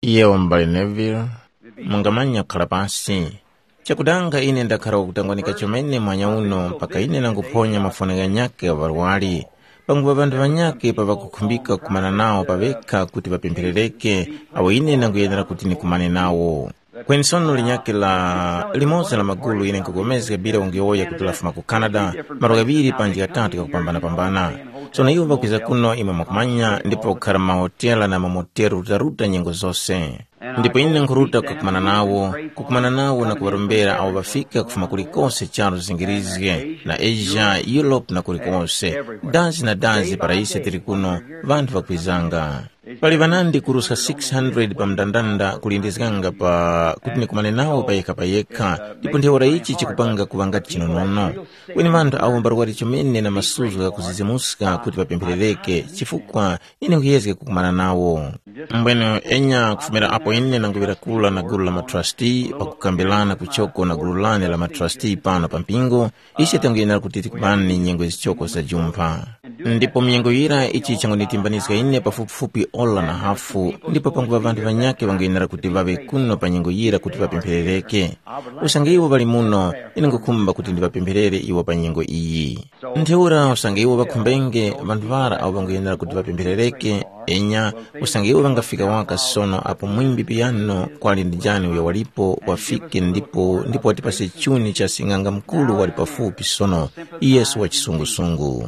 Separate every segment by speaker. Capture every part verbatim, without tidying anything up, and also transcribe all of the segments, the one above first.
Speaker 1: Iye Mbali Neville mungamanya khala pansi chakudanga ine ndakhala kutangwanika chomene mwanya uno mpaka ine nanguponya mafoneka nyake avarwali pangu babandu banyake pavakukhumbika kumana nawo pavekha kuti vapempherereke awo ine nanguyenera kuti nikumane nawo kwenisono linyake la limoza la magulu ine nkukomeza bila ungioya kuti lafuma ku Canada maro gabiri panji gatatu kakupambana-pambana sona iwo bakwiza kuno ima makumanya ndipo kukhala mahotela na mamotero rutaruta nyengo zose ndipo ine nkuruta kukumana nawo kukumana nawo na kuwarombera awo bafika kufuma kulikose charo zingirizge na Asia, Europe na kulikose dazi na dazi para ise tiri kuno vantu bakwizanga pali vanandi kurusa six hundred pa mndandanda kulindizikanga pa kuti nikumane nawo payeka payeka ndipo ndiwora ichi chikupanga kuvangati chinonono weni vantu awo mbarwari chomene na masuzu ga kuzizimuska kuti vapempherereke chifukwa ine kuyezeke kukumana nawo mbwene enya kufumira apo ine nanguvira kula na gulu la matrustee pakukambilana kuchoko na gulu lane la matrustee pano pa mpingo isi tanguyenera kuti tikupani nyengo zichoko za jumpa ndipo miyengo yira ichi changu nitimbanizika ine pafupifupi ola na hafu ndipo panguva vantu vanyake vanguyenera kuti vave kuno pa nyengo yira kuti vapempherereke usange iwo vali muno ine ngukhumba kuti ndivapempherere iwo pa nyengo iyi ntheura usange iwo vakhumbenge vantu vara awo vanguyenera kuti vapempherereke enya usange iwo vangafika waka sono apo mwimbi piyano kwali ndijani uyo walipo wafike ndipo ndipo watipase chuni cha singanga mkulu wali pafupi sono Yesu wa chisungusungu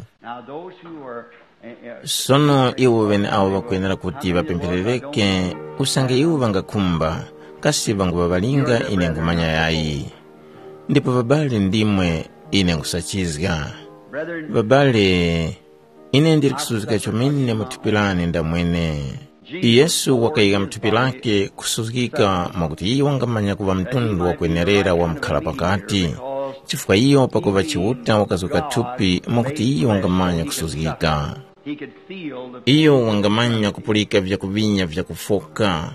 Speaker 1: sono iwo wene awo vakuyenera kuti vapempherereke usange iwo vangakhumba kasi vangu vavalinga ine ngumanya yayi ndipo vabale ndimwe ine ngusachizga vabale ine ndiri kusuzika chomene mutupilane ndamwene Yesu wakaiga mtupi lake kusuzikika mwakuti iyo wangamanya kuva mtundu wa kuenerera wa mkhala pakati chifukwa iyo pakuva chiuta wakazuka tupi mwakuti iyo wangamanya kusuzikika iyo wangamanya kupulika vya kuvinya vya kufoka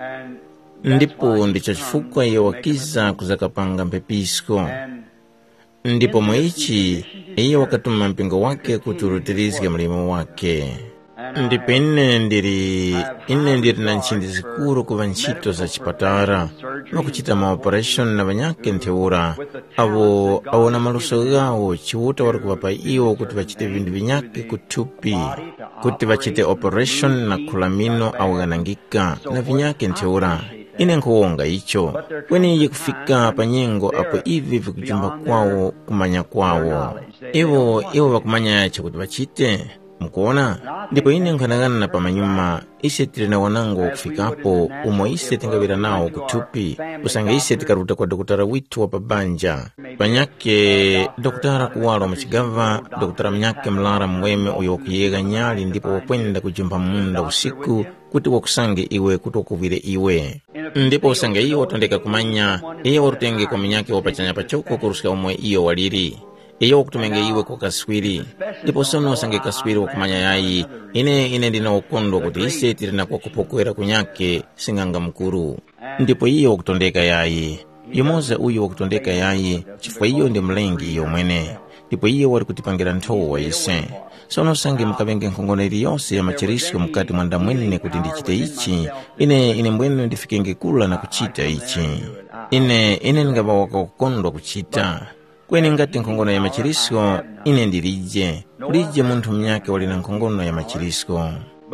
Speaker 1: ndipo ndicho chifukwa iyo wakiza kuzakapanga mpepisko ndipo mwichi iyo wakatuma mpingo wake kuturutirizike mlimo wake ndipo ine ndiri ine ndiri na nchindi zikuru kuva nchito za chipatara nokuchita maoperation na vanyake ntheura avo awo na maluso gawo chiuta wari kuvapa iwo kuti vachite vindu vinyake kutupi kuti vachite operation na kulamino awo ganangika na vinyake ntheura ine nkuwonga icho kweni iye kufika panyengo apo ivi vikujumba kwawo kumanya kwawo iwo iwo vakumanya yacho kuti vachite mkuona ndipo ine nkhanagana na pamanyuma ise tiri na wanango kufikapo umo ise tingawira nawo kutupi usanga ise tikaruta kwa dokutara witu wa pabanja panyake dokutara kuwalo machigava dokutara mnyake mlara mweme uyo kuyega nyali ndipo wakwenda kujumba munda usiku kuti wakusange iwe kuti wakuvire iwe ndipo usange iyo watondeka kumanya iyo warutenge kwa mnyake wapachanya pachoko kurusika umwe iyo waliri iyo wakutumenge iwe kwa kaswiri ndipo sono usange kaswiri wakumanya yayi ine ine ndina ukondwa kuti ise tirina kwa kupokwera kunyake singanga mkuru ndipo iyo wakutondeka yayi yumoza uyo wakutondeka yayi chifukwa iyo ndi mlengi iyo mwene ndipo iyo wari kutipangira nthowo wa ise sono usange mukavenge nkhongoneri yonse ya machirisiko mkati mwanda mwene kuti ndichite ichi ine ine mbwene ndifikenge kula na kuchita ichi ine ine ngaba wakakukondwa kuchita kweni ngati nkhongono ya machirisiko ine ndirije ulije munthu mnyake wali na nkhongono ya machirisiko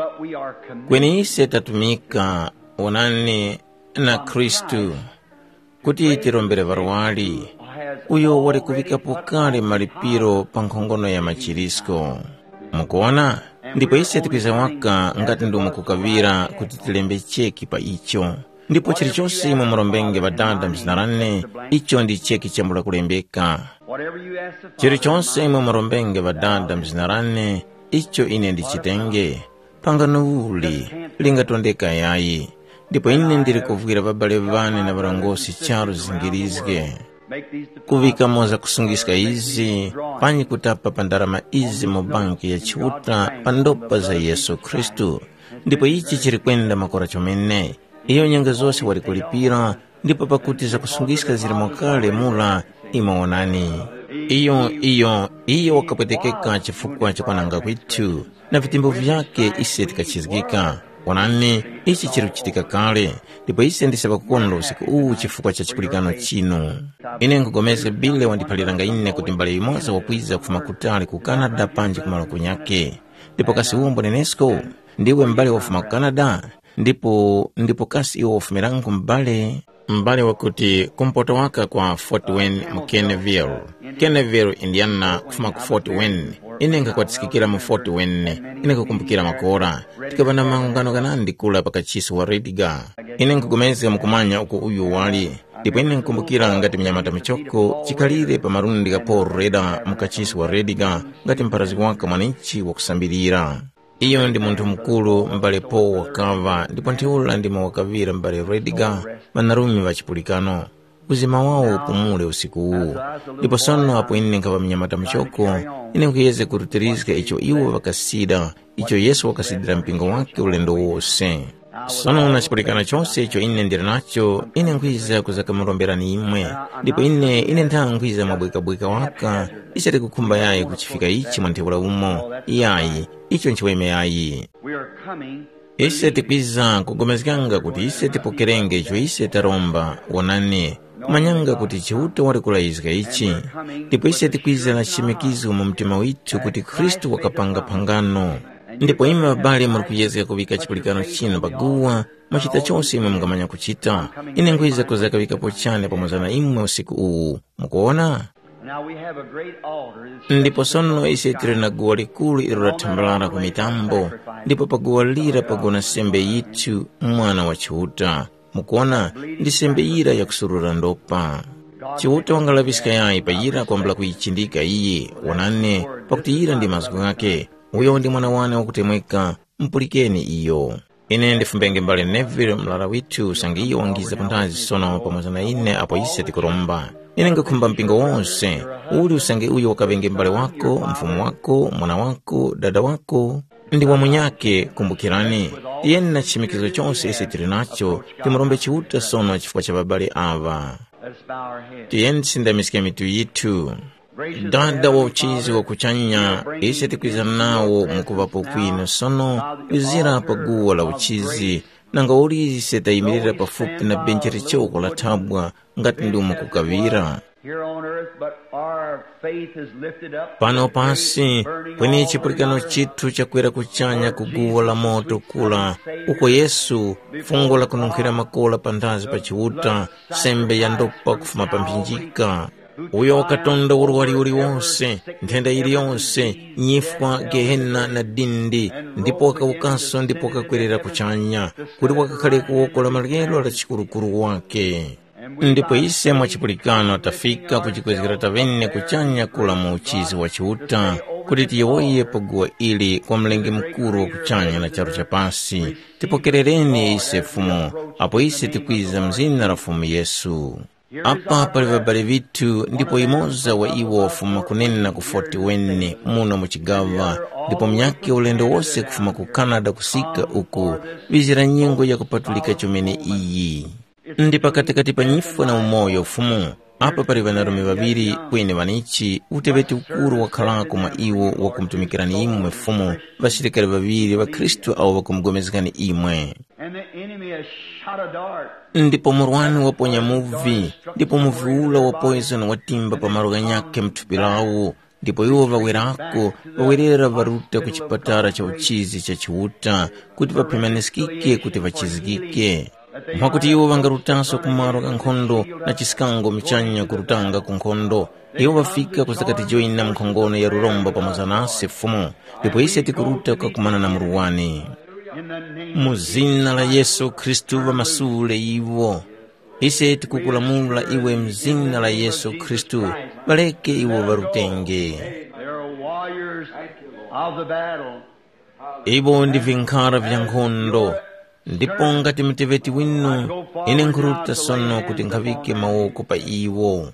Speaker 1: kweni ise tatumika onani na Kristu kuti tirombere varwali uyo wali kuvikapo kale malipiro pa nkhongono ya machirisiko mukuona ndipo ise tikwiza waka ngati ndumu kukavira kuti tilembe cheki pa icho ndipo chilichonse imwe murombenge vadada mzinarane icho ndi cheki chambula kulembeka chilichonse imwe murombenge vadada mzinarane icho ine ndichitenge pangano uli lingatondeka yayi ndipo ine ndiri kuvwira vabale vane na varangosi charo zingirizge kuvika moza kusungisika izi panyi kutapa pandarama izi mu banki ya chiuta pandopa za Yesu Kristu ndipo ichi chiri kwenda makora chomene iyo nyanga zose wali kulipira ndipo pakuti za kusungisika zili mokale mula imaonani iyo iyo iyo wakapwetekeka chifukwa chakwananga kwitu na vitimbo vyake ise tikachizgika onani ichi chiri kuchitika kale, ndipo ise ndisaba kukondwa usiku uwu chifukwa cha chipulikano chino. Ine nkugomeza bile wandiphaliranga ine kuti mbale imodzi wakwiza kufuma kutali ku Canada panje kumalo kunyake. Ndipo kasi uwombo nenesko ndiwe mbale wafuma ku Canada, ndipo ndipo kasi iwo wafumirangu mbale mbale wakuti kumpoto waka kwa Fort Wayne mu Kenneville, Kenneville, Indiana, kufuma ku Fort Wayne. Ine nkakwatikira mu Fort Wayne, ine kukumbukira makora tikapanda mangano kanandi kula pakachisi wa Rediga. Ine nkugomeza mukumanya uko uyu wali, ndipo ine nkumbukira ngati mnyamata michoko chikalire pa marundi ka Paul Reda mukachisi wa Rediga ngati mparazi waka mwanichi wakusambirira. Iyo ndi munthu mkulu mbale Paul wakava, ndipo ntiula ndima wakavira mbale Rediga manarumi wa chipulikano. Uzima wao upumule usiku huu. Ndipo sono hapo ine nkava mnyamata michoko, ine nkuyeze kurutirizika icho iwo wakasida, icho Yesu wakasidira mpingo wake ulendo wose. Sono una chipulikano chonse icho ine ndira nacho, ine nkwiza kuzaka muromberani imwe. Ndipo ine ine ntha nkwiza mabweka-bweka waka, ichati kukumba yayi kuchifika ichi mwantibula umo, yayi, icho nchiweme yayi. Ise tikwiza kugomezikanga kuti ise tipokerenge icho ise taromba, wonane, kumanyanga kuti chiuta wari kulaizika ichi. Ndipo ise tikwiza na chimikizo mu mtima witu kuti Kristu wakapanga pangano. Ndipo ime babali muri kuyezeka kubika chipulikano chino paguwa, machita chonse imwe mungamanya kuchita. Ine nkwiza kuzaka vikapo chane pamozana imwe usiku uwu, mukuona? Ndipo sono ise tiri na guwa likulu ilirathambalala ku mitambo, ndipo paguwa lira pagona sembe yitu mwana wa chiuta. Mukuona, ndi sembe yira ya kusurura ndopa. Chiuta wangalavisika yayi pa yira kwambula kuichindika iye, wonane, pakuti yira ndi mazgu yake. Uyo ndi mwana wane wakutemweka, mpulikeni iyo. Ine ndifumbenge mbale Neville mlara witu sangi iyo wangiza pantazi sono pamozana ine apo ise tikuromba. Ine ngakumba mpingo wonse, uli usangi uyo wakavenge mbale wako, mfumu wako, mwana wako, dada wako. Ndi wa munyake kumbukirani, tiyeni na chimikizo chonse ise tiri nacho, timurombe chiuta sono chifukwa cha babali ava. Tiyeni sindamisikia mitu yitu. Dada wa uchizi wa kuchanya, ise tikwiza nawo mukuvapo kwino sono, wizira paguwa la uchizi, nanga uli ise taimirira pafupi na bencheri choko la tabwa, ngati ndumu kukavira. Pano pasi, kwenye chipulikano chitu chakwera kuchanya kuguwa la moto kula, uko Yesu, fungo la kununkira makola pandazi pa chiuta, sembe ya ndopa kufuma pampinjika. Uyo wakatonda uruwari uri wonse, ntenda ili yonse, nyifwa, gehena na dindi, ndipo wakaukaso ndipo wakakwerera kuchanya, kuri wakakale kuwokola malgelo la chikurukuru wake. Ndipo ise mwa chipulikano atafika kuchikwezekera tavene kuchanya kula muuchizi wa chiuta, kuti tiyewoye paguwa ili kwa mlenge mkuru wa kuchanya na charu cha pasi. Tipokerereni ise fumo, apo ise tikwiza mzina la fumu Yesu. Apa pali babali vitu, ndipo imoza wa iwo wafuma kunena ku Fort Wayne muno muchigava, ndipo mnyake ulendo wose kufuma ku Canada kusika uku, vizira nyengo ya kupatulika chomene iyi. Ndipo katikati pa nyifwa na umoyo fumu, apa pali vanarume vaviri kwene vanichi, utebeti ukuru wakhalako mwa iwo wakumtumikirani imwe fumu, vashirikari vaviri wa Kristu au wakumgomezekani imwe. Ndipo murwani waponya muvi, ndipo muvi ula wa poison watimba pa maroga nyake mtupilawo, ndipo iwo vawerako, vawerera varuta kuchipatara cha uchizi cha chiuta, kuti vapimanesikike kuti vachizikike. Mwakuti iwo vangarutanso kumaroga nkhondo na chisikango michanya kurutanga kunkhondo, iwo vafika kuzakati joina mkhongono ya ruromba pamozanase fumo, ndipo ise tikuruta kukakumana na muruwani. Muzina la Yesu Kristu va masule iwo, ise tikukulamula iwe mzina la Yesu Kristu, baleke iwo varutenge. Ibo ndi vinkara vya nkhondo, ndipo ngati mteveti winu, ine nkuruta sono kuti nkhavike mawoko pa iwo.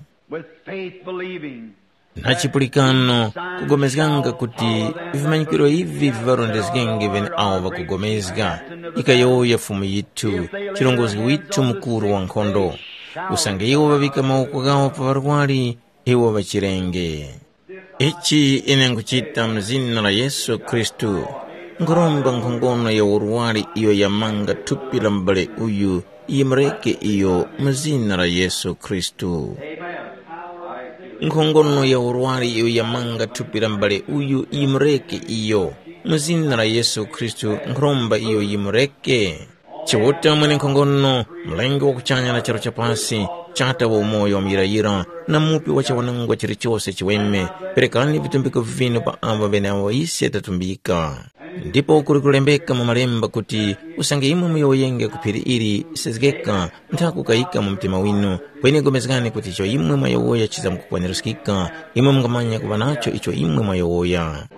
Speaker 1: Na chipulikano, kugomezganga kuti vimanyikiro hivi vivarondezgenge vene awo vakugomezga, ikayoya fumu yitu, chilongozi witu mkuru wa nkhondo. Usange iwo vavika mawoko gawo pa varwali, iwo vachirenge. Ichi ine nkuchita mzina la Yesu Kristu, nkhoromba nkhongono ya urwali iyo yamanga thupi la mbale uyu imreke iyo muzina la Yesu Kristu. Nkhongono ya urwali iyo yamanga thupi la mbale uyu imreke iyo muzina la Yesu Kristu, nkhoromba iyo imreke. Chiwuta mwene nkhongono mlengi wa kuchanya na charo chapasi chata wa umoyo wa mirayira na mupi wa chawanangwa chiri chose chiweme perekani vitumbiko vino pa amba bene awa isi atatumbika. Ndipo kuri kulembeka mamalemba kuti usange imu myo yenge kupiri iri sezgeka ntaku kaika mumtima winu kwenye gomezgani kuti icho imwe mayowoya chiza mkukwanirisikika imwe mngamanya kubanacho icho imwe mayowoya.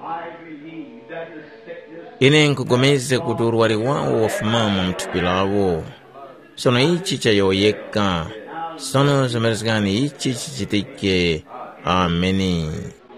Speaker 1: Ine nkugomeze kuti urwari wao wafumama mtupilawo. Sono ichi chayoyeka. Sono zamerizgani ichi chichitike. Ameni.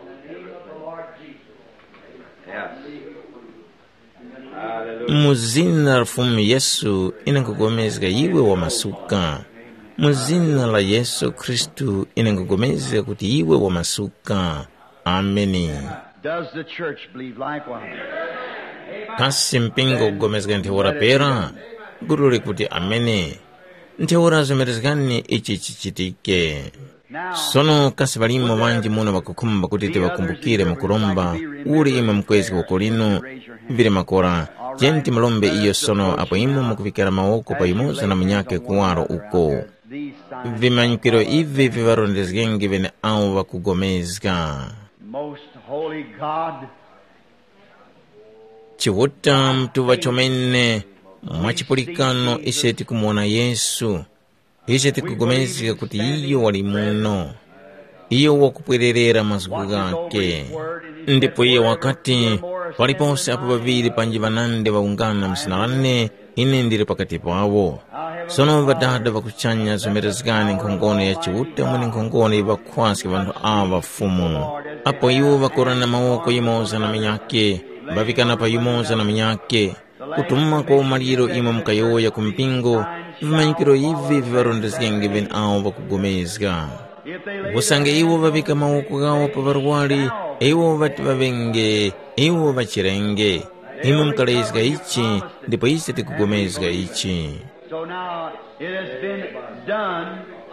Speaker 1: Muzina la fumu Yesu ine nkugomeze iwe wa masuka. Muzina la Yesu Kristu ine nkugomeze kuti iwe wa masuka. Ameni.
Speaker 2: Does the church believe likewise?
Speaker 1: Kasi mpingo gomezga ntiwora pera gururi kuti amene ntiwora zomerezgani ichi chichitike. Sono kasi balimo banji muno bakukumba kuti tibakumbukire mukuromba uri ima mkwezi wakolino vile makora jenti malombe iyo. Sono apo imo mukuvikira maoko pa imoza na mnyake kuwaro uko vimanyikiro ivi vivarondezgengi vene au bakugomezga.
Speaker 2: Most holy God,
Speaker 1: chiwuta mtuva chomene mwachipulikano iseti kumuona Yesu iseti kugomezga kuti iyo wali muno iyo wakupwererera mazgu gake. Ndipo iyo wakati palipose apo baviri panji banande waungana msinalane ine ndiri pakati pawo. Sono vadada vakuchanya zomerezgani nkhongono ya chiwuta mwini nkhongono ivakwasi vantu ava fumu. Apo iwo vakorana maoko imoza na minyake bavikana pa yumoza na minyake kutuma kwa umaliro ima mkayoya kumpingo vimanyikiro ivi vivarondezgenge vene awo vakugomezga. Usange iwo vavika maoko gawo pa varwali iwo vati vavenge iwo vachirenge ima mkalezga ichi ndipo isi tikugomezga ichi.
Speaker 2: so now it has been done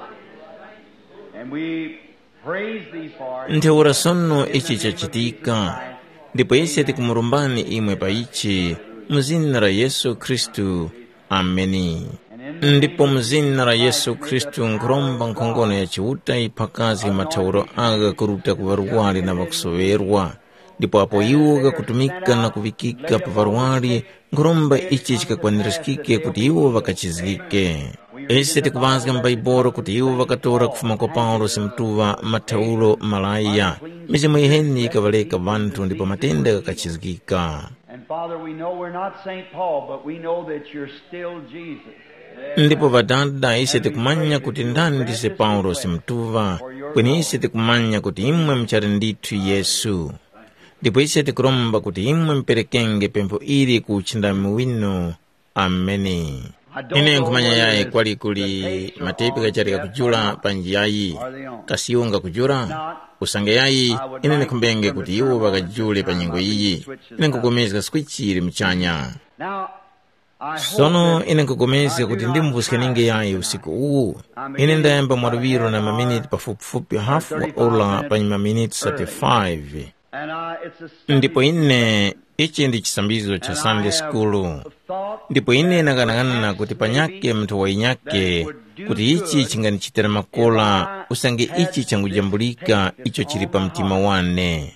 Speaker 2: and we praise thee for it.
Speaker 1: Nteura sono ichi chachitika ndipo isi tikumurumbani imwe pa ichi muzina la Yesu Kristu. Ameni. Ndipo muzina la Yesu Kristu nkuromba nkhongono ya chiwuta ipakazi mathauro aga kuruta kuvarwali na vakusoverwa. Ndipo apo iwo gakutumika na kuvikika pa varwali nkuromba ichi chikakwanirisikike kuti iwo vakachizike. Ese tikuvazga mbaiboro kuti iwo vakatora kufuma kwa Paulo simtuva mathauro malaya mizimu iheni ikavaleka vantu ndipo matenda kakachizikika.
Speaker 2: And Father, we know we're not Saint Paul, but we know that you're still Jesus.
Speaker 1: Ndipo vadada ise tikumanya kuti ndani ndise Paulo simtuva kweni ise tikumanya kuti imwe mchari ndithu Yesu. Ndipo ise tikuromba kuti imwe mperekenge pempho ili kuchindami wino. Ameni. Ine nkumanya yae kwali kuli matepi kachari kakujula panji yayi kasiyunga kujura usange yayi ine nikumbenge kuti iwo bakajule panyingo iyi ine nkugomezga switchiri mchanya. Sono ine nkugomezga kuti ndimvuske ninge yayi usiku uwu ine ndayamba mwaruviro na maminiti pafupifupi hafu wa ola panyi maminiti thirty-five. Ndipo ine ichi ndi chisambizo cha Sunday School. Ndipo ine naganagana kuti panyake mtu wa inyake kuti ichi chinganichitira makola usange ichi changujambulika icho chilipa mtima wane.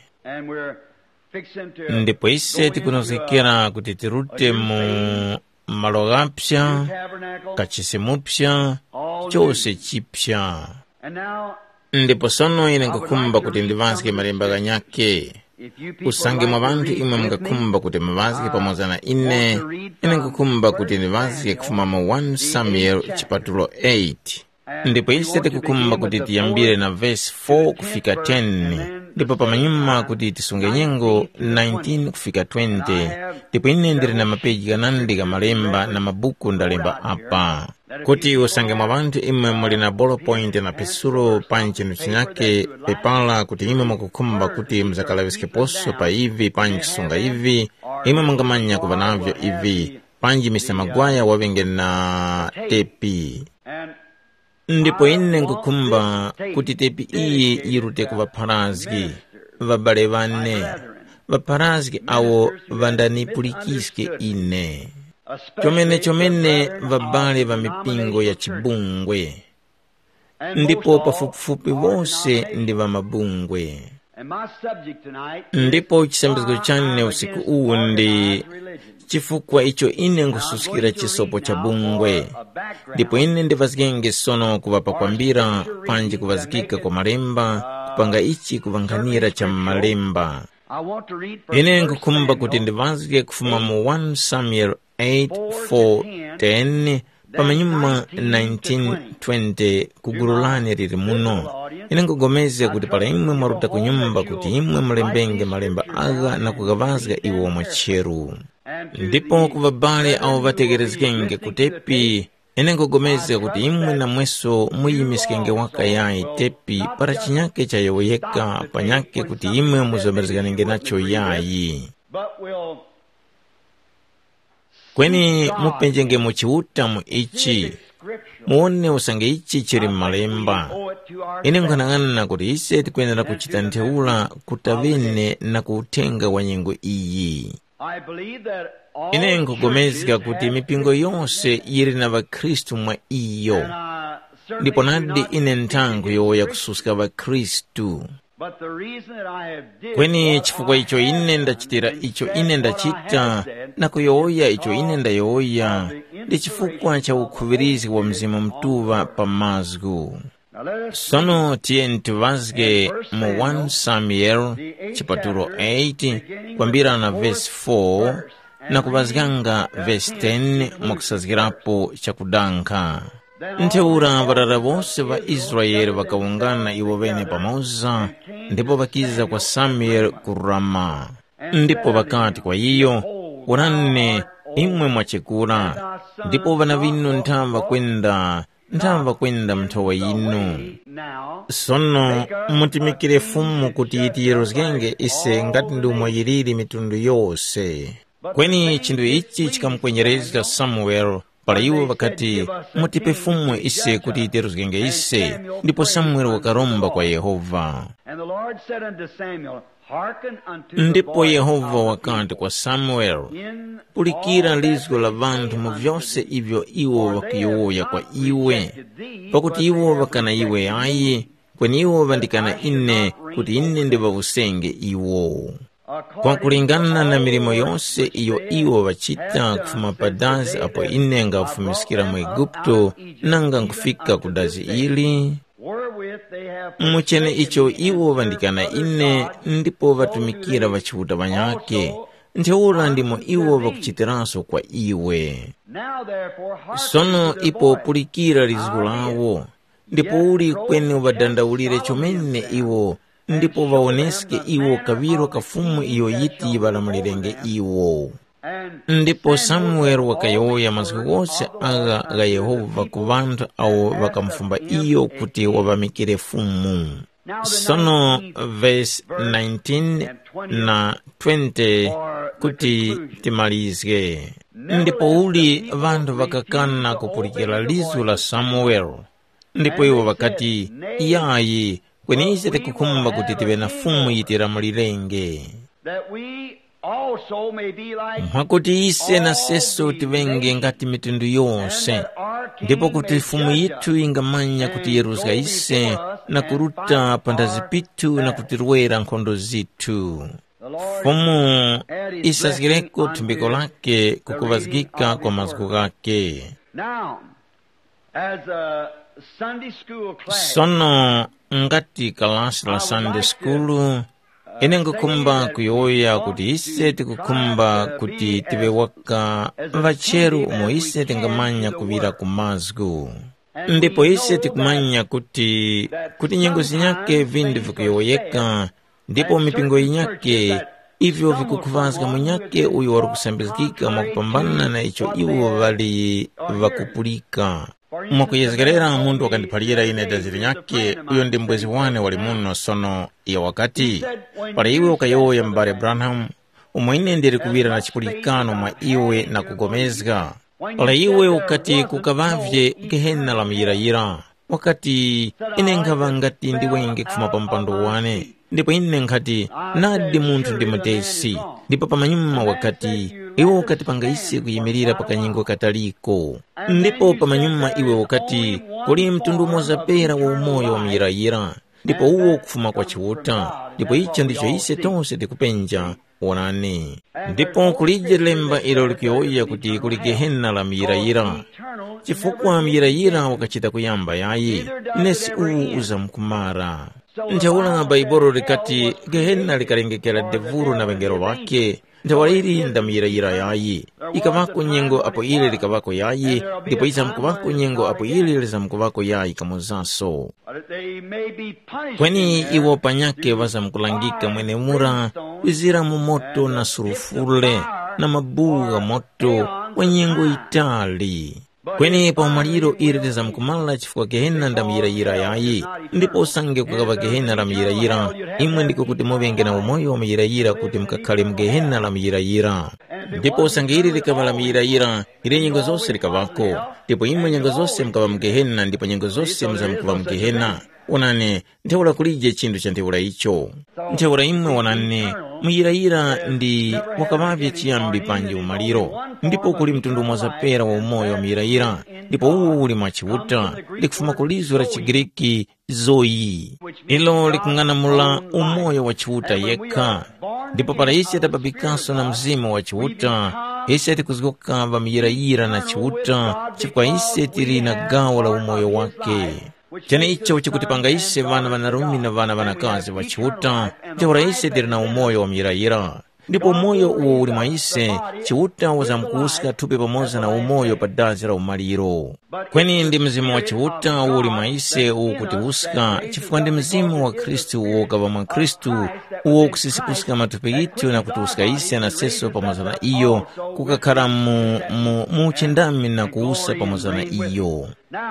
Speaker 1: Ndipo ise tikunozekera kuti tirute mu malogapsya kachisemupsya chose chipsya. Ndipo sono ine nkukumba kuti ndivanzike malemba ganyake usange mwa bantu imwe mkakumba kuti mavazike pamoza na ine ine nkukumba kuti ndivazike kufuma mu First Samuel chapter eight. Ndipo ise tikukumba kuti tiyambire na verse four kufika ten ndipo pamanyuma kuti tisunge nyengo nineteen kufika twenty. Ndipo ine ndiri na mapeji kanandi ka malemba na mabuku ndalemba apa. kuti usange mwa vanthu imwe muli na bolo point na pesulo panchinu chinyake pepala kuti imwe mukukhumba kuti muzakalavisikeponso pa ivi panchisunga ivi imwe mungamanya kuva navyo ivi panji misa magwaya wavenge na tepi. Ndipo ine nkukhumba kuti tepi iyi irute ku vapharazgi vabale vane vapharazgi awo vandanipulikiske ine chomene chomene vabale va mipingo ya chibungwe ndipo pafupifupi vose ndi va mabungwe. Ndipo chisembezo chane usiku uwu ndi chifukwa icho ine ngususikira chisopo cha bungwe. Ndipo ine ndivazikenge sono kuvapa kwambira panji kuvazikika kwa malemba kupanga ichi kuvanganira cha malemba. Ine ngukumba kuti ndivazike kufuma mu first Samuel eight four ten pamanyuma nineteen twenty kugululani riri muno. Ine ngugomeze kuti pala imwe mwaruta kunyumba kuti imwe mulembenge malemba aga na kugavazga iwo mwacheru. Ndipo kuvabale au vategerezikenge kutepi ine ngugomeze kuti imwe na mweso muyimisikenge waka yai tepi para chinyake cha yoyeka panyake kuti imwe muzoberezikanenge nacho yai. Kweni mupenjenge muchiuta mu ichi muone usange ichi chiri malemba. Ine nkhanang'ana kuti ise tikuyenera kuchita ntheula kutavene na kuutenga wa nyengo iyi. Ine nkugomezeka kuti mipingo yonse yiri na vakristu mwa iyo. Ndipo nadi ine nthangu yoya kususika vakristu. Kweni chifukwa icho ine ndachitira icho ine ndachita na kuyoya icho ine ndayoya ndi chifukwa cha ukhuvirizi wa mzimu mtuva pa mazgu. Sono tiye ntivazge mu first Samuel chipatulo eight kwambira na verse four na kuvazganga verse ten mukusazgirapo chakudanka. Ntheura varara vose va Israeli vakawungana iwo vene pamoza ndipo vakiza kwa Samuel ku Rama. Ndipo vakati kwa iyo urane imwe mwachekura ndipo vana vinu nthamva kwenda nthamva kwenda mthowa inu. Sono mutimikire fumu kuti itiyerozgenge ise ngati ndi umwe yiriri mitundu yose. Kweni chindu ichi chikamkwenyereza Samuel pala iwo vakati mutipe fumu ise kuti iteruzgenge ise. Ndipo Samuel wakaromba kwa Yehova. Ndipo Yehova wakati kwa Samuel pulikira lizgo la vantu mu vyose ivyo iwo vakiyoya kwa iwe pakuti iwo vakana iwe ayi kweni iwo vandikana ine kuti ine ndivavusenge iwo. Kwa kulingana na milimo yonse iyo iwo vachita kufuma padazi apo ine ngafumisikira mu Egipto nanga nkufika kudazi ili muchene icho iwo vandikana ine ndipo vatumikira vachivuta vanyake ntheura ndimo iwo vakuchitiranso kwa iwe. Sono ipo pulikira lizgu lawo ndipo uli kweni vadandaulire chomene iwo ndipo vaoneske iwo kaviro kafumu iyo yiti valamulirenge iwo. Ndipo Samuel wakayoya masiku gose aga ga Yehova ku vanthu awo vakamfumba iyo kuti wavamikire fumu. Sono verse nineteen na twenty kuti timalizge. Ndipo uli vanthu vakakana kupulikira lizu la Samuel. Ndipo iwo vakati yayi kweni ise tikukhumba kuti tive na fumu yitiramulirenge. Mwakuti ise na seso tivenge ngati mitundu yonse. Ndipo kuti fumu yitu ingamanya kuti yeruzga ise na kuruta pandazi pitu na kutirwera nkhondo zitu. Fumu isazgireko tumbiko lake kukuvazgika kwa mazgu gake. Sono ngati kalasi la Sunday school ine ngukumba kuyoya kuti ise tikukumba kuti tive waka vacheru umo ise tingamanya kuvira kumazgu. Ndipo ise tikumanya kuti kuti nyengo zinyake vindu vikuyoyeka ndipo mipingo yinyake ivyo vikukuvazga munyake uyo wari kusambizikika mwakupambana na icho iwo vali vakupulika. mwakuyezekerera mundu wakandiphalira ine daziri nyake uyo ndi mbwezi wane wali muno sono iya wakati pala iwe ukayoya mbale Branham umwe ine ndiri kuwira na chipulikano mwa iwe na kugomezga pala iwe ukati kukavavye gehena la miyirayira wakati ine nkhava ngati ndiwenge kufuma pa mpando wane ndipo ine nkhati nadi munthu ndi mutesi ndipo pamanyuma wakati iwe ukati pangaisi kuyimirira pakanyingo kataliko ndipo pamanyuma iwe ukati kuli mtundu umozapera wa umoyo wa miyirayira ndipo uwo kufuma kwa chiwuta ndipo icho ndicho ise tonse tikupenja onani ndipo kulije lemba ilo likuyoya kuti kuli gehena la miyirayira chifukwa miyirayira wakachita kuyamba yayi nesi uwu uzamkumara nthawula baibolo likati gehena likalengekera devuru na vengero vake nthawula ili nda miyirayira yayi ikavako nyengo apo ile likavako yayi ndipo izamkuvako nyengo apo ile lizamkuvako yayi kamuzaso kweni iwo panyake vazamkulangika mwene mura wizira mu moto na surufule na mabuga moto kwa nyengo itali kweni pa umaliro ili lizamkumala chifukwa gehena nda miyirayira yayi ndipo usange kukava gehena la miyirayira imwe ndiko kuti muvenge na umoyo wa miyirayira kuti mkakhale mgehena la miyirayira ndipo usange ili likava la miyirayira ili nyengo zonse likavako ndipo imwe nyengo zonse mkava mgehena ndipo nyengo zonse mzamkuva mgehena onane nthawula kulije chindu cha nthawula icho nthawula imwe onane muyirayira ndi wakavavye chiyambi panji umaliro ndipo kuli mtundu umozapera wa umoyo wa miyirayira ndipo uwu uli mwachiwuta likufuma kulizo la chigiriki zoyi ilo likung'anamula umoyo wa chiwuta yekha ndipo pala isi atababikanso na mzimu wa chiwuta isi atikuzikokava miyirayira na chiwuta chifukwa isi tili na gawo la umoyo wake chene icho chikutipanga ise vana vanarumi na vana vanakazi vachiwuta nthawula ise tili na umoyo wa miyirayira ndipo umoyo uwo uli mwa ise chiwuta wazamkuuska thupi pamoza na umoyo pa dazi la umaliro kweni ndi mzimu wa chiwuta uwo uli mwa ise uwu kutiuska chifukwa ndi mzimu wa Khristu uwo ukava mwa Khristu uwo kusisikuska mathupi itu na kutiuska ise na seso pamoza na iyo kukakhala mu, mu, mu uchindami na kuusa pamoza na iyo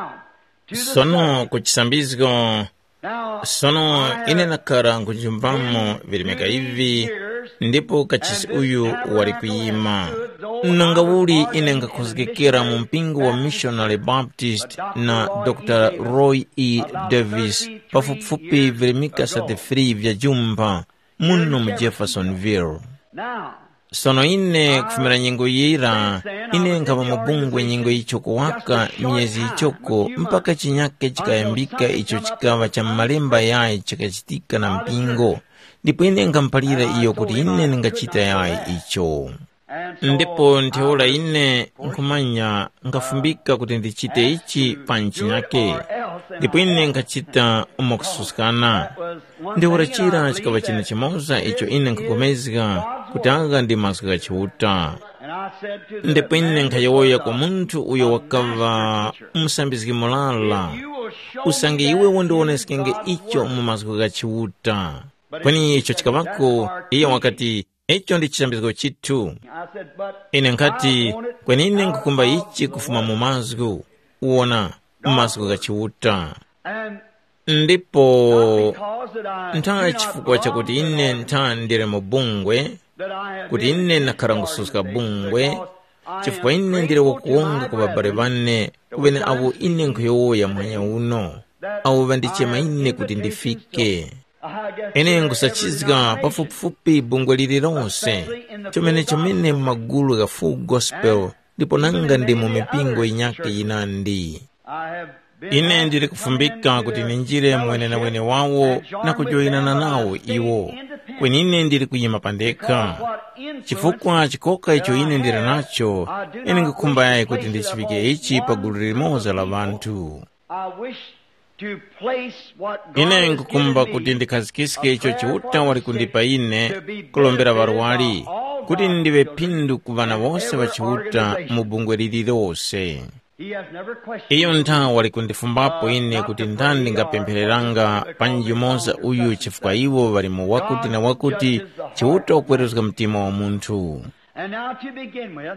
Speaker 1: sono kuchisambizgo sono ine nakhala nkujumbamo vilimeka ivi ndipo kachisi uyu wali kuyima nanga wuli ine ngakhuzikekera mu mpingo wa Missionary Baptist na Doctor Roy E. Davis pafupifupi vilimika thirty-three vya jumba muno mu Jeffersonville sono ine kufumira nyengo yira ine nkava mubungwe nyengo icho kuwaka myezi ichoko mpaka chinyake chikayambika icho chikava cha malemba yaye chikachitika na mpingo ndipo ine nkampalira iyo kuti ine ningachita yaye icho ndipo nthawula ine nkumanya nkafumbika kuti ndichite ichi pa nchinyake ndipo ine nkachita umakususikana ndiwura chira chikava china chimoza icho ine nkakomezga kuti anga ndi masuka chiwuta ndipo ine nkhayoya kwa munthu uyo wakava msambiziki mulala usange iwe wondiwonesekenge icho mu masuka chiwuta kweni icho chikavako iye wakati icho ndi chisambiziko chithu ine nkati kweni ine nkukumba ichi kufuma mu mazgu uwona mmasuku kachiwuta ndipo ntha chifukwa chakuti ine ntha ndire mu bungwe kuti ine nakhala ngususka bungwe chifukwa ine ndire wakuwonga kwa babale vane kuvene avu ine nkhuyowoya mwanya uno awu vandichema ine kuti ndifike ine ngusachizika pafupifupi bungwe lili lonse chomene chomene magulu ga Full Gospel ndipo nanga ndi mu mipingo inyake inandi ine ndiri kufumbika kuti ninjire mwene na wene wawo na kujoyinana nawo iwo kweni ine ndiri kuyima pandekha chifukwa chikoka icho ine ndiri nacho ine nkukhumba yaye kuti ndichifike ichi pa gulu limoza la vanthu ine nkukumba kuti ndikhazikisike icho chiwuta wali kundipa ine kulombera varwali kuti ndive phindu ku vana vose vachiwuta mu bungwe lili lonse iyo nthawi wali kundifumbapo ine kuti ndani ndingapemphereranga panji moza uyu chifukwa iwo vali mu wakuti na wakuti chiwuta ukweruzika mtima wa munthu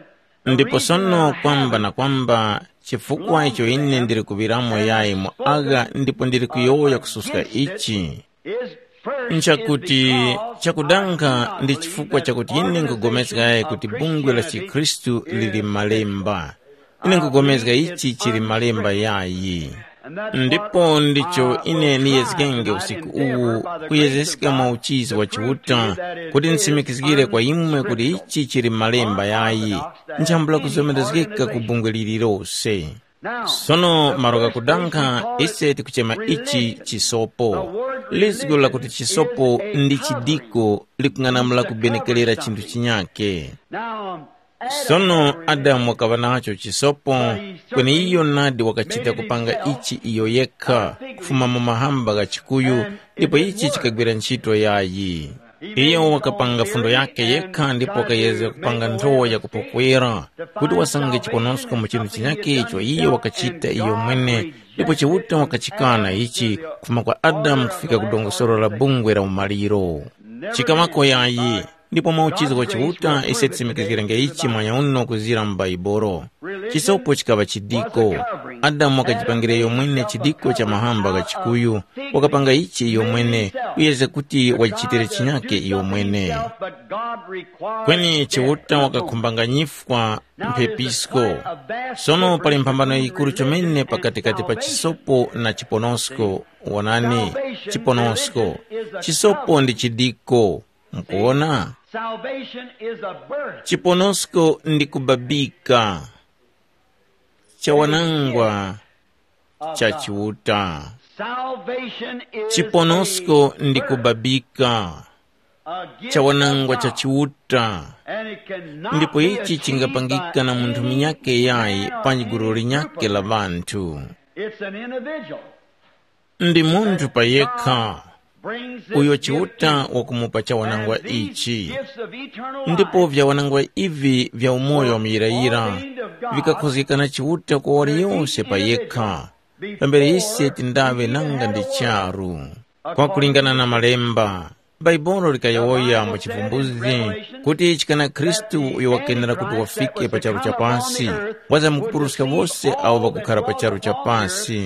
Speaker 1: ndipo sono kwamba na kwamba chifukwa icho ine ndiri kuviramo yayi mu aga ndipo ndiri kuyoya kususka ichi nchakuti chakudanka ndi chifukwa chakuti ine nkugomezeka yayi kuti bungwe la Chikristu lili malemba. Ine nkugomezeka ichi chili malemba yayi. Ndipo ndicho ine niyezikenge usiku uwu kuyezesika mwa uchizi wa chiuta kuti nsimikizikire kwa imwe kuti ichi chili malemba yayi nchambula kuzomerezekeka ku bungwe lililonse. Sono maroka kudanka ise tikuchema ichi chisopo. Liziko la kuti chisopo ndi chidiko likung'anamula kubenekelera chinthu chinyake. Sono Adamu wakava nacho chisopo kweni iyo nadi wakachita kupanga ichi iyo yekha kufuma mu mahamba ga chikuyu ndipo ichi chikagwira ntchito yayi. Iyo wakapanga fundo yake yekha ndipo wakayeza kupanga nthowa ya kupokwera kuti wasange chiponosko mu chinthu chinyake icho iyo wakachita iyo mwene ndipo chiuta wakachikana ichi kufuma kwa Adamu kufika kudongosolo la bungwe la umaliro. Chikamako yayi ndipo mauchizo kwa chiuta ise tsimikizikira nge ichi mwanya uno kuzira m'Baibolo. Chisopo chikava chidiko. Adamu wakachipangira iyo mwene chidiko cha mahamba ga chikuyu wakapanga ichi iyo mwene kuyeze kuti wachichitire chinyake iyo mwene. Kweni chiuta wakakumbanga nyifwa mpepisko. Sono pali mpambano ikulu chomene pakatikati pa chisopo na chiponosko. Wanani chiponosko. Chisopo ndi chidiko. Mkuona? Chiponosko ndi kubabika cha wanangwa cha chiuta. Chiponosko ndi kubabika cha wanangwa cha chiuta. Ndipo ichi chingapangika na munthu minyake yayi panjigulu linyake la vantu. Ndi munthu payekha uyo chiuta wakumupa cha wanangwa ichi. Ndipo vya wanangwa ivi vya umoyo wa miyirayira vikakhozekana chiuta kwa wali yonse payekha pambere ise tindave nanga ndi charu. Kwa kulingana na malemba Baibolo likayoya mu chivumbuzi kuti chikana Kristu uyo wakenera kuti wafike pa charu cha pansi waza mkupuruska wose awo bakukhala pa charu cha pansi.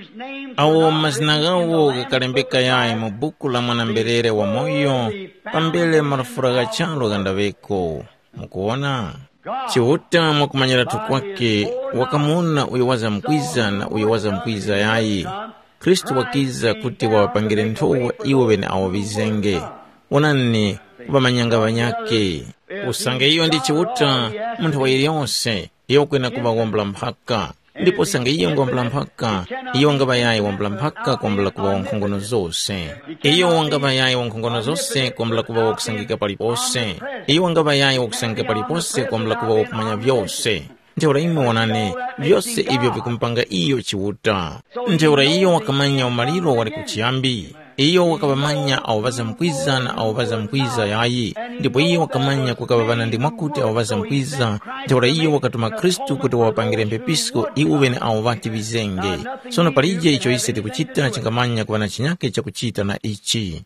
Speaker 1: Awo mazina gawo gakalembeka yayi mu buku la mwanamberere wa moyo pambele marufura ga chalo gandaveko. Mukuona? Chiuta mwakumanyira tukwake wakamuna uyo waza mkwiza na uyo waza mkwiza yayi. Kristu wakiza kuti wawapangire nthowa iwo bene awo bizenge. Onani kubamanyanga banyake. Usange iyo ndi chiuta munthu wa iliyonse iyo kwena kuba wombla mphaka. Ndipo sange iyo ngombla mphaka iyo ngaba yayi wombla mphaka kumbla kuba wankhongono zose. Iyo ngaba yayi wankhongono zose kumbla kuba wakusangika palipose. Iyo ngaba yayi wakusangika palipose kumbla kuba wakumanya vyose. Nteura ime wanane vyose ivyo vikumpanga iyo chiuta. Nteura iyo wakamanya umaliro wali kuchiyambi. Iyo wakabamanya awabaza mkwiza na awabaza mkwiza yayi. Ndipo iyo wakamanya kukababana ndi mwakuti awabaza mkwiza. Nteura iyo wakatuma Kristu kuti wawapangire mpepisko iwo bene awabati bizenge. Sono palije icho ise tikuchita chingamanya kubana chinyake cha kuchita na ichi.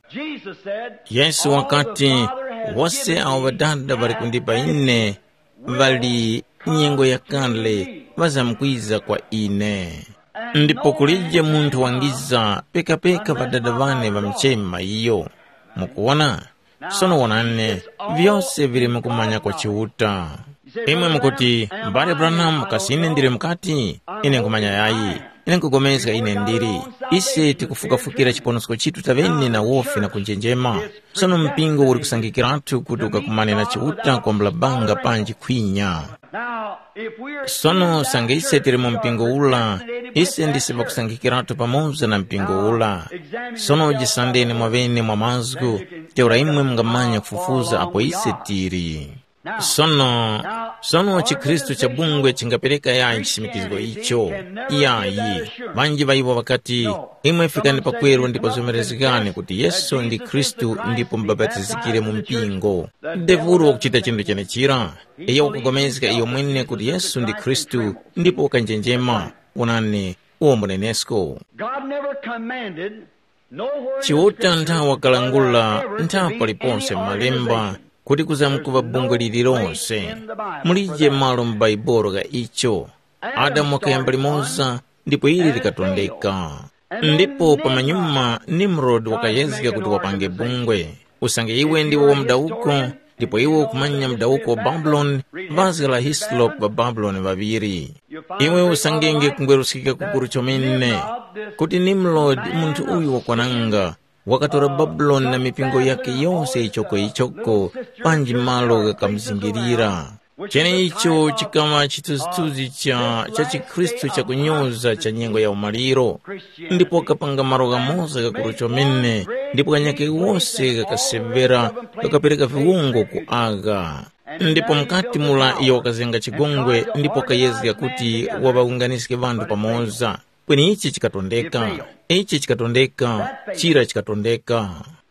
Speaker 1: Yesu wakati wose awabadada bali kundipa ine bali nyengo ya kale waza mkwiza kwa ine. Ndipo kulije muntu wangiza peka peka vadada vane vamchema iyo. Mukuona? Sono wanane vyose vile mkumanya kwa chiuta. Imwe mkuti mbale Branham kasine ndire mkati ine nkumanya yayi. Ine nkugomezeka ine ndiri. Ise tikufukafukira chiponosko chitu tavene na wofi na kunjenjema. Sono mpingo uri kusangikiratu kuti ukakumane na chiuta kwa mlabanga panji kwinya. Sono sange ise tiri mu mpingo ula ise ndisiva kusangikiratu pamoza na mpingo ula. Sono ujisandeni mwavene mwa mazgu teura imwe mngamanya kufufuza apo ise tiri. Sono sono chikristu cha bungwe chingapeleka yayi chisimikizwa icho yayi. Banji baibo wakati imwe fikani pakwero ndipo zomerezekane kuti Yesu ndi Kristu ndipo mbabatizikire mu mpingo. Devuru wakuchita chindu chene chira iyo wakugomezeka iyo mwene kuti Yesu ndi Kristu ndipo wakanjenjema unane uo mwenesko. Chiuta nta wakalangula nta paliponse malemba kuti kuzamkuva bungwe lililonse mulije malo m'baibulo ga icho Adamu akayamba limoza ndipo ili likatondeka. Ndipo pamanyuma Nimrod wakayezeka kuti wapange bungwe usange iwe ndiwo wa mdauko, ndipo iwe kumanya mdauko wa Babylon vazi la Hislop wa Babylon vaviri. Iwe usangenge kungwerusikika kukuru chomene kuti Nimrod muntu uyu wakwananga wakatora Babylon na mipingo yake yose ichoko ichoko panji malo gakamzingirira. Chene icho chikama chituzituzi cha cha chikristu cha kunyoza cha nyengo ya umaliro. Ndipo kapanga maro gamoza gakuru chomene, ndipo kanyake wose gakasevera gakapeleka viungo ku aga. Ndipo mkati mula iyo wakazenga chigongwe, ndipo kayezeka kuti wabaunganisike vandu pamoza. Kweni ichi chikatondeka, ichi chikatondeka, chira chikatondeka.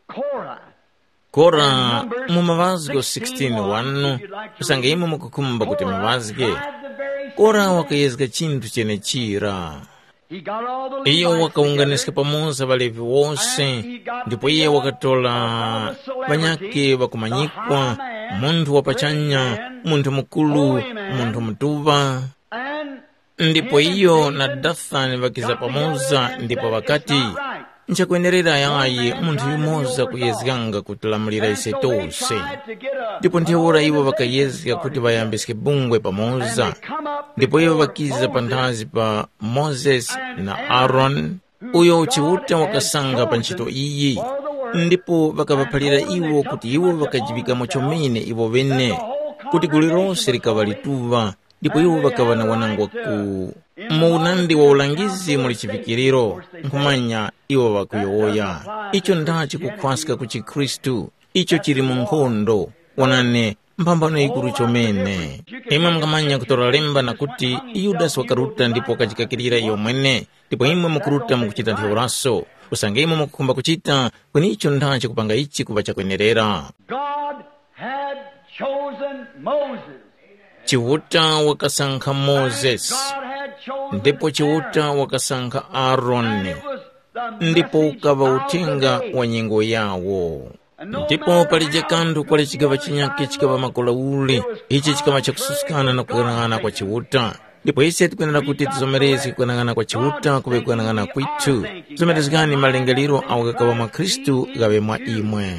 Speaker 1: Kora mu mavazgo sixteen one usange imo mukukumba kuti mavazge Kora wakayezeka chintu chene chira. Iyo wakaunganisika pamoza valevi wose, ndipo iye wakatola vanyake vakumanyikwa, muntu wapachanya, muntu mukulu, muntu mtuva. Ndipo iyo na Dathani vakiza pamoza, ndipo wakati nchakwenerera yayi muntu yumoza kuyezganga kutilamulira ise tose. Ndipo ndiora iwo vakayezga kuti vayambisike bungwe pamoza. Ndipo iwo vakiza pantazi pa Moses na Aaron, uyo uchiuta wakasanga panchito iyi. Ndipo vakavapalira iwo kuti iwo vakajibika mochomene iwo vene, kuti kulilonse likavalituva. Ndipo iwo vakavana wanangwa ku muunandi wa ulangizi muli chivikiriro, nkumanya iwo vakuyoya. Icho ndachi kukwasika kuchi Kristu, icho chiri munkondo, wanane mpambano ikuru chomene. Ima mkamanya kutora lemba na kuti Yudas wakaruta ndipo kachikakirira iyo mwene, ndipo imwe mukuruta mukuchita ntheuraso, usange imwe mukukumba kuchita, kweni icho ndachi kupanga ichi kuva chakwenerera.
Speaker 2: God had chosen Moses.
Speaker 1: Chiuta wakasankha Moses, ndipo chiuta wakasankha Aaron, ndipo ukava utenga wa nyengo yawo. Ndipo palije kandu kwale chikava chinyake chikava makola uli, ichi chikava chakususikana na kukanangana kwa chiuta. Ndipo isi atikwena kuti tizomerezi kukanangana kwa chiuta kuwe kukanangana kwitu. Tizomerezi gani malengeliro au gakava mwa Kristu gawe mwa imwe.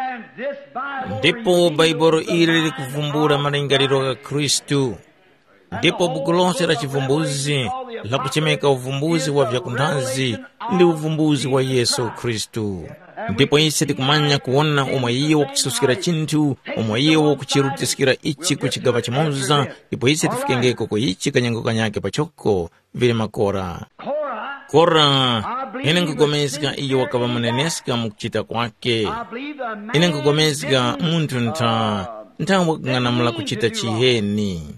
Speaker 1: Ndipo Baibolo ili likuvumbura malengeliro ga Kristu. Ndipo buku lonse la chivumbuzi la kuchemeka uvumbuzi wa vyakundazi ndi uvumbuzi wa Yesu Kristu. Ndipo isi tikumanya kuona umwe iye wakuchisusikira chintu, umwe iye wakuchirutisikira ichi kuchigava chimoza. Ndipo isi tifikengeko kwa ichi kanyengo kanyake pachoko vile makora. Kora ine nkugomezika iyo wakava muneneska mukuchita kwake. Ine nkugomezika muntu nta nta wakanganamula kuchita chiheni.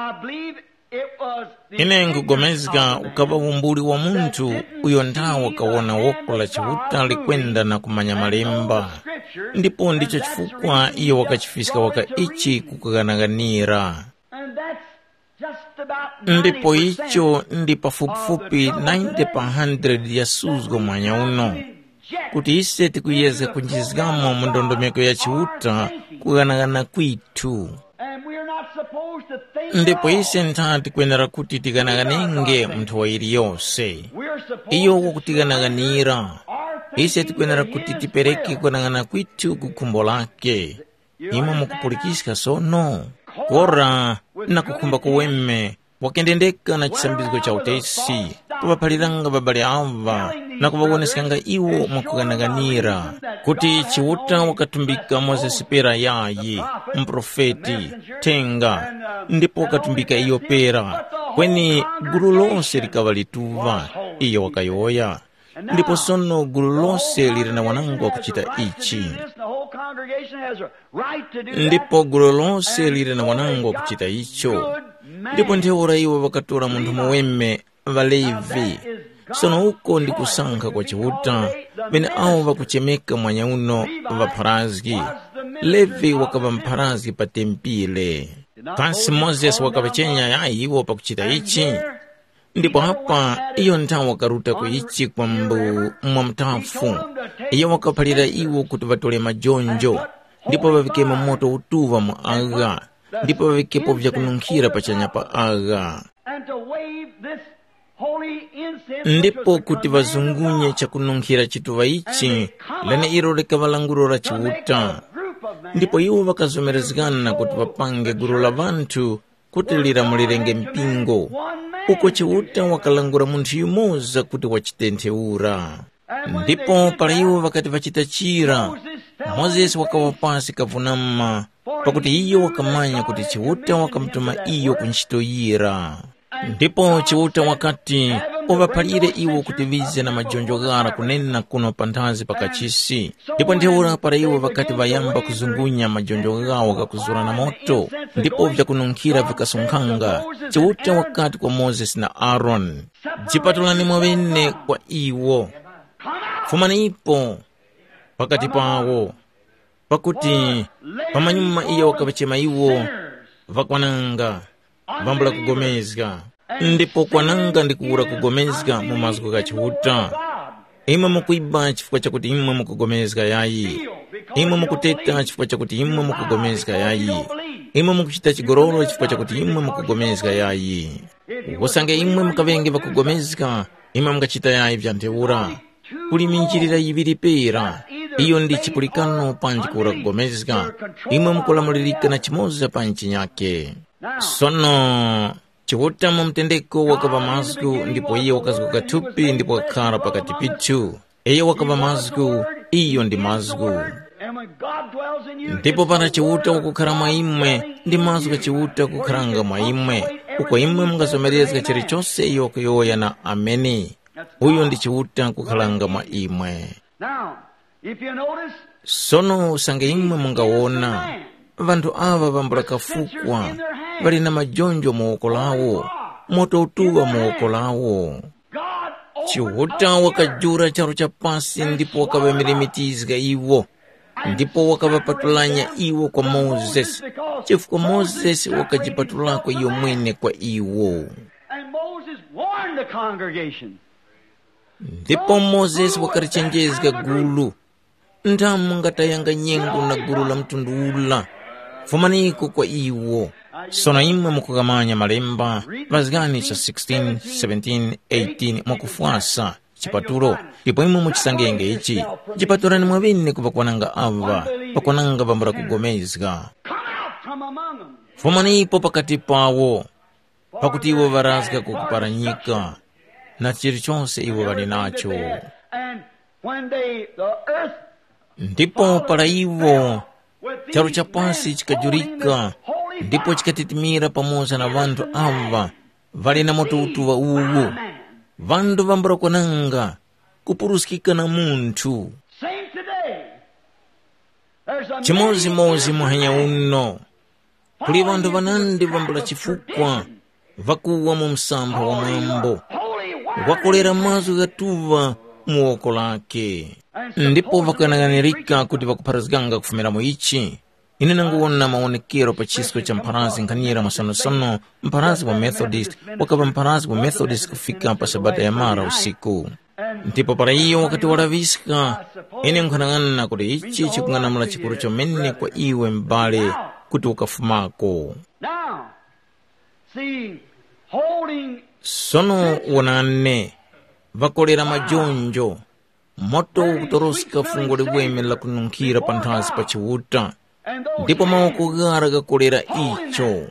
Speaker 1: Ine nkugomezika ukava umbuli wa muntu uyo nta wakawona wokola chiuta likwenda na kumanya malemba. Ndipo ndicho chifukwa iyo wakachifisika waka ichi kukagananira. Ndipo icho ndi pafupifupi ninety per hundred ya suzgo mwanya uno, kuti ise tikuyeza kunjizgamo mundondomeko ya chiuta kuganagana kwitu. Ndipo ise ntati kwenera kuti tiganaganenge mtu wa ili yose. Iyo wakutigananira, ise tikwenera kuti tipereki kuganagana kwitu kukumbo lake. Ima mukupulikisika sono. Kora na kukumba kuweme wakendendeka na chisambizgo cha utesi kupapaliranga babali ava na kubawonesikanga iwo mwakuganaganira kuti chiuta wakatumbika Moses pera yayi mprofeti tenga, ndipo wakatumbika iyo pera kweni gulu lonse likavalituva iyo wakayoya. Ndipo sono gulu lonse lirina wanangu wa kuchita ichi. Ndipo gulu lonse lirina wanangu wa kuchita icho. Ndipo ndiora iwo wakatora muntu muweme valevi. Sono uko ndi kusanka kwa chiuta bene awo wakuchemeka mwanya uno vaparazgi. Levi wakava mparazgi pa tempile. Pansi Moses wakavachenya ya iwo pa kuchita ichi. Ndipo hapa iyo nta wakaruta kuichi kwa mbu mwamtafu. Iyo wakapalira iwo kuti vatole majonjo. ndipo vavikemo moto utuva mu aga, ndipo vavikepo vyakununkhira pachanya pa aga, ndipo kuti vazungunye chakununkhira chituva ichi lene iro likavalangurura chiwuta. Ndipo iwo vakazomerezekana kuti vapange gulu la vanthu kuti liramulirenge mpingo, uko chiwuta wakalangura munthu yumoza kuti wachitentheura. Ndipo para iwo vakati vachitachira, Moses wakawa pasi kavunama, pakuti iyo wakamanya kuti chiwuta wakamtuma iyo kunchitoyira. Ndipo chiwuta wakati uvaphalire iwo kuti vize na majonjogara kunena kuno panthazi pakachisi. Ndipo ntheura para iwo vakati vayamba kuzungunya majonjogawo kakuzura na moto, ndipo vyakununkhira vikasonkhanga. Chiwuta wakati kwa Moses na Aaron, jipatulani mwavene kwa iwo, fumani ipo pakati pawo, pakuti pamanyuma iyo wakavachema iwo vakwananga vambula kugomezga. Ndipo kwananga ndikuwura kugomezga mu maziko ga chiwuta. Imwe mukuiba chifukwa chakuti imwe mukugomezga yayi, imwe mukuteta chifukwa chakuti imwe mukugomezga yayi, imwe mukuchita chigololo chifukwa chakuti imwe mukugomezga yayi. Usange imwe mukavenge vakugomezga, imwe mukachita yayi vya ntheura. Kuli minjirira yiviri pera, iyo ndi chipulikano panji kuwura kugomezga, imwe mukulamulirika na chimoza panchi nyake. Sono chiwuta mu mtendeko wakava mazgu, ndipo iyo wakazgu kathupi, ndipo wakhala pakati pichu. Iyo wakava mazgu, iyo ndi mazgu. Ndipo pana chiwuta wakukhala mwa imwe, ndi mazgu chiwuta kukhalanga mwa imwe, uko imwe mungazomerezga chilichonse iyo wakuyoya na ameni. Uyo ndi chiwuta kukhalanga mwa imwe. Sono usange imwe mungawona vantu ava vambula kafukwa, vali na majonjo muoko lawo, moto utuwa muoko lawo. Chiwuta wakajura charo cha pasi, ndipo wakavamirimitiza iwo, ndipo wakavapatulanya iwo kwa Moses, chifukwa Moses wakajipatulako iyo mwene kwa iwo. Ndipo Moses wakarichenjezga gulu, ndamu ngatayanga nyengo na gulu la mtundula, fumaniko kwa iwo. Sona imwe mukugamanya malemba, vazgani cha sixteen, seventeen, eighteen mukufuasa chipaturo. Ndipo imwe muchisangenge ichi, chipaturani mwavine kuvakwananga ava, vakwananga vambura kugomezga. Fumanipo pakati pawo, pakuti iwo varazga kukuparanyika, na chilichonse iwo vali nacho. Ndipo para iwo charo cha pasi chikajurika, ndipo chikatitimira pamoja na vantu ava vali na moto utuwa uwu, vandu vambura kwananga kupurusikika na munthu. Chimozi mozi muhanya uno, kuli vandu vanandi vambula chifukwa vakuwa mu msampha wa mwambo, wakolera mazu gatuva muoko lake. Ndipo vakananganirika kuti vakupharazganga kufumira mu ichi. Ine nanguona maonekero pa chisko cha mparazi nkhanira masonosono, mparazi wa Methodist, wakava mparazi wa Methodist kufika pa sabata ya mara usiku. Ndipo para iyo wakati walaviska, ine nkhanangana kuti ichi chikunganamula chikuru chomene kwa iwe mbale kuti ukafumako. Sono wanane vakolera majonjo, moto ukutoroska fungo liweme la kununkhira panthazi pa chiwuta, ndipo maoko gara gakolera icho.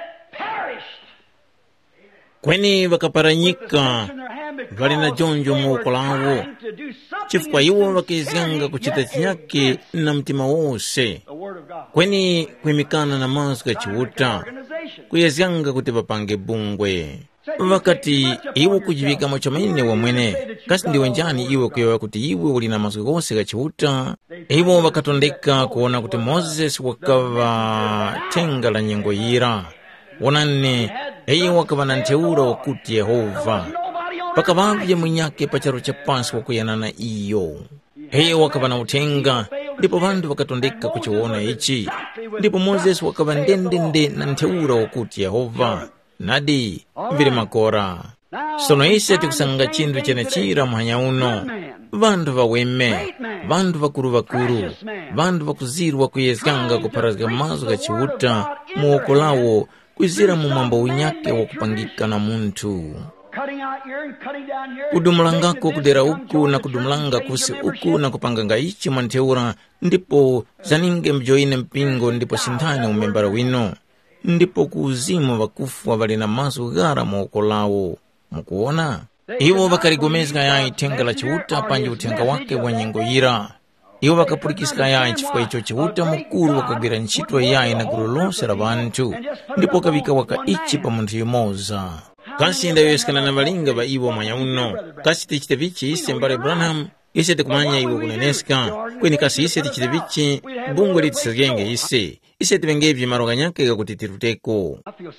Speaker 1: Kweni vakaparanyika, vali na jonjo muoko lawo, chifukwa iwo vakizganga kuchita chinyake na mtima wose. Kweni kwimikana na mazu ga chiwuta, kuyazganga kuti vapange bungwe. Wakati iwo kujivika machomene wa mwene, kasi ndiwe njani iwe kuyewa kuti iwe uli na mazu gose ga chiwuta. Iwo wakatondeka kuona kuti Moses wakava tenga la nyengo yira. Wanane, iyo wakava na nteura wakuti Yehova. Pakavavye mwinyake pacharo cha pasi wakuyana na iyo. Iyo wakava na utenga, ndipo vandu wakatondeka kuchiwona ichi. Ndipo Moses wakava ndendende na nteura wakuti Yehova. Nadi vile makora. sono ise tikusanga chinthu chenechira mphanya uno, vantu vaweme, vantu vakuru vakuru, vantu vakuzirwa kuyezanga kupharazika mazu kachiuta muoko lawo kwizira mu mwambo unyake wa kupangika na munthu. Kudumulangako kudera uku na kudumulanga kusi uku na kupanganga ichi mwantheura, ndipo zaninge mjoine mpingo ndipo sinthani umembara wino, ndipo kuuzimu vakufu vali na mazu gara muoko lawo. Mukuona? Iwo vakaligomezga yayi thenga la chiuta panji uthenga wake wa nyengo yira. Iwo vakapulikisika yayi chifukwa icho chiuta mukuru wakagwira ntchito yayi na gulu lonse la vanthu, ndipo kavika waka ichi pa munthu yumoza. Kasi ndayoyesikana na valinga va iwo mwanya uno, kasi tichite vichi ise mbale Branham, ise tikumanya iwo kuneneska, kweni kasi ise tichite vichi bungwe litisagenge ise, ise tivengebye maroga nyake kakuti tiruteko.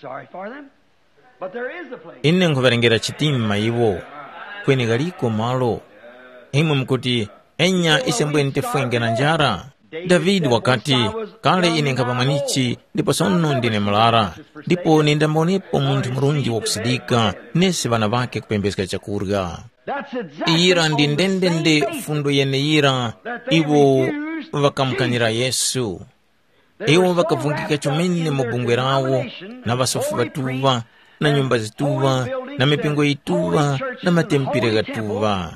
Speaker 1: Ine nkuvarengera chitima iwo, kweni galiko malo. Imwe mkuti, enya ise mbwe nitefwenge na njara. David wakati, kale ine nkapamanichi, ndipo sono ndine mlara, ndipo nindambonepo munthu murunji wakusidika, nese vana vake kupembezeka chakurga. Ira ndi ndendende fundo yene ira, iwo vakamkanira Yesu. Iwo vakavungika chomene mubungwe rawo, na vasofu vatuva, na nyumba zituva, na mipingo ituva, na matempire gatuva.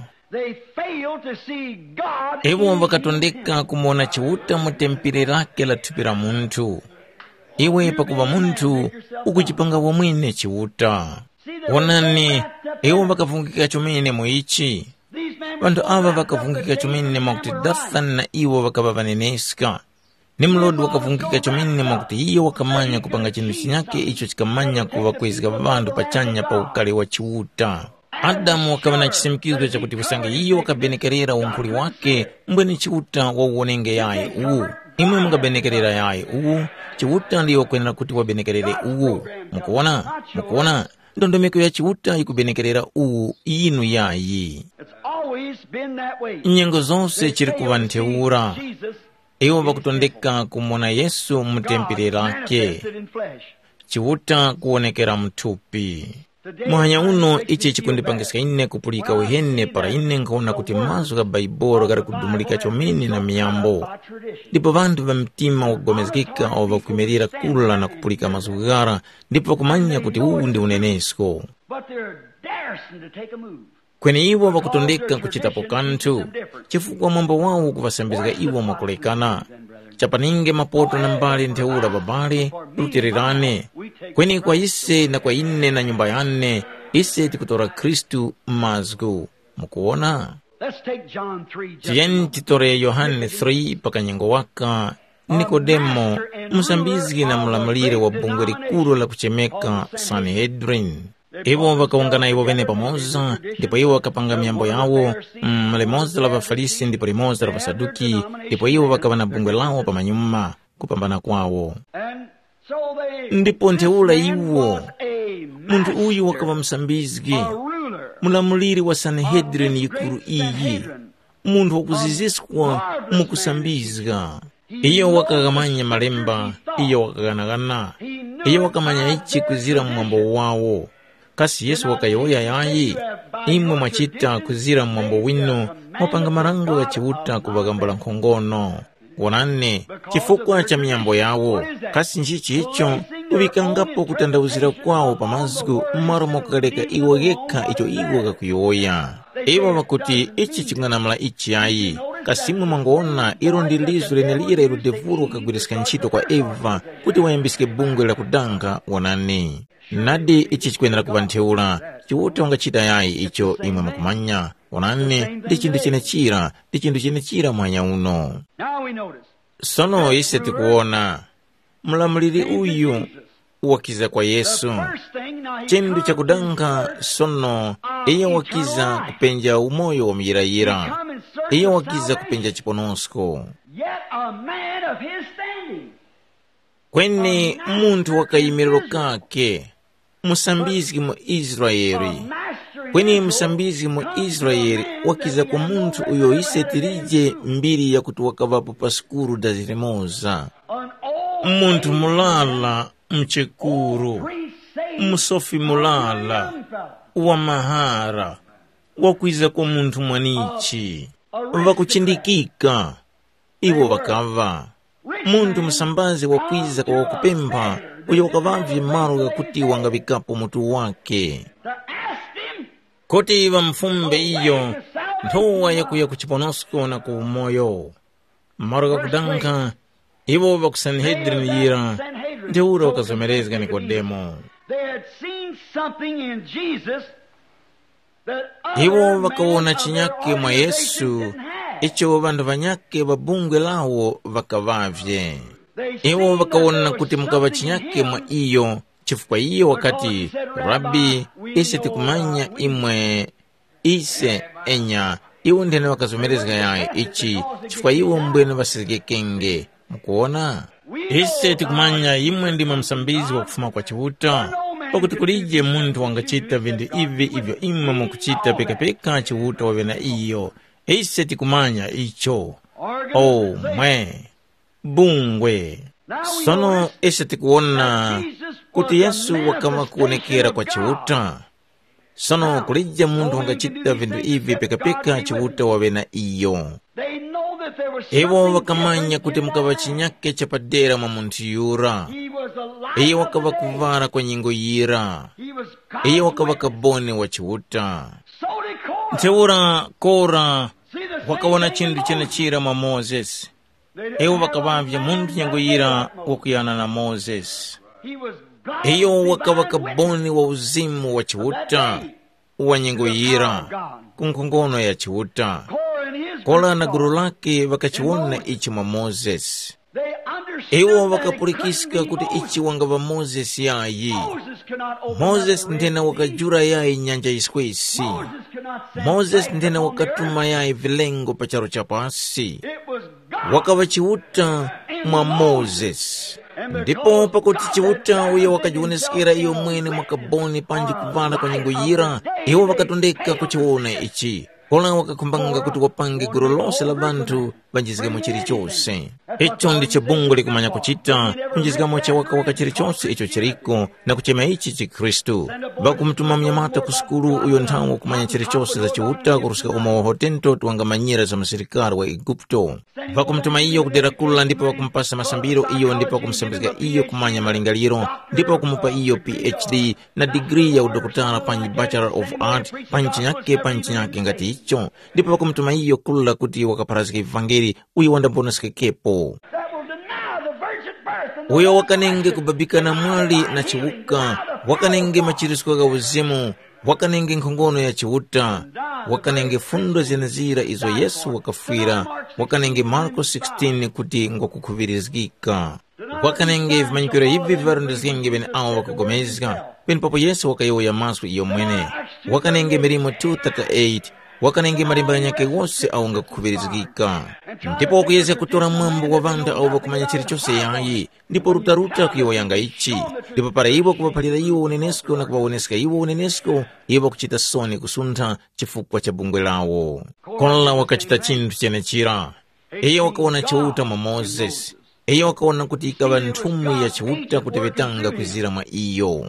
Speaker 1: Iwo vakatondeka kumona chiuta mutempire rake la thupi la munthu. Iwe pakuva munthu ukuchipanga womwene chiuta. Wonani, iwo vakavungika chomene muichi. Vantu ava vakavungika chomene makuti Dathan na iwo vakava vaneneska. Nimrod wakavungika chomene makuti iyo wakamanya kupanga chinthu chinyake icho chikamanya kuva kwezika vantu pachanya pa ukale wa chiuta. Adamu wakava na chisimikizwa chakuti kusange iyo wakabenekerera unkhuli wake mbweni chiuta wa uwonenge yaye uwu. Imwe mungabenekerera yaye uwu, chiuta ndiyo kwenera kuti wabenekerere uwu. Mukuona? Mukuona? Ndondomeko ya chiuta ikubenekerera uwu inu yayi. Nyengo zonse chiri kuva ntheura. Iwo vakutondeka kumona Yesu mutempire lake, chiuta kuonekera mthupi. Mwanya uno ichi chikundipangisika ine kupulika wehene para ine nkaona kuti mazu ka Baibolo kari kudumulika chomini na miyambo. Ndipo vantu va mtima wakugomezekika au vakuimirira kula na kupulika mazu gara, ndipo kumanya kuti uu ndi unenesko. Kweni iwo vakutondeka kuchitapo kanthu, chifukwa mwambo wawo kuvasambizika iwo makulekana. Chapaninge mapoto na mbali ntheura babale, luterirane. Kweni kwa ise na kwa ine na nyumba yane, ise tikutora Kristu mazgu. Mukuona? Tiyeni titore Yohane three paka nyengo waka, Nikodemo, musambizgi na mulamulire wa bungwe likulu la kuchemeka Sanhedrin. Iwo wakaungana iwo vene pamoza, ndipo iwo wakapanga miyambo yawo, mm, limoza la Vafalisi ndipo limoza la Vasaduki, ndipo iwo wakava na bungwe lao pa manyuma kupambana kwawo. Ndipo ntheula iwo, munthu uyu wakava msambizgi, mulamuliri wa Sanhedrin yikuru iyi, munthu wakuziziswa mukusambizga. Iyo wakakamanya malemba, iyo wakaganagana, iyo wakamanya ichi kuzira mwambo wawo. Kasi Yesu wakayoya yayi, imwe mwachita kuzira mwambo wino, mwapanga marango ya chiuta kuvagambula nkhongono. Wonane, chifukwa cha miyambo yawo, kasi nchichi hicho, uvikangapo kutandauzira kwawo pa mazgu, mmaro mwakaleka iwo yekha icho iwo kakuyoya. Iwo wakuti ichi chinganamla ichi yayi, kasimwe mwangoona iro ndilizo lenelira iro devuru wakagwirisika nchito kwa Eva, kuti wayambisike bungwe la kudanga. Wonane, nadi ichi chikwenera kuva ntheula, chiuta wangachita yayi icho imwe mukumanya. Wonane, ndi chinthu chenechira, ndi chinthu chenechira mwanya uno. Sono ise tikuona, mulamuliri uyu wakiza kwa Yesu. Chindu cha kudanga sono, iyo wakiza kupenja umoyo wa miyirayira. Iyo wakiza kupenja chiponosko. Kweni muntu wakayimiriro kake, musambizgi mu Israeli. Kweni musambizgi mu Israeli wakiza kwa muntu uyo ise tirije mbiri ya kutu wakavapo paskuru dazirimoza. Muntu mulala mchekuru, musofi mulala, wa mahara wakwiza kwa munthu mwanichi vakuchindikika iwo vakava munthu msambazi wakwiza kwa wakupempha uyo wakavavye maro yakuti wangavikapo mutu wake kuti vamfumbe iyo nthowa yakuya kuchiponosko na kuumoyo maro gakudanka iwo vakusanhedrin yira ndiura wakazomerezga Nikodemo iwo vakawona chinyake mwa Yesu icho vandu vanyake vabungwe lawo vakavavye iwo vakawona kuti mukava chinyake mwa iyo chifukwa iyo wakati Rabi ise tikumanya imwe ise enya iwo ndene vakazomerezga yaye ichi chifukwa iwo mbwene vasikekenge mukuona ise tikumanya imwe ndimwe msambizi wa kufuma kwa chiwuta pakuti kulije munthu wangachita vindu ivi ivyo imwe mukuchita pekapeka chiwuta wavena iyo ise tikumanya icho oh mwe bungwe sono ise tikuona kuti Yesu wakama kuonekera kwa chiwuta sono kulije munthu wangachita vindu ivi pekapeka chiwuta wavena iyo iwo wakamanya kuti mukava chinyake chapadera mwa munthu yura iye wakava kuvara kwa nyingo yira iye wakava kabone wa chiwuta ntheura kora wakawona chindu chene chira mwa Moses iwo wakavavya munthu nyingo yira wakuyana na Moses iyo wakava kabone wa uzimu wa chiwuta wa nyingo yira kunkhongono ya chiwuta kola na guru lake vakachiwona ichi mwa Moses iwo vakapulikisika kuti ichi wangava Moses yayi Moses ndena wakajura yayi nyanja iskwesi Moses ndena wakatuma yayi vilengo pacharo chapasi wakava chiwuta mwa Moses ndipo pakuti chiwuta uyo wakajiwonesekera iyo mwene mwakaboni panji kuvala kwa nyingo yira iwo vakatondeka kuchiwona ichi kola wakakumbanga kuti wapange guru lonse la bantu banjizigamo chilichonse icho ndicho bungu likumanya kuchita kunjizigamo cha waka waka chilichonse icho chiriko na kuchema ichi chikristu vakumtuma mnyamata kusikulu uyo nthawo kumanya chilichonse za chiwuta kurusika umawa hotento tuwangamanyira za masirikari wa Egipto vakumtuma iyo kudera kula ndipo vakumpasa masambiro iyo ndipo kumsambizga iyo kumanya malingaliro ndipo vakumupa iyo P H D na degree ya udokotala panyi Bachelor of Art panyi chinyake panyi chinyake ngati icho ndipo vakumtuma iyo kula kuti wakaparazika evangeli uyo wandambona sikekepo uyo wakanenge kubabikana mwali na chiwuka wakanenge machirisiko ga uzimu wakanenge nkhongono ya chiwuta wakanenge fundo zinazira izo Yesu wakafwira wakanenge Marko sixteen kuti ngokukhuvirizgika wakanenge vimanyikiro ivi vivarondezgenge bene awo wakagomezga peni papo Yesu wakayoya maso iyo mwene wakanenge Milimo two thirty-eight wakanenge malimba yake wose aunga kukhuvirizgika ndipo wakuyeza kutora mwambo wa vanda au vakumanya chilichonse yayi ndipo rutaruta kuyoyanga ichi ndipo para iwo kuvapalira iwo unenesko na kuvaoneska iwo unenesko iwo kuchita soni kusuntha chifukwa cha bungwe lawo kola wakachita chinthu chene chira iye wakaona chiwuta mwa Moses iye wakaona kuti ikava nthumwi ya chiwuta kutevetanga kwizira mwa iyo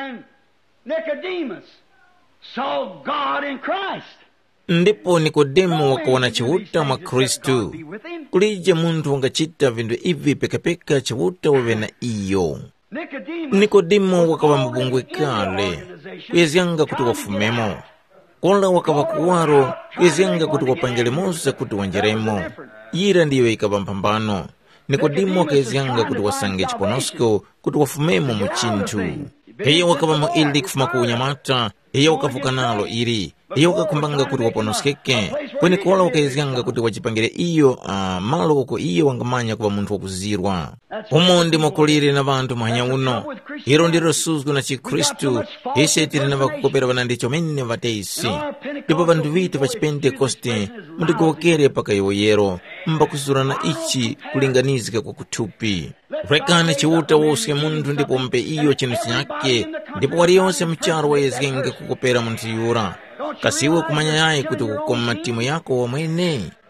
Speaker 1: ndipo Nikodemo wakaona chiwuta mwa Kristu kulije munthu wangachita vindu ivi pekapeka chiwuta wavena iyo Nikodemo wakava mubungwe kale kuyezyanga kuti wafumemo kola wakava kuwaro kuyezyanga kuti wapangele Mose kuti wanjeremo yira ndiyo ikava mpambano Nikodemo wakayezyanga kuti wasange chiponosko kuti wafumemo mu chinthu iye wakava mu ili kufuma ku unyamata iye wakavuka nalo ili iye wakakumbanga kuti waponoskeke kweni kola wakayezyanga kuti wachipangire iyo uh, malo uko iye wangamanya kuva munthu wakuzirwa umo ndimo kulire na vantu mwanya uno iro ndiro suzgu na chikristu ise tiri na vakukopera vanandicho mene vateisi ndipo vantu vitu vachipentekoste mundigokere paka yoyero mbakuzurana ichi kulinganizika kwa kuthupi rekane chiwuta wose munthu ndipo mpe iyo chino chinyake ndipo waliyonse mcharo wayezgenge kukopera munthu yura kasiwe kumanya yaye kuti kukoma timu yako wamwene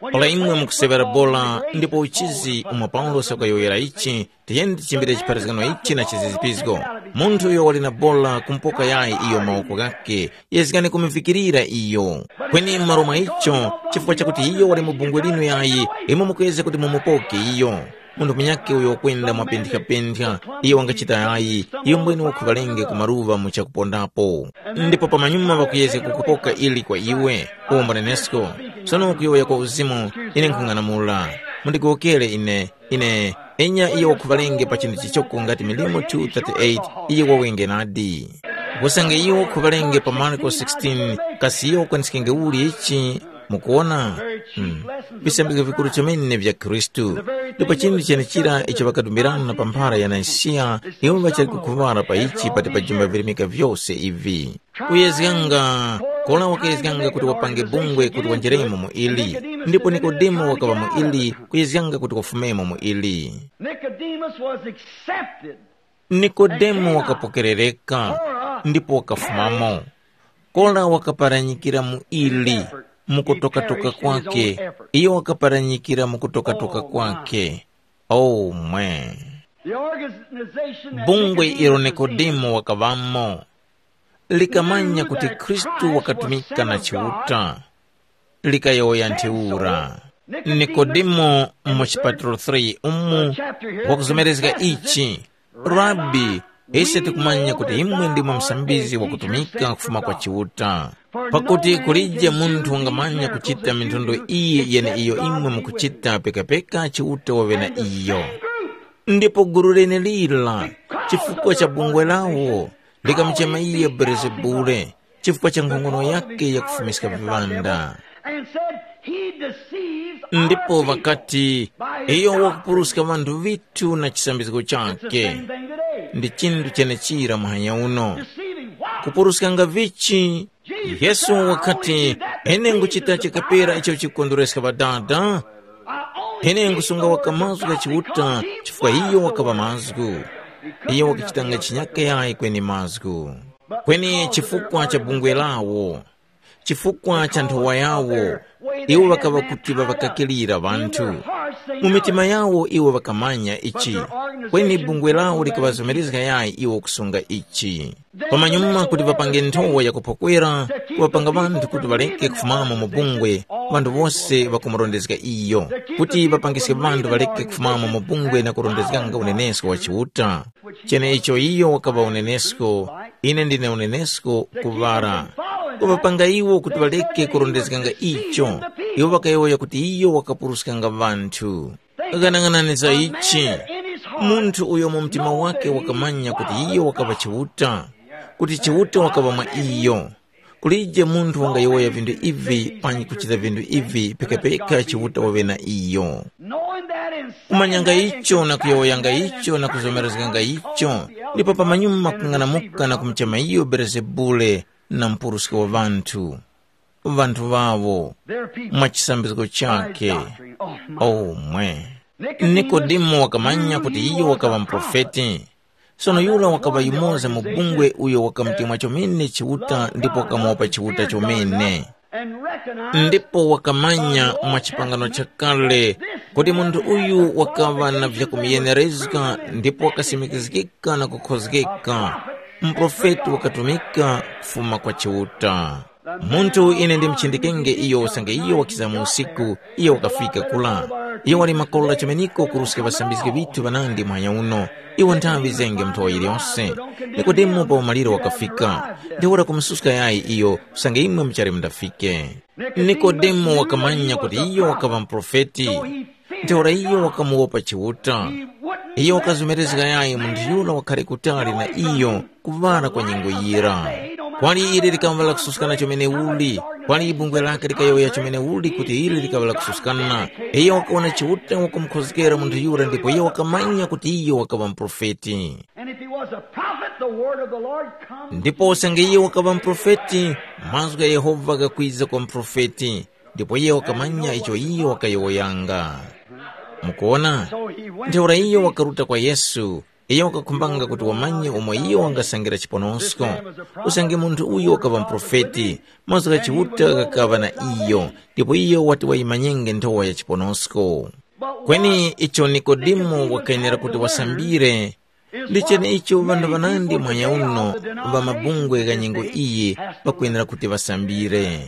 Speaker 1: ola imwe mukusevera bola ndipo uchizi umwe Paulo sokayoyera ichi tiyende chimbire chiphatikizano ichi na chizizipizgo. Munthu uyo wali na bola kumpoka yayi iyo mauko gake yezikane kumifikirira iyo kweni maroma icho chifukwa chakuti iyo wali mubungwe linu yayi imwe mukweze kuti mumupoke iyo. Munthu mnyake uyo kwenda mwapendika-pendika iyo wangachita yayi iyo mbweni wakhuvalenge kumaruva muchakupondapo ndipo pamanyuma wakuyeze kukupoka ili kwa iwe uomba nenesko sono kuyoya kwa uzimu ine nkhung'anamula mundikuokele ine ine enya iyo wakhuvalenge pa chindu chichoko ngati milimo two thirty-eight iyo wawenge nadi kusange iyo wakhuvalenge pa Marko sixteen kasi iyo wakwanisikinge uli ichi mukuona hmm. bisambika vikulu chomene vya Kristu ndipo chindu chenechira icho vakadumbirana pa mphara ya Naisiya iwo vachali kukhuvara pa ichi pati pa jumba vilimika vyose ivi kuyezikanga kola wakayezikanga kuti wapange bungwe kuti wanjeremo mu ili ndipo Nikodemo wakava mu ili kuyezikanga kuti wafumemo mu ili. Nikodemo wakapokerereka ndipo wakafumamo kola wakaparanyikira mu ili mukutoka-toka kwake iyo wakaparanyikira mukutoka-toka kwake. Oh mwe bungwe ilo Nikodemo wakavamo likamanya kuti Kristu wakatumika na chiuta likayoya ntiura. Nikodemo muchipatro three umu wakuzomerezeka ichi Rabi ese tikumanya kuti imwe ndimo msambizi wakutumika kufuma kwa chiuta pakuti kulija munthu wangamanya kuchita mintondo iye yene iyo imwe mukuchita pekapeka chiuta wavena iyo. Ndipo guru lene lila chifukwa cha bungwe lawo likamchema iye Beelzebule chifukwa cha nkhongono yake ya kufumisika vivanda. Ndipo wakati iyo wakupurusika vandu vitu na chisambiziko chake ndi chindu chenechira mahanya uno kupurusikanga vichi. Yesu wakati ene nguchita chikapera icho chikondoresa vadada ene ngusunga wakamazgu ya chiuta chifukwa iyo wakava mazgu iyo wakichitanga chinyake yayi kweni mazgu kweni chifukwa cha bungwe lawo chifukwa cha nthowa yawo iwo wakava kuti vavakakilira vantu mumitima yawo iwo wakamanya ichi kweni bungwe lawo likavazomerezeka yayi iwo kusunga ichi pamanyuma kuti vapange nthowa yakupokwera kuwapanga vantu kuti valeke kufumamo mu bungwe vantu vose vakumurondezeka iyo kuti vapangisike vantu valeke kufumamo mu bungwe na kurondezekanga unenesko wa chiuta chene icho iyo wakava unenesko ine ndine unenesko kuvara kuvapanga iwo kuti valeke kurondezekanga icho iwo vakayoya kuti iyo wakapurusikanga vantu. Akanang'ananiza ichi munthu uyo mu mtima wake wakamanya kuti iyo wakava chiuta kuti chiuta wakava mwa iyo kulije munthu wangayoya vindu ivi panyi kuchita vindu ivi pekapeka chiuta wavena iyo kumanyanga icho na kuyoyanga icho na kuzomerezekanga icho ndipo pamanyuma kung'anamuka na kumchema iyo Beelzebule na mpurusika wa vantu vantu vavo mwachisambiziko chake. Oh mwe Nikodemo wakamanya kuti iyo wakava mprofeti sono yula wakava yumoza mubungwe uyo wakamtimwa chomene chiuta ndipo wakamuopa chiuta chomene ndipo wakamanya mwachipangano chakale kuti munthu uyu wakava na vyakumiyenerezeka ndipo wakasimikizikika na kukhozekeka mprofeti wakatumika kufuma kwa chiuta. Munthu ine ndi mchindikenge iyo usange iyo wakizamu usiku iyo wakafika kula iyo wali makola chomeniko kurusika vasambizike vitu vanandi mwanya uno iwo nthawi zenge mthowa iliyonse. Nikodemo pa umaliro wakafika ndi ora kumsuska yayi iyo usange imwe mchari mndafike. Nikodemo wakamanya kuti iyo wakava mprofeti ndi ora iyo wakamuopa chiuta iyo wakazomerezeka yayi munthu yula wakhale kutali na iyo kuvana kwa nyengo yira kwali ili likamvala kususikana chomene uli kwali bungwe lake likayoya chomene uli kuti ili likavala kususikana iyo wakaona chiuta wakumkhozekera munthu yura ndipo iyo wakamanya kuti iyo wakava mprofeti. Ndipo usange iyo wakava mprofeti mazwi ya Yehova akakwiza kwa mprofeti ndipo iyo wakamanya icho iyo wakayoyanga. Mukuona? Ntheura iyo wakaruta kwa Yesu iyo wakakhumbanga kuti wamanye omwe iyo wangasangira chiponosko usange munthu uyo wakava mprofeti mazu kachiwuta kakava na iyo ndipo iyo wati waimanyenge nthowa ya chiponosko. Kweni icho Nikodimo wakayenera kuti wasambire ndichene icho vandu vanandi mwanya uno va mabungwe ga nyengo iye vakuyenera kuti vasambire.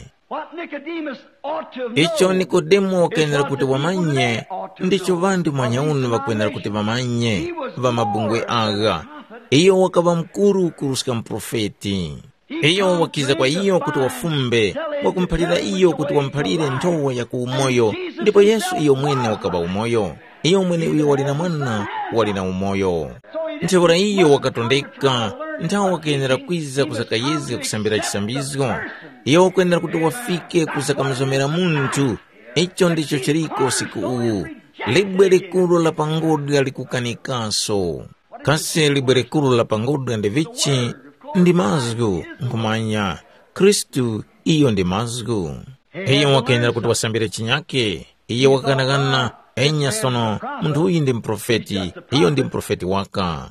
Speaker 1: Icho Nikodemo wakayenera kuti wamanye ndicho vandu mwanya uno vakuyenera kuti vamanye va mabungwe aga. Iyo wakava mkuru kurusika mprofeti. Iyo wakiza kwa iyo kuti wafumbe wakumphalira iyo kuti wamphalire nthowa ya kuumoyo ndipo Yesu iyo mwene wakava umoyo. Iyo mwene uyo walina mwana walina umoyo. Nthevura iyo wakatondeka nthawi wakayenera kwiza kusakayeze kusambira chisambizo. Iyo wakuyenera kuti wafike kusakamzomera munthu. Icho ndicho chiriko siku uwu. Libwe likulu la pangodya likukanikaso. Kasi libwe likulu la pangodya ndi vichi ndi mazgu nkumanya Kristu iyo ndi mazgu. Iyo wakayenera kuti wasambire chinyake. Iyo wakanagana enya sono munthu uyu ndi mprofeti. Iyo ndi mprofeti waka.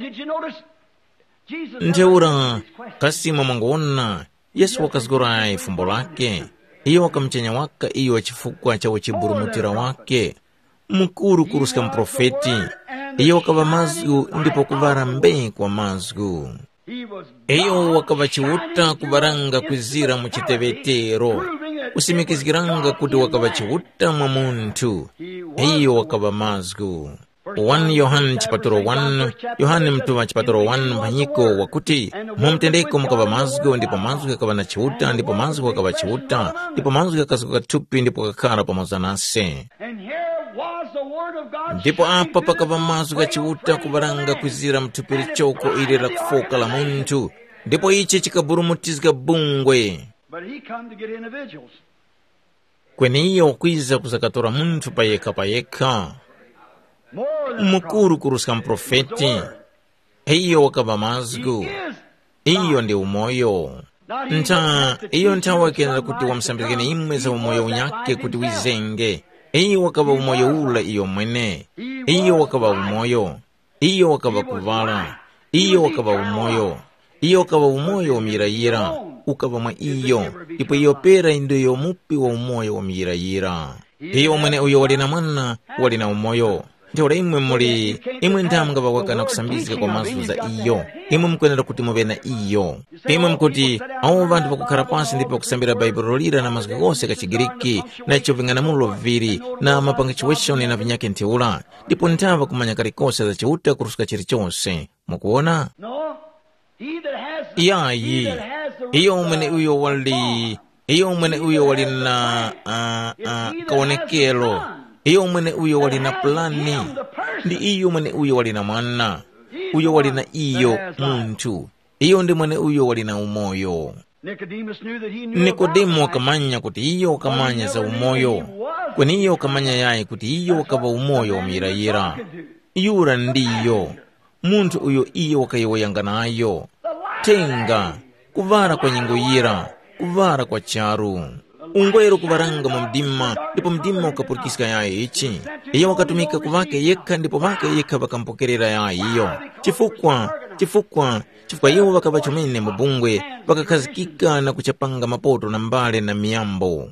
Speaker 1: Ntheura kasi mwamangowona Yesu wakazgorai fumbo lake. Iyo wakamchenya waka iyo chifukwa cha wachiburumutira wake mkuru kurusika mprofeti. Iyo wakava mazgu ndipo kuvara mbe kwa mazgu. Iyo wakava chiwuta kuvaranga kwizira mu chitevetero usimikizikiranga kuti wakava chiwuta mwa munthu. Iyo wakava mazgu. First Yohane chapaturo one, Yohane mtume chapaturo one mpanyiko wakuti mumtendeko mukava mazgu ndipo mazgu yakava na chiwuta ndipo mazgu yakava chiwuta ndipo mazgu yakasuka thupi ndipo kakhala pamodzi nase. Ndipo apa pakava mazgu kachiwuta kuvaranga kwizira mthupi lichoko ili la kufoka la munthu ndipo ichi chikaburumutizika bungwe. Kweni iyo kwiza kusakatora munthu payekha payekha mukuru kurusika mprofeti. Iyo wakava mazgu. Iyo ndi umoyo. Nta iyo nthawi wakenera kuti wamsambikene imwe za umoyo unyake kuti wizenge. Iyo wakava umoyo ula iyo mwene. Iyo wakava umoyo. Iyo wakava kuvala. Iyo wakava umoyo. Iyo wakava umoyo wamirayira ukava mwa iyo ndipo iyo pera indo iyo mupi wa umoyo wamirayira. Iyo mwene uyo walina mwana walina umoyo. Ntheura imwe muli imwe nthawi ngava wakana kusambizika kwa mazgu za iyo imwe mkuyenera kuti muvena iyo. Imwe mkuti awo vantu vakukhala pansi ndipo kusambira baibulo lira na mazgu gose kachigiriki na icho ving'anamulo viri na mapunctuation na vinyake ntheura ndipo nthawi kumanya kalikose za chiwuta kurusika chilichonse. Mukuona? Iyayi iyo umene uyo wali iyo umene uyo wali na uh, uh, kaonekelo. Iyo mwene uyo walina plani. Ndi iyo mwene uyo walina mwana. Uyo walina iyo munthu. Iyo ndi mwene uyo walina umoyo. Nikodemo wakamanya kuti iyo wakamanya za umoyo. Kweni iyo wakamanya yayi kuti iyo wakava umoyo wamirayira. Yura ndiyo munthu uyo iyo wakayiwayanga nayo. Tenga kuvara kwa nyingoyira, kuvara kwa charu. Ungwero kuvaranga mu mdima ndipo mdima ukapurikisika yayi ichi. Iyo wakatumika kuvake yekha ndipo vake yekha vakampokerera yayi iyo. Chifukwa, chifukwa, chifukwa iyo wakava chomene mubungwe vakakhazikika na kuchapanga mapoto na mbale na miyambo.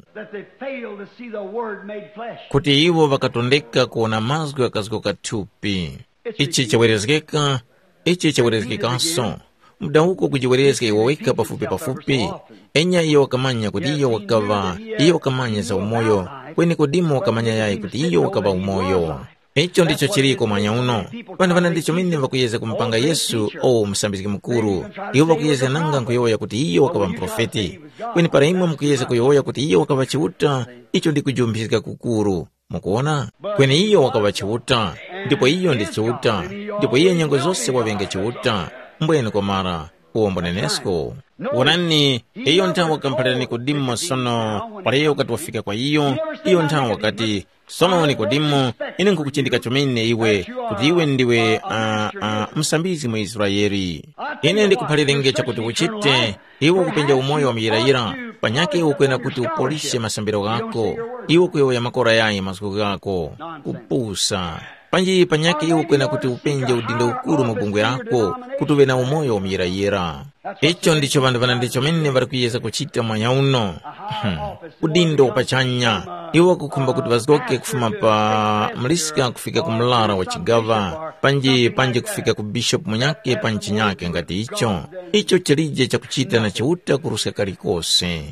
Speaker 1: Kuti iwo vakatondeka kuona mazgu yakazikoka thupi. Ichi chawerezekeka, ichi chawerezekekanso. Muda huko kujiwerezeka iwaweka pafupi pafupi. Enya iyo wakamanya kuti iyo wakava iyo wakamanya za umoyo. Kweni Nikodimo wakamanya yayi kuti iyo wakava umoyo. Icho ndicho chiriko mwanya uno. Vana vana ndicho mine vakuyeza kumpanga Yesu o msambiziki mkuru. Iyo vakuyeza nanga nkuyoya kuti iyo wakava mprofeti. Kweni para imwe mkuyeza kuyoya kuti iyo wakava chiwuta. Icho ndi kujumbizika kukuru. Mukuona? Kweni iyo wakava chiwuta. Ndipo iyo ndi chiwuta. Ndipo iyo nyengo zose wavenge chiwuta. Mbwene kwa mara uombo nenesko. Wanani iyo nthawi wakamphalira Nikodimo sono paleyo wakati wafika kwa iyo iyo nthawi wakati sono Nikodimo ine nkukuchindika chomene iwe kuti iwe ndiwe uh, uh, msambizi mu Israeli. Ine ndikuphalire chakuti uchite iwe kupenja umoyo wa miyirayira panyake iwe kwena kuti upolishe masambiro gako iwe kuyoya makora yayi masiku gako kupusa panji panyake iwo kwena kuti upenje udindo ukulu mubungwe lako kuti uve na umoyo omuyirayira. Icho ndicho vandu vana ndicho mene vari kuyesa kuchita mwanya uno. Hmm. Udindo upachanya iwo kukumba kuti vazikoke kufuma pa mlisika kufika kumlara wa chigava panji panji kufika ku bishop munyake panchi nyake ngati icho icho chilije cha kuchita na chiuta kurusa kalikose.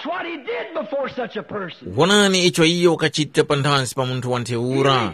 Speaker 1: Wonani icho iyo wakachita pandansi pa muntu wanteura.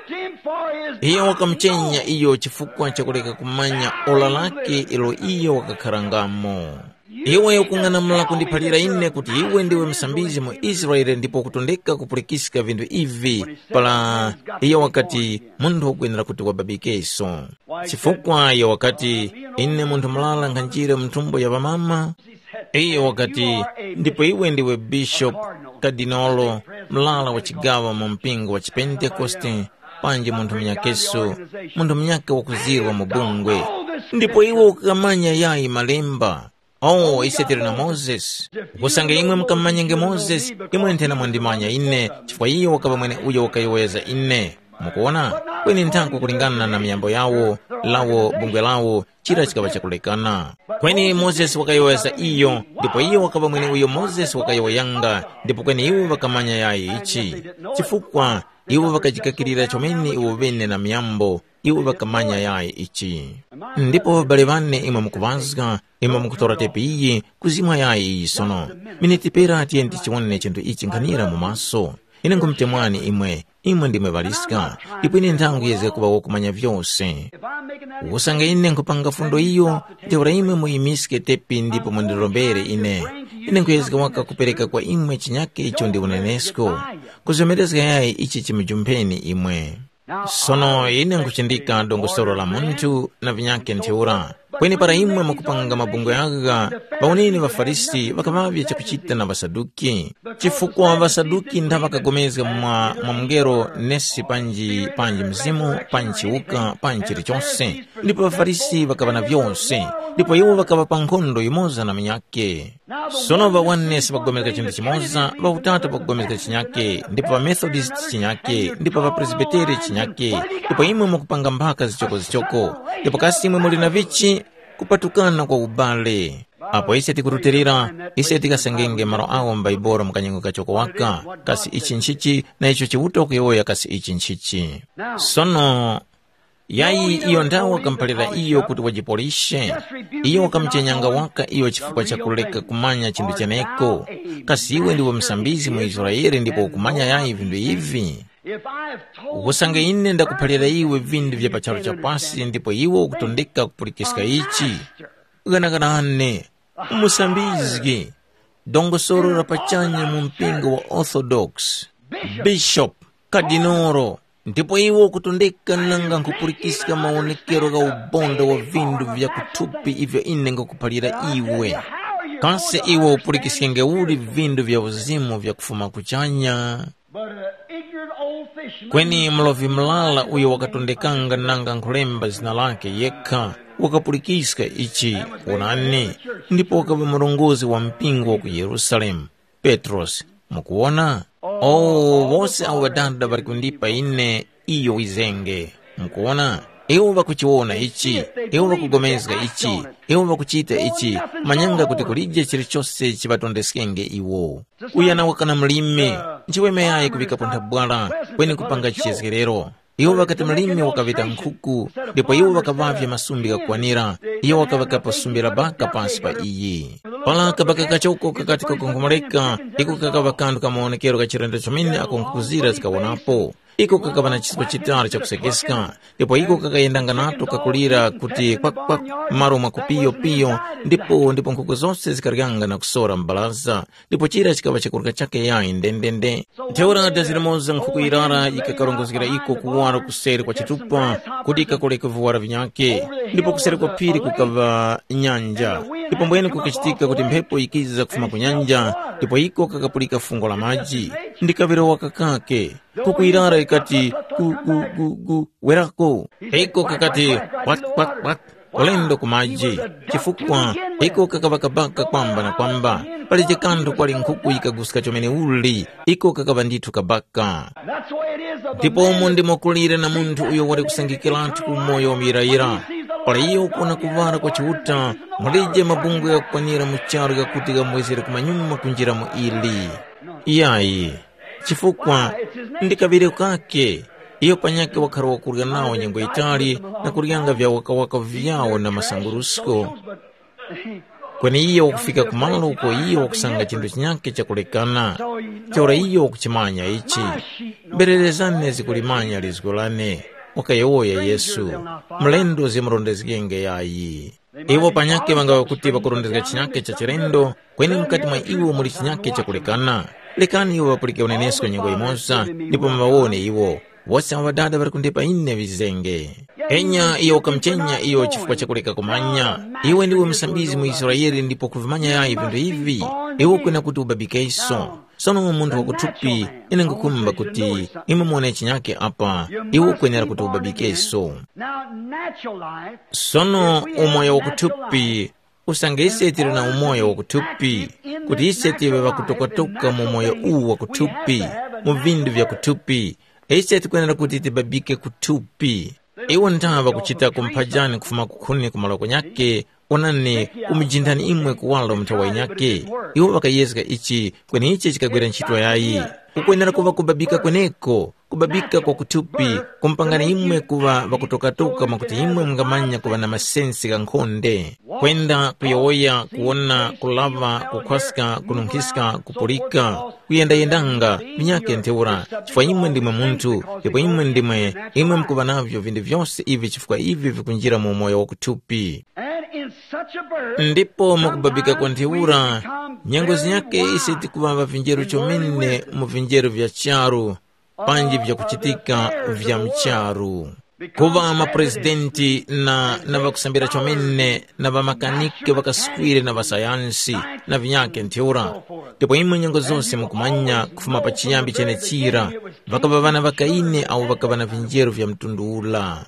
Speaker 1: Iyo wakamchenya iyo chifukwa cha kuleka kumanya ola lake ilo iyo wakakharangamo. Iwe ukungana mla kundipalira ine kuti iwe ndiwe msambizi mu Israeli ndipo kutondeka kupulikisika vindu ivi pala iyo wakati mundu ukwenera kuti wababikeso. Chifukwa iyo wakati ine mundu mlala nganjire mtumbo ya vamama. Iyo wakati ndipo iwe ndiwe bishop kadinolo mlala wa chigawa mu mpingo wa Chipentekoste panje mundu mnyakeso mundu mnyake wakuzirwa mubungwe ndipo iwe ukamanya yai malemba. Oh, isetiri na Moses. Kusange imwe mkamanya nge Moses, imwe ntena mwandimanya ine, chifukwa iyo wakaba mwene uyo wakayoweza ine. Mukuona? Kweni ntanku kulingana na miyambo yawo, lawo, bungwe lawo, chira chikaba chakulekana. Kweni Moses wakayoweza iyo, ndipo iyo wakaba mwene uyo Moses wakayowayanga, ndipo kweni iwe wakamanya yai ichi. Chifukwa, iwe wakajikakirira chomeni iwe vene na miyambo, iwe wakamanya yai ichi. Ndipo bale vane imwe mukuvazga, imwe mukutora tepi iyi, kuzimwa yai isono. Minitipera atienti chiwane chintu ichi nkanira mumaso. Ine ngumtemwani imwe, imwe ndime valiska, ipo ine ntangu yeze kuba wakumanya vyose. Usange ine nkupanga fundo iyo, teura imwe muimiske tepi ndipo mundirombere ine. Ine nkuyezeka waka kupereka kwa imwe chinyake icho ndi unenesko. Kuzomerezga yai ichi chimijumpeni imwe. Sono ine nkuchindika dongo soro la muntu na vinyake nteura. Kweni para imwe mukupanga mabungo yaga, baunini wa farisi wakavavya chakuchita na vasaduki. Chifukwa vasaduki ndava kagomeza mwa mngero nesi panji panji mzimu, panji uka, panji richose. Ndipo vafarisi wakavana vyose. Ndipo iwo wakava pankondo imoza na minyake. Sono va wanesi wakagomeza chindu chimoza, va utata wakagomeza chinyake, ndipo va methodist chinyake, ndipo va presbyteri chinyake, ndipo imwe mukupanga mpaka zichoko zichoko. Ndipo kasi imwe mulina vichi, kupatukana kwa ubale. Apo isi tikurutirira, isi tikasengenge maro awo mbaibora mkanyengo kachoko waka, kasi ichi nchichi, na icho chivuto kuyoya kasi ichi nchichi. Sono, yai iyo ndawa kampalira iyo kuti wajipolishe, iyo wakamchenyanga waka iyo chifukwa cha kuleka kumanya chindu chaneko, kasi iwe ndiwe msambizi mu Israeli ndipo kumanya yai vindu hivi. Usange ine ndakupalira iwe vindu vya pacharo cha pasi ndipo iwe ukutondeka kupulikisika ichi. Uganagana umusambizi dongo soro rapachanya mumpingo wa Orthodox bishop kadinoro ndipo iwe ukutondeka nanga kupulikisika maonekero ga ubondo wa vindu vya kutupi ivyo ine ngakupalira iwe. Kasi iwe upulikisike uli vindu vya uzimu vya kufuma kuchanya. Kweni mlovi mlala uyo wakatondekanga nanga nkulemba zina lake yeka wakapulikisika ichi unani ndipo wakabe mrongozi wa mpingo wa ku Yerusalemu Petros. Mukuona? Oh, wose awadanda bari kundipa ine iyo izenge. Mukuona? Ewo bakuchiona ichi, ewo bakugomezga ichi, ewo bakuchita ichi, manyanga kuti kulije chiri chose chibatondeskenge iwo. Uyana wakana mlime, nchiwe meyaye kubika ponta bwala, kweni kupanga chizgerero. Iwo wakati mlime wakavita nkuku, ndipo iwo wakavavya masumbi kakwanira, iyo wakavaka pasumbira baka pansi pa iyi. Pala kabaka kachoko kakati kakongomoreka, iko kakavakandu kamaonekero kachirenda chomine akongukuzira zikawonapo. Iko kakavana chisipo chitari cha kusekeska, ndipo iko kakayendanga nato kakulira kuti kwak kwak maru makupiyo piyo, ndipo ndipo nkuku zonse zikariganga na kusora mbalaza, ndipo chira chikava chakurika chake ya indendende. Teura dazirimoza nkuku irara ikakarongozgira iko kuwara kuseri kwa chitupa, kuti ikakuleka vuwara vinyake, ndipo kuseri kwa piri kukava nyanja, ndipo mbweni kukachitika kuti mpepo ikiza kufuma kunyanja, ndipo iko kakapulika fungo la maji, ndikaviro wakakake. Kukuirara ikati gu gu gu gu werako. Eko kakati wat wat wat ulendo kumaji chifukwa iko kakavakabaka kwamba na kwamba pali chikanto kwali nkhuku ikaguska chomene uli iko kakava ndithu kabaka. Ndipo umu ndimokulire na munthu uyo wali kusangikiratu kumoyo omuyirayira pali iyo kuna kuvara kwa chiuta mulije mabungu ya kukwanira mucharo yakuti kamwezere kumanyuma kunjira mu ili iyayi chifukwa ndikavire kake iyo panyake wakhala wakurya nawo nyengo itali na kuryanga vya wakawaka vyawo na masangurusko kweni iyo wakufika kumalo uko iyo wakusanga chindu chinyake chakulekana chora iyo wakuchimanya ichi mbererezane zikulimanya lizikulane wakayowoya Yesu mlendo zimurondezikenge yayi iwo panyake vanga wakuti vakurondezeka chinyake cha chirendo kweni mkati mwa iwo muli chinyake chakulekana lekani iwo vapulike unenesko nyengo imosa ndipo mvawone iwo wose awadada vari kundepa ine vizenge enya iyo kamchenya iyo chifukwa chakuleka kumanya iwe ndiwe msambizi mu Israeli ndipo kuvimanya yayi vindu hivi iwo kwena kuti ubabike iso sono munthu wakuthupi ine ngukumba kuti imumone chinyake apa iwo kwenera kuti ubabike iso sono umoyo wakuthupi usange isetire na umoyo wakuthupi kuti isetire vakutoka-toka mu moyo uwu wakuthupi mu vindu vya kuthupi iseti kwenera kuti tibabike kuthupi iwo ntava kuchita kumphajani kufuma kukhuni kumalo kunyake onani kumijindani imwe kuwala mthawa inyake iwo vakayezeka ichi kweni ichi chikagwera ntchito yayi ukwenera kuva kubabika kweneko kubabika kwa kuthupi kumpangani imwe kuva vakutoka-toka makuti imwe mungamanya kuva na masensi kankhonde kwenda kuyowoya kuona kulava kukhwaska kununkhiska kupulika kuyendayendanga minyake ntheura chifukwa imwe ndimwe munthu ndipo imwe ndimwe imwe mkuva navyo vindu vyose ivi chifukwa ivi vikunjira mu moyo wakuthupi ndipo mukubabika kwa ntheura nyengo zinyake iseti kuvava vinjeru chomene mu vinjeru vya charu panji vya kuchitika vya mcharu kuva mapresidenti na na vakusambira chomene na vamakanike vakaswire na vasayansi na vinyake ntheura ndipo imwe nyengo zonse mukumanya kufuma pa chiyambi chene chira vakava vana vakaine au vakava na vinjeru vya mtundula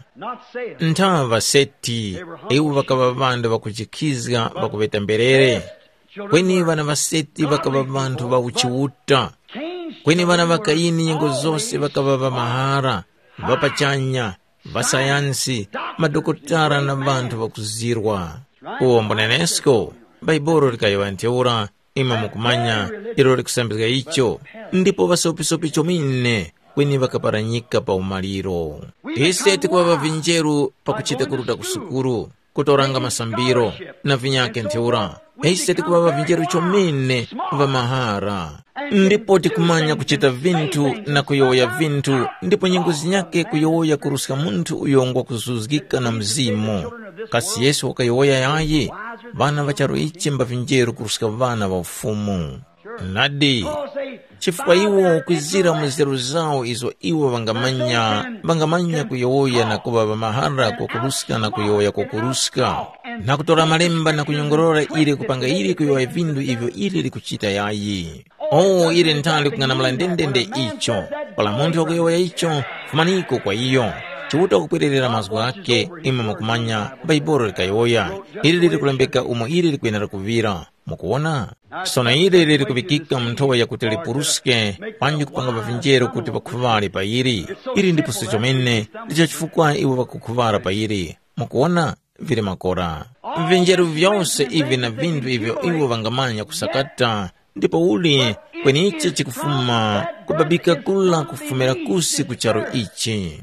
Speaker 1: nthava seti iwo vakava vandu vakuchikizga vakuveta mberere kweni vana vaseti vakava vantu vauchiuta kweni vana vakaini nyengo zonse vakava vamahara vapachanya vasayansi madokotara na vantu vakuzirwa uwo mbonenesko baibolo likayowa ntheura ima mukumanya ilo likusambizika icho ndipo vasopisopi chomine kweni vakaparanyika pa umaliro iseti kuva vavinjeru pakuchita kuruta kusukuru kutoranga masambiro na vinyake ntheura iseti kuva vavinjeru chomine vamahara ndipo tikumanya kuchita vintu na kuyoya vintu ndipo nyengo zinyake kuyoya kurusika munthu uyongwa kuzuzgika na mzimu kasi Yesu wakayoya yayi vana vacharo ichi mbavinjeru kurusika vana va ufumu nadi chifukwa iwo kwizira muzeru zawo izo iwo vangamanya vangamanya kuyoya na kuva vamahara kukurusika na kuyoya kukurusika na kutora malemba na kunyongorora ili kupanga ili kuyoya vindu ivyo ili likuchita yayi oh ili ntali kung'anamula ndendende icho pala munthu wakuyoya icho fumaniko kwa iyo chiuta kupwererera mazgu ake ima mukumanya baibolo likayoya ili lili kulembeka umo ili likuyenera kuvira mukuona sona ili lili kuvikika mnthowa yakuti lipuruske panji kupanga vavinjeru kuti vakhuvali pa ili ili ndipo sichomene ndicho chifukwa iwo vakukhuvara pa ili mukuona vili makora vinjeru vyonse ivi na vindu ivyo iwo vangamanya kusakata ndipo uli kweni ichi chikufuma kubabika kula kufumira kusi kucharo ichi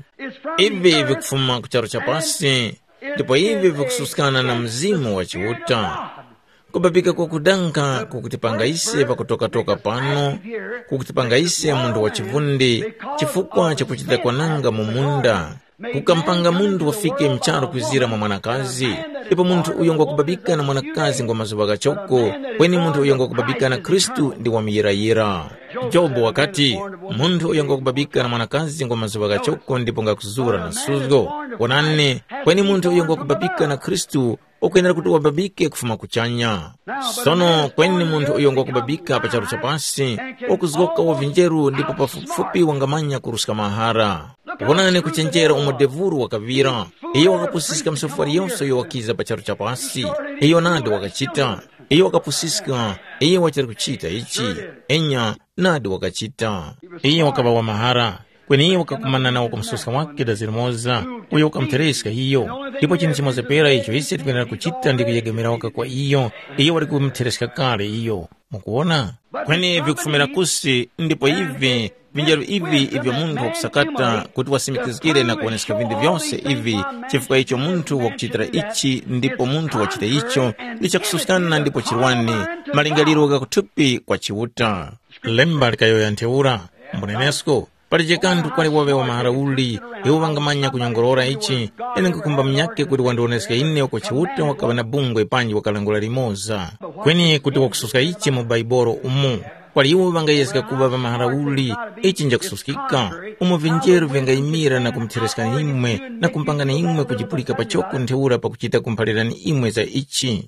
Speaker 1: ivi vikufuma kucharo cha pasi ndipo ivi vikususikana na mzimu wa chiuta kubabika kwa kudanka kukutipangaise vakutoka-toka pano kukutipangaise mundu wa chivundi chifukwa cha kuchita kwananga mumunda kukampanga mundu wafike mcharo kwizira mwa mwanakazi ndipo munthu uyongwa kubabika na mwanakazi ngwa mazuva gachoko kweni munthu uyongwa kubabika na Kristu ndi wamiyirayira Jobu wakati munthu uyongwa kubabika na mwanakazi ngwa mazuva gachoko ndipo ngakuzura na suzgo konane kweni munthu uyongwa kubabika na Kristu okwenera kuti wababike kufuma kuchanya sono kweni munthu uyongwa kubabika pa charo cha pasi okuzgoka wavinjeru ndipo pafupifupi wangamanya kurusika mahara konane kuchenjera umodevuru wakavira iyo wakapusisika msofari yonso yowakiza pa charo cha pasi iyo nadi wakachita iyo wakapusisika iyo wachari kuchita ichi enya nadi wakachita iyo wakabawa mahara kweni iyo wakakumana nawo kumsusa wake da zilimoza uyo wakamtereska hiyo ipo chini chimoza pera icho isi tukenera kuchita ndi kuyegemera waka kwa iyo iyo wali kumtereska kare iyo mukuona kweni vikufumira kusi ndipo hivi vinjaro hivi ivyo muntu wakusakata kuti wasimikizikire na kuoneseka vindu vyonse hivi chifukwa icho muntu wakuchitira ichi ndipo muntu wachita icho licha kususikana ndipo chirwani malingaliro wakakutupi kwa chiwuta lemba likayoya nteura mbunenesko palije kantu kwali wawe wa mahara uli iwo wangamanya kunyongorora ichi ene nkukumba mnyake kuti wandioneseka ine kwa chiwuta wakaba na bungwe panji wakalangula limoza kweni kuti wakususka ichi mu baiboro umu kwali iwo vangayesika kuva va mahara uli ichi nja kususkika umu vinjeru vingayimira na kumtereska ni imwe na kumpanga ni imwe kujipulika pachoko nteura pa kuchita kumpalira ni imwe za ichi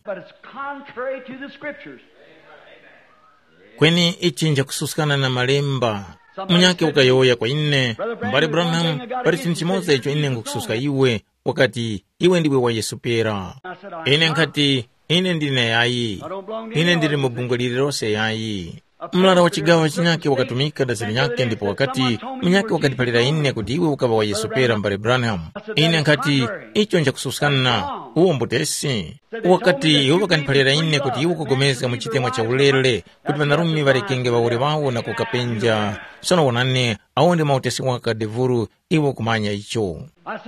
Speaker 1: kweni ichi nja kususkana na malemba munyake ukayoya kwa ine mbali Branham pari chini chimoza icho ine ngukususka iwe wakati iwe ndiwe wa Yesu pera ine nkati ine ndine yayi ine ndiri mubungwe lilirose yayi mlara wa chigawa chinyake wakatumika dazili nyake ndipo wakati mnyake wakatipalira ine kuti iwe ukaba wa Yesu pera mbali Branham ine nkati icho nja kususkana uwo mbutesi wakati iwe wakanipalira ine kuti iwe kugomeza muchitemwa cha ulele kuti vanarumi varekenge vaure vawo na kukapenja sono wonane awo ndi mautesi waka devuru iwe kumanya icho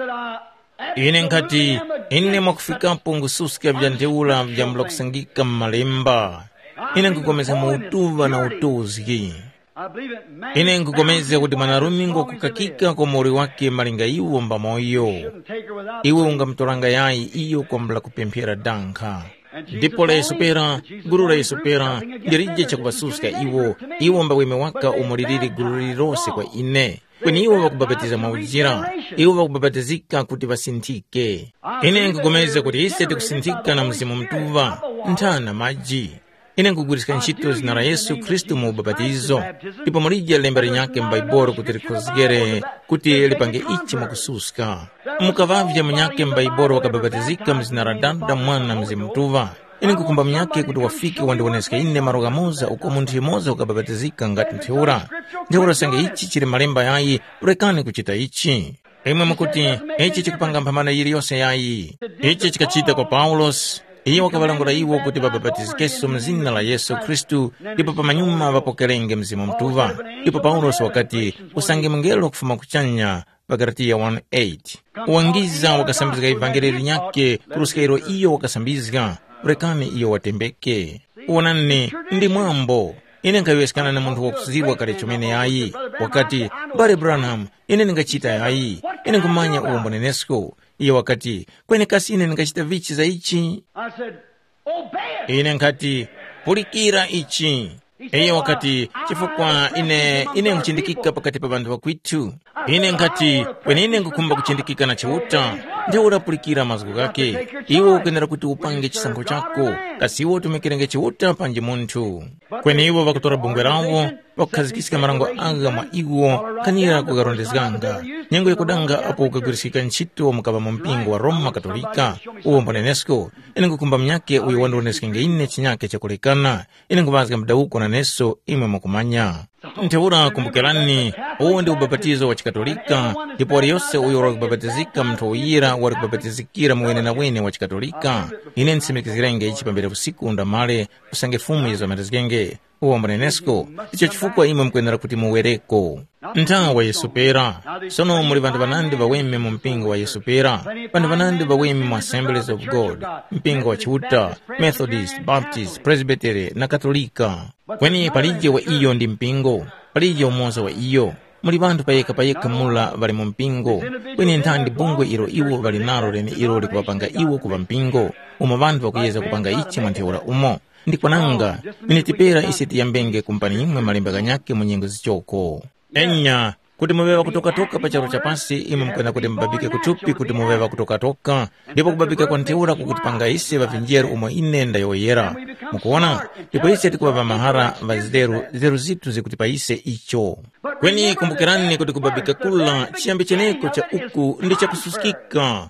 Speaker 1: ine nkati ine mwakufikapo ngususka vya nteula vya mla kusangika mmalemba ine nkugomeza muutuva na utuzi ine nkugomeza kuti manarumi ngokukakika kwa mori wake malinga iwo mba moyo iwe ungamtoranga yayi iyo kwa mla kupempera danka ndipo la Yesu pera guru la Yesu pera ndirije cha kubasuska iwo iwo mba weme waka umoliriri guru lirose kwa ine kweni iwo wakubabatiza maujira iwo wakubabatizika kuti vasintike ine nkugomeza kuti ise tikusintika na mzimu mtuva ntana maji ine nkugwirisika nchito zina la Yesu Kristu mu ubabatizo ndipo mulija lemba linyake mbaiboro kuti likozigere kuti lipange ichi mwakususka mukavavya mnyake mbaiboro wakababatizika mzina la dada mwana mzimu mtuva ine nkukumba mnyake kuti wafike wandioneseka ine maroga moza uko muntu imoza ukababatizika ngati nteura nteura sange ichi chili malemba yayi urekane kuchita ichi imwe mukuti ichi chikupanga mphamana yiri yose yayi ichi chikachita kwa Paulos iyo wakavalangula iwo kuti bababatizikeso mzina la Yesu Kristu ndipo pamanyuma vapokelenge mzimu mtuva ndipo Paulos wakati usange mngelo kufuma kuchanya Galatia one eight uwangiza wakasambizika evangelii nyake kurusika iro iyo wakasambizika urekane iyo watembeke uonane ndi mwambo ine nkayuesikana na muntu wakuziwa kale chomene yayi wakati mbale Branham ine ningachita yayi ine nkumanya uwo mbonenesko iyo wakati kwene kasi ine ningachita vichi za ichi ine nkati pulikira ichi iyo wakati chifukwa ine ine nkuchindikika pakati pa bandu wakwitu ine nkati kwene ine nkukumba kuchindikika na chauta ndi urapulikira mazgu gake iwo ukenera kuti upange chisango chako kasi iwo tumikirenge chauta panji muntu kwene iwo wakutora bungwe lawo wakazikisika marango aga mwa iwo kanira kugarondezganga nyengo yakudanga apo ukagwirisika nchito mukaba mumpingo wa Roma Katolika uwo mbonenesko ine nkukumba mnyake uyo wandionesika ine chinyake chakulekana ine nkubazika mdauko na neso imwe mukumanya nteura kumbukelani uwo ndi ubabatizo wa chikatolika ndipo wali yose uyo wakubabatizika mtu uyira wali kubabatizikira muwene na wene wa chikatolika ine nsimikizirenge ichi pambere usiku ndamale usange fumu izo matizgenge uwo mbonenesko icho chifukwa imwe mkuendera kuti muwereko ntawa wa Yesu pera sono muli bandu banandi baweme mu mpingo wa Yesu pera bandu banandi baweme mu Assemblies of God mpingo wa Chiuta Methodist Baptist Presbytery na Katolika kweni palije wa iyo ndi mpingo palije umoza wa iyo muli bandu payeka payeka mula bali mu mpingo kweni ntandi bungwe iro iwo bali naro lene iro likupapanga iwo kuva mpingo umo bandu bakuyeza kupanga ichi mwanteura umo ndikwananga minitipera isiti yambenge kumpani imwe malemba ganyake munyengo zichoko enya kuti muveva kutoka-toka pa charo cha pasi imwe mkwena kuti mbabike kutupi kuti muveva kutoka-toka ndipo kubabika kwa nteura kukutipanga ise vavinjeru umo inenda yoyera mukuona ndipo ise tikuwava mahara vazideru zeru zitu zikutipa ise icho kweni kumbukirani kuti kubabika kula chiyambi cheneko cha uku ndi cha kususkika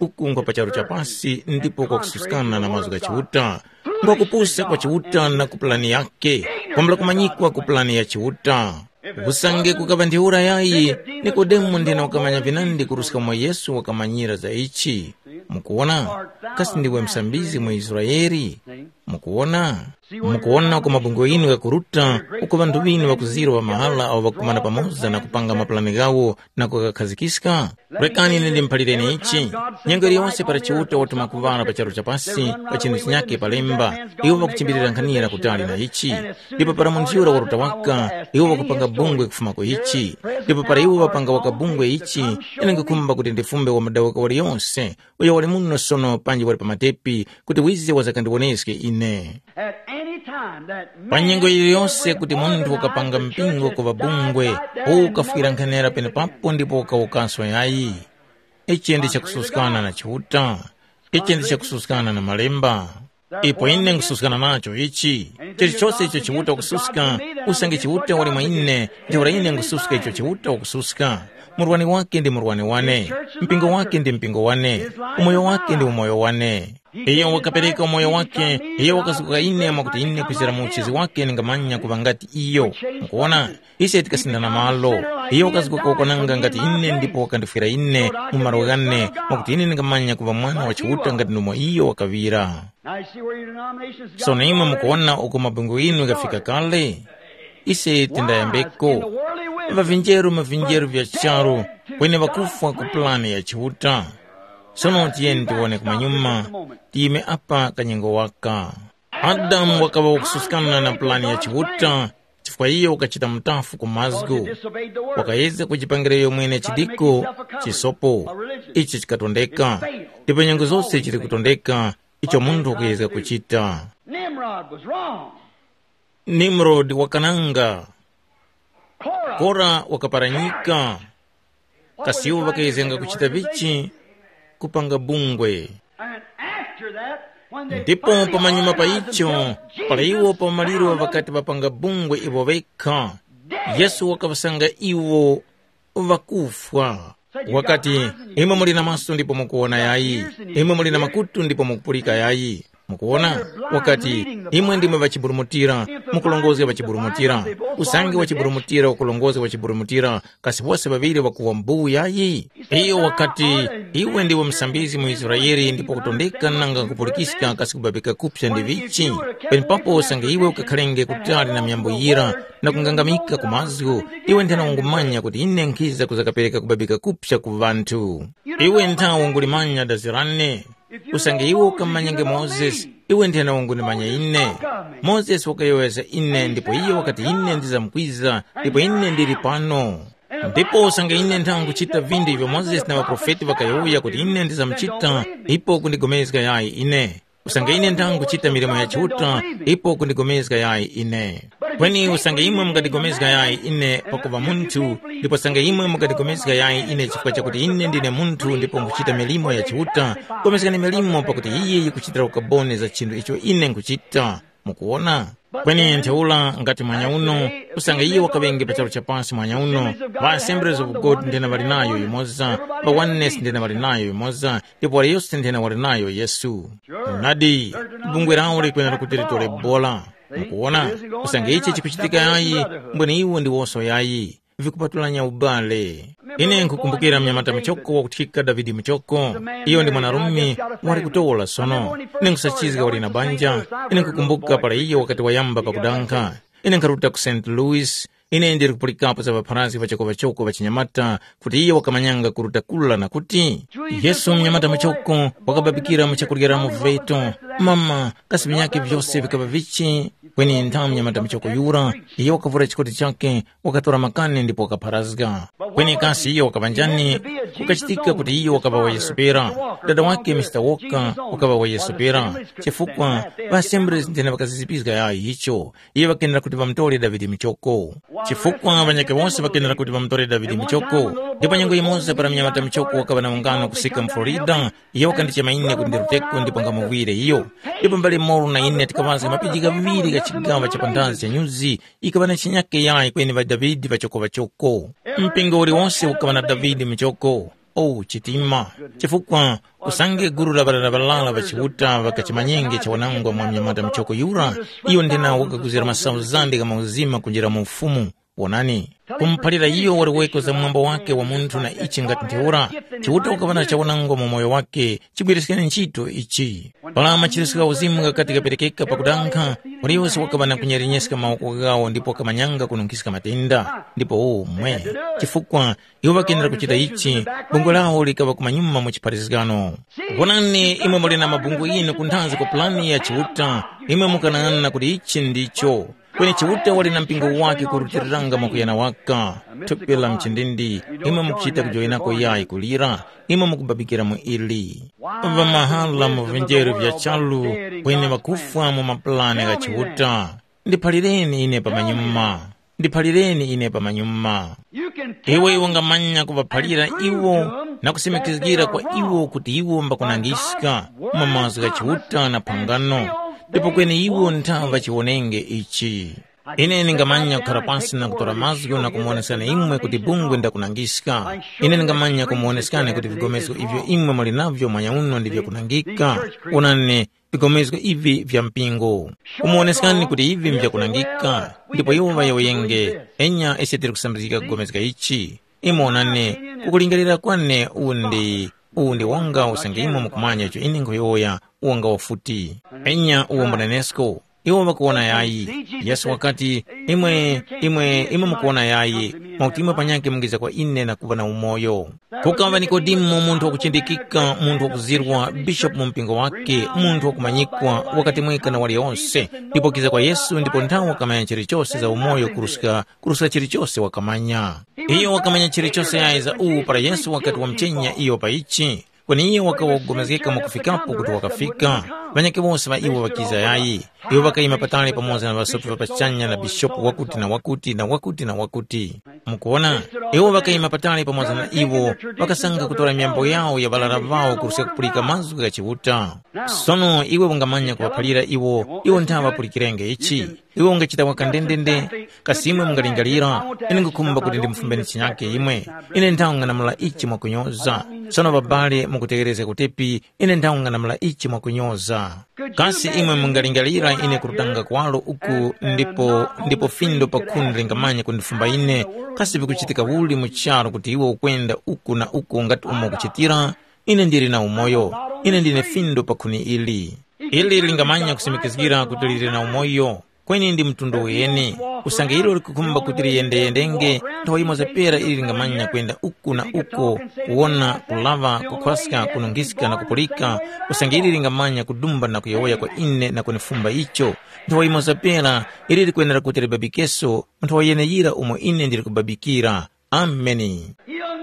Speaker 1: ukungwa pa charo cha pasi ndipo kwa kususikana na mazu ga chiuta ngwa kupusa kwa chiuta na kuplani yake kwambala kumanyikwa kuplani ya chiuta usange kukabandiura yayi Nikodemu ndina wakamanya vinandi kurusika mwa Yesu wakamanyira za ichi mukuona kasi ndiwe msambizi mwa Israeli mukuona mukuona kwa mabungo inu ya kuruta uko bandu binu wa kuzira wa mahala au wakumana pamoza na kupanga maplani gawo na kukakazikisika rekani nindi mpalirene ichi nyangari yonse para chiuta watu makuvana pa charo cha pasi pa chinu chinyake palemba iyo wakuchimbirira nkhanira kutali na ichi ndipo para munziura waruta waka iyo wakupanga bungwe kufumako ichi ndipo para iyo wapanga wakabungwe ichi inenge kumba kuti ndifumbe wa madawaka wali yonse uya wali muno sono panji wali pamatepi kuti wize wazakandiwoneske ine panyengo ili yonse kuti muntu wakapanga mpingo kwa babungwe ou kafukira nkhanera pene papo ndipo wakawukanswa yayi ichi ndi chakususikana na chiuta ichi ndi chakususikana na malemba ipo ine nkususikana nacho ichi chiri chose icho chiuta wakususika usange chiuta wali mwa ine ndi wala ine nkususika icho chiuta wakususika murwani wake ndi murwani wane mpingo wake ndi mpingo wane umoyo wake ndi umoyo wane iyo wakapereka umoyo wake iyo wakasuka ine makuti ine kuzira muuchizi wake ningamanya kuvangati iyo mkuona ise tikasindana malo iyo wakasuka kukonanga ngati ine ndipo wakandifira ine mumaro gane makuti ine ningamanya kuva mwana wa chiuta ngati numo iyo wakavira so naima mkuona uko mabungu inu ikafika kale ise tindayambeko vavinjeru mavinjeru vya charu kwene vakufa kuplani ya chiuta sono tieni tiwone kumanyuma tiime apa kanyengo waka Adamu wakava wakususikana na plani ya chiuta chifukwa iyo wakachita mtafu kumazgu wakayeze kujipangira iyo mwene chidiko chisopo ichi chikatondeka ndipo nyengo zose chiri kutondeka icho mundu wakayeze kuchita Nimrod wakananga Kora wakaparanyika kasiwo wakayezenga kuchita vichi kupanga bungwe ndipo pamanyuma pa icho para iwo pamaliro wakati wapanga bungwe iwo veka Yesu wakavasanga iwo vakufwa wakati imwe muli na maso ndipo mukuona yayi imwe muli na makutu ndipo mukupulika yayi mukuona wakati imwe ndimwe vachiburumutira mukulongozi vachiburumutira usangi wachiburumutira ukulongozi wachiburumutira kasi wose vaviri wakuwa mbuwu yayi iyo wakati iwe ndiwe msambizi mu Israeli ndipo kutondeka nanga kupulikisika kasi kubabika kupsha ndivichi penipapo usange iwe ukakhalenge kutali na miyambo yira na kungangamika kumazgu iwe ndena ungumanya kuti ine nkiza kuzakapereka kubabika kupsha ku vantu iwe ntawo ngulimanya dazirane usange iwe ukamanyenge Moses iwe ndena ungunimanya ine Moses wakayoweza ine ndipo iyo wakati ine ndizamkwiza ndipo ine ndiri pano ndipo usange ine ntangu chita vindu hivyo Moses na waprofeti wakayouya kuti ine ndizamchita ipo kundigomezga yayi ine usange ine ntangu chita milimo ya chiuta ipo kundigomezga yayi ine kweni usange imwe mukadigomezga yayi ine pakuva muntu ndipo usange imwe mukadigomezga yayi ine chifukwa chakuti ine ndine muntu ndipo nkuchita milimo ya chiuta gomezgani milimo pakuti iye kuchitira ukabone za chindu icho ine nkuchita mukuona kweni ntaula ngati mwanya uno usange iye wakavenge pachalo cha pasi mwanya uno va Assemblies of God ndena wali nayo yumoza va Oneness ndena wali nayo yumoza ndipo wali yose ndena wali nayo Yesu nadi bungwe rawo likwena kuteritore bola mukuona usange ichi chikuchitika yayi mbwene iwo ndi woso yayi vikupatulanya ubale ine nkukumbukira mnyamata mchoko wakutika Davidi mchoko iyo ndi mwanarume wali kutola sono ine nkusachizika wali na banja ine nkukumbuka pala iyo wakati wayamba pakudanka ine nkaruta ku Saint Louis ine ndiri kupulikapo za vaparasi vachoko vachoko vachinyamata kuti iyo wakamanyanga kuruta kula na kuti Yesu mnyamata mchoko wakababikira mchakuligera muveto mama kasi vinyake vyose vikaba vichi kweni ntamu mnyamata mchoko yura iyo wakavura chikoti chake wakatora makane ndipo wakaparazga kweni kasi iyo wakabanjani kukachitika kuti iyo wakaba wa Yesupera dada wake mister Walker wakaba wa Yesupera chifukwa va Assemblies ndena vakazizipizga yayi hicho iyo wakendera kuti vamtole Davidi mchoko chifukwa vanyake wonse vakendera kuti vamtole Davidi mchoko ndipo nyengo imoza para mnyamata mchoko wakaba na ungano kusika mFlorida iyo wakandichema ine kuti ndiruteko ndipo ngamuvire iyo ndipo mbali moru na ine tikavaza mapijika viviri kachigawa cha pandazi cha nyuzi ikava na chinyake yayi kweni va Davidi vachoko vachoko mpingo uli wonse ukava na Davidi mchoko ou chitima chifukwa kusange guru la balala bachiuta vakachimanyenge cha wanangwa mwa mnyamata mchoko yura iyo ndena wakakuzira masauzandi kama uzima kunjira mu ufumu wonani kumpalira iyo waliweko za mwambo wake wa muntu na ichi ngati ntiura chiuta ukavana cha wanangwa mu moyo wake chibwirisikane nchito ichi palama chirisika uzimu kakati kaperekeka pakudanka waliwesi wakavana kunyerinyesika mawako gawo ndipo kamanyanga kununkisika matenda ndipo umwe chifukwa iwo vakendera kuchita ichi bungo lao likava kumanyuma mu chipharizikano wonani imwe mulina mabungu ino kunthanzi ku plani ya chiuta imwe mukanana kuti ichi ndicho kwenye chiuta wali na mpingo wake kurutiranga makuyana waka tupila mchindindi imwe mukuchita kujoinako yayi kulira imwe mukubabikira mu ili vamahala mu vinjeru vya chalu kwenye makufa mu maplane ga chiuta ndiphalireni ine pamanyuma ndiphalireni ine pamanyuma iwe iwongamanya kuvaphalira iwo na kusimikizgira kwa iwo kuti iwo mbakunangisika mamazi ga chiuta na phangano ndipo kwene iwo ntava chionenge ichi ine ningamanya kukhala pansi na kutora mazgu na kumuonesana imwe kuti bungwe ndakunangisika ine ningamanya kumuonesikane kuti vigomezo ivyo imwe muli navyo mwanya uno ndivyo kunangika unane vigomezo ivi vya mpingo kumuonesikani kuti ivi mvya kunangika ndipo iwo vayoyenge enya esetiri kusambizika kugomezeka ichi imonane kukulingalira kwane undi undi wanga usange imwe mukumanya icho ine ngoyoya uwanga wafuti enya uwo mbunanesko iwo vakuona yayi yesu wakati imwe imwe imwe mukuona yayi mautimwe panyake mungiza kwa ine na kuva na umoyo kukava Nikodimo muntu wakuchindikika muntu wakuzirwa bishop mumpingo wake muntu wakumanyikwa wakati mwika na wali onse ndipo kiza kwa Yesu ndipo nthawi wakamanya chirichose za umoyo kurusika kurusika chirichose wakamanya iyo wakamanya chirichose yayi za uu para Yesu wakati wa mchenya iyo pa ichi kwani iyo wakawagomezeka mukufikapo kuti wakafika vanyake bose va iwo vakiza yayi iwo vakaima patali pamoja na vasopi vapachanya na bishopu wakuti na wakuti na wakuti na wakuti mukuona iwo vakaima patali pamoja na iwo vakasanga kutora miyambo yawo ya valala vao kurusika kupulika mazgu ya chiuta sono iwe ungamanya kuvaphalira iwo iwo nthawi vapulikirenge ichi iwe ungachita wakandendende kasimwe mungalingalira ine ngukhumba kuti ndimfumbeni chinyake imwe ine nthawi nganamula ichi mwakunyoza sono babale mukutegereze kutepi ine nthawi nganamula ichi mwakunyoza kasi imwe mungalingalira ine kurutanga kwalo uku ndipo ndipo findo pakundi lingamanya kundifumba ine kasi vikuchitika uli mucharo kuti iwe ukwenda uku na uku ngati umo kuchitira ine ndiri na umoyo ine ndine findo pakuni ili ili lingamanya kusimikizgira kuti liri na umoyo kweni ndi mtundu wene usange ilo likukumba kuti liyendeyendenge nthawi pera ili lingamanya kwenda uku na uko kuona kulava kukhwaska kunungisika na kupulika usange ili lingamanya kudumba na kuyawoya kwa ine na kunifumba icho nthawi pera ili likuyenera kuti libabikeso nthawi yeneyira umo ine ndiri kubabikira ameni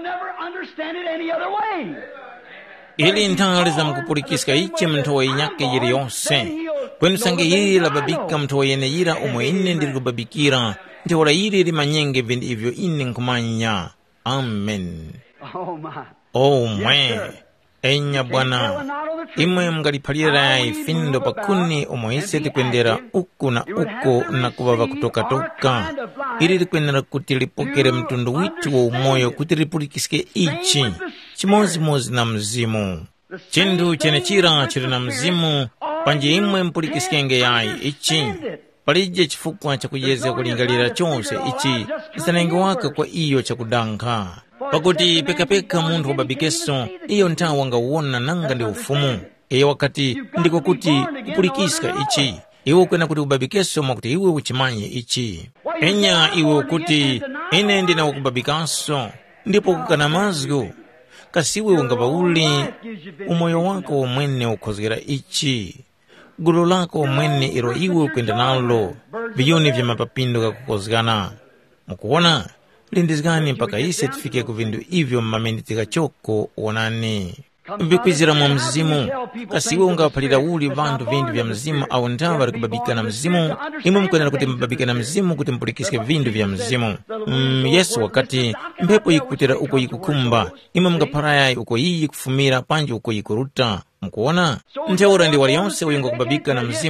Speaker 1: ili nthawi za mkupulikisika ichi mnthawi inyake yiri yonse kwenu sange ili lababika mthawi yeneyira umo ine ndiri kubabikira nthawi ili limanyenge vindi ivyo ine nkumanya amen oh mwe enya bwana imwe mngaliphalira ifindo pakuni umo ise tikwendera uku na uko na kuvava kutoka-toka ili likwenera kuti lipokere mtundu witu wa umoyo kuti lipulikisike ichi chimozi-mozi na mzimu chindu chene chira chiri na mzimu panji imwe mpulikisikenge yayi ichi palije chifukwa chakuyeza kulingalira chonse ichi isanenge waka kwa iyo chakudankha pakuti pekapeka munthu wababikeso iyo nthawi wangauwona nanga ndi ufumu iyo wakati ndiko kuti kupulikisika ichi iwe kwena kuti ubabikeso mwakuti iwe uchimanye ichi enya iwe kuti ine ndina wakubabikaso ndipo kukana mazgu kasiwe wangava uli umoyo wako omwene ukhozera ichi gulu lako omwene iro iwe kwenda nalo viyuni vya mapapindo kakukozgana mukuona lindizgani mpaka ise tifike ku vindu ivyo mmameniti kachoko wonani vikwizira mwa mzimu kasiwe ungaphalira uli vantu vindu vya mzimu au nthawi ali kubabika na mzimu imwe mkwenera kuti mbabike na mzimu kuti mpulikisike vindu vya mzimu mm, yesu wakati mphepo yikupitira uko yikukumba imwe mngapharaya uko iyi kufumira panji uko yikuruta mukuona nthawi ndi waliyonse uyinga kubabika na mzimu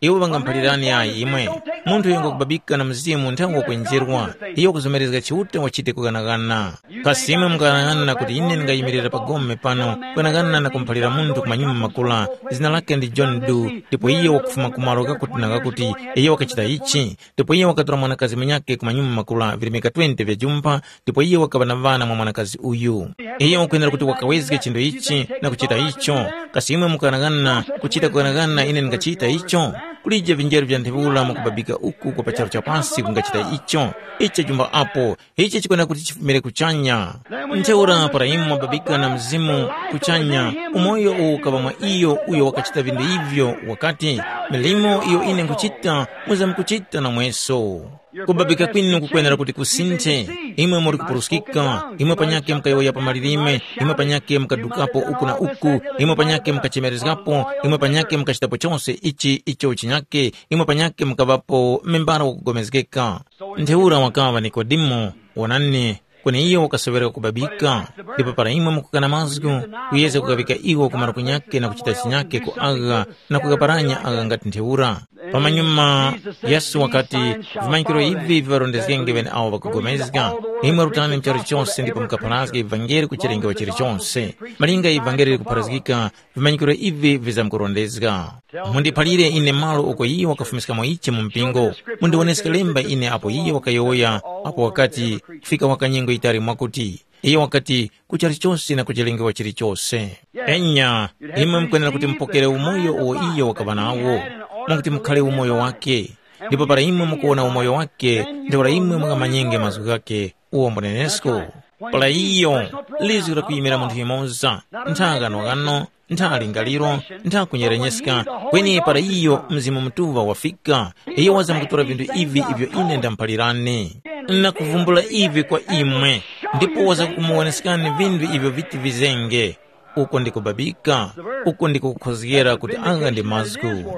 Speaker 1: iwo vangamphalirani ayi imwe munthu yengo kubabika na mzimu nthawi wakwenjerwa iyo kuzomerezeka chiuta wachite kukanakana kasi imwe mukanakana kuti ine ndingayimirira pagome pano kukanakana na kumphalira munthu kumanyuma makula zina lake ndi John Doe ndipo iye wakufuma kumalo kakuti nakakuti iye wakachita ichi ndipo iye wakatora mwanakazi mwenyake kumanyuma makula vilimika twenty vya jumpa ndipo iye wakavana vana mwa mwanakazi uyu iye wakuyenera kuti wakawezike chindo ichi na kuchita icho kasi imwe mukanakana kuchita kukanakana ine ndingachita icho kulija vinjeru vya nthevula mukubabika uku kwa pacharo cha pansi kungachita icho ichi jumba apo ichi chikona kuti chifumire kuchanya ntheura para imu mababika na mzimu kuchanya umoyo ukava mwa iyo uyo wakachita vindu hivyo wakati milimo iyo ine nkuchita muza mkuchita na mweso kubabika kwinu kukwenera kuti kusinthe imwe muri kupurusikika imwe panyake mkayoya pamalilime imwe panyake mkadukapo uku na uku imwe panyake mkachemerezgapo imwe panyake mkachitapo chonse ichi icho chinyake imwe panyake mkavapo membara wakugomezgeka ntheura wakava Nikodimo wanane kwenye iyo wakasovera kubabika ndipo para imwe mukukana mazgu kuyeza kukabika iwo kumara kunyake na kuchita chinyake kuaga na kukaparanya aga ngati ntheura pamanyuma Yesu wakati vimanyikiro ivi vivarondezgenge vene awo vakugomezga imwe rutani mchari chonse ndipo mkaparazga ivangeli kuchirengewa chiri chonse malinga ivangeli likuparazgika vimanyikiro ivi vizamkurondezga mundipalire ine malo uko iyo wakafumisika mwa ichi mumpingo mundiwoneska lemba ine apo iyo wakayoya apo wakati kufika wakanyengo itari mwakuti iyo wakati kuchari chonse na kuchirengewa chiri chonse enya imwe mkwenera kuti mpokere umoyo uwo iyo wakavanawo mwakuti mkhale umoyo wake ndipo para imwe mukuona umoyo wake ndipo para imwe mukamanyenge mazwi gake uwo mbonenesko para iyo lizira kuyimira munthu imoza nthakano nthalingaliro nthakunyerenyesika kweni para iyo mzimu mtuva wafika iyo waza mkutora vindu ivi ivyo ine ndamphalirane na kuvumbula ivi kwa imwe ndipo waza kumuonesekani vindu ivyo viti vizenge uko ndikubabika uko ndikukhozgera kuti anga ndi mazgu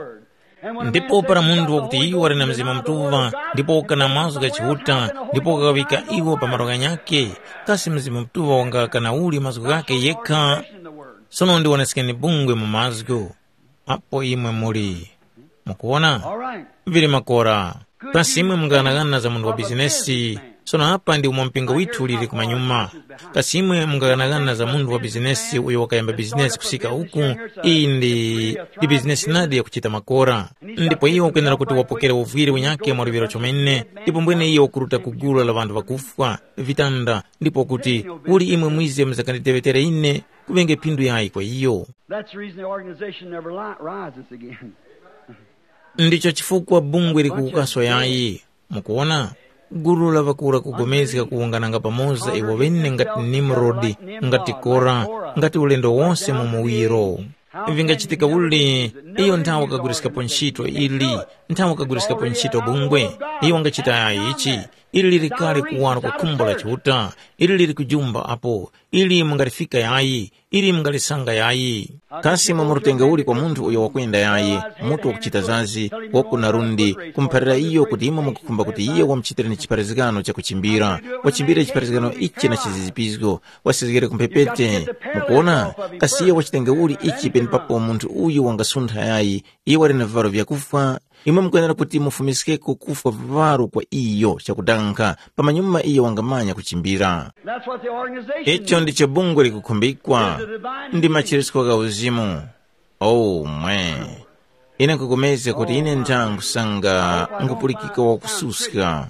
Speaker 1: ndipo para mundu wakuti iwo wari na mzimu mtuva ndipo ukana mazu gachihuta ndipo ukakavika iwo pamaro ganyake kasi mzimu mtuva wangakana uli mazu gake yekha sono ndiwonesekeni bungwe mu mazgu apo imwe muli mukuona vili makora kasi imwe mungakanakana za mundu wa bizinesi sono hapa ndi umwe mpingo witu ulili kumanyuma kasi imwe mungakanakana za mundu wa bizinesi uyo wakayamba bizinesi kusika uku iyi ndi di bizinesi nadi ya kuchita makora ndipo iyo ukuyenera kuti wapokere uvwiri unyake mwariviro chomene ndipo mbwene iyo ukuruta kugula la vandu vakufwa vitanda ndipo kuti uli imwe mwize mzakanditevetere ine kuvenge pindu yayi kwa iyo ndicho chifukwa bungwe likukaswa yayi mukuona guru la vakura kugomezeka kuungananga pamoza iwo vene ngati Nimrodi ngati Kora ngati ulendo wonse mumuwiro vingachitika uli iyo nthawi wakagurisikapo ntchito ili nthawi wakagurisikapo ntchito bungwe iyo ngachita yayi ichi ili lili kale kuwano kwa khumbo la chiuta ili lili kujumba apo ili mungalifika yayi ili mungalisanga yayi kasi mwamurutenga uli kwa munthu uyo wakwenda yayi mutu wakuchita zazi wakuna rundi kumpharira iyo kuti imwe mukukumba kuti iyo wamchitira ni chiparizikano cha kuchimbira wachimbira chiparizikano ichi na chizizipizgo wasizikire kumpepete mukuona kasi iyo wachitenga uli ichi peni papo munthu uyu wangasuntha yayi iyo wali na vivaro vyakufa imwe mkuyenera kuti mufumisikeko kufa vivaro kwa iyo chakudanka pamanyuma iyo wangamanya kuchimbira icho ndicho bungwe likukhumbikwa ndi machiritso ga uzimu oh mwe ine kukomeze kuti ine nthangu sanga ngupulikika wakususka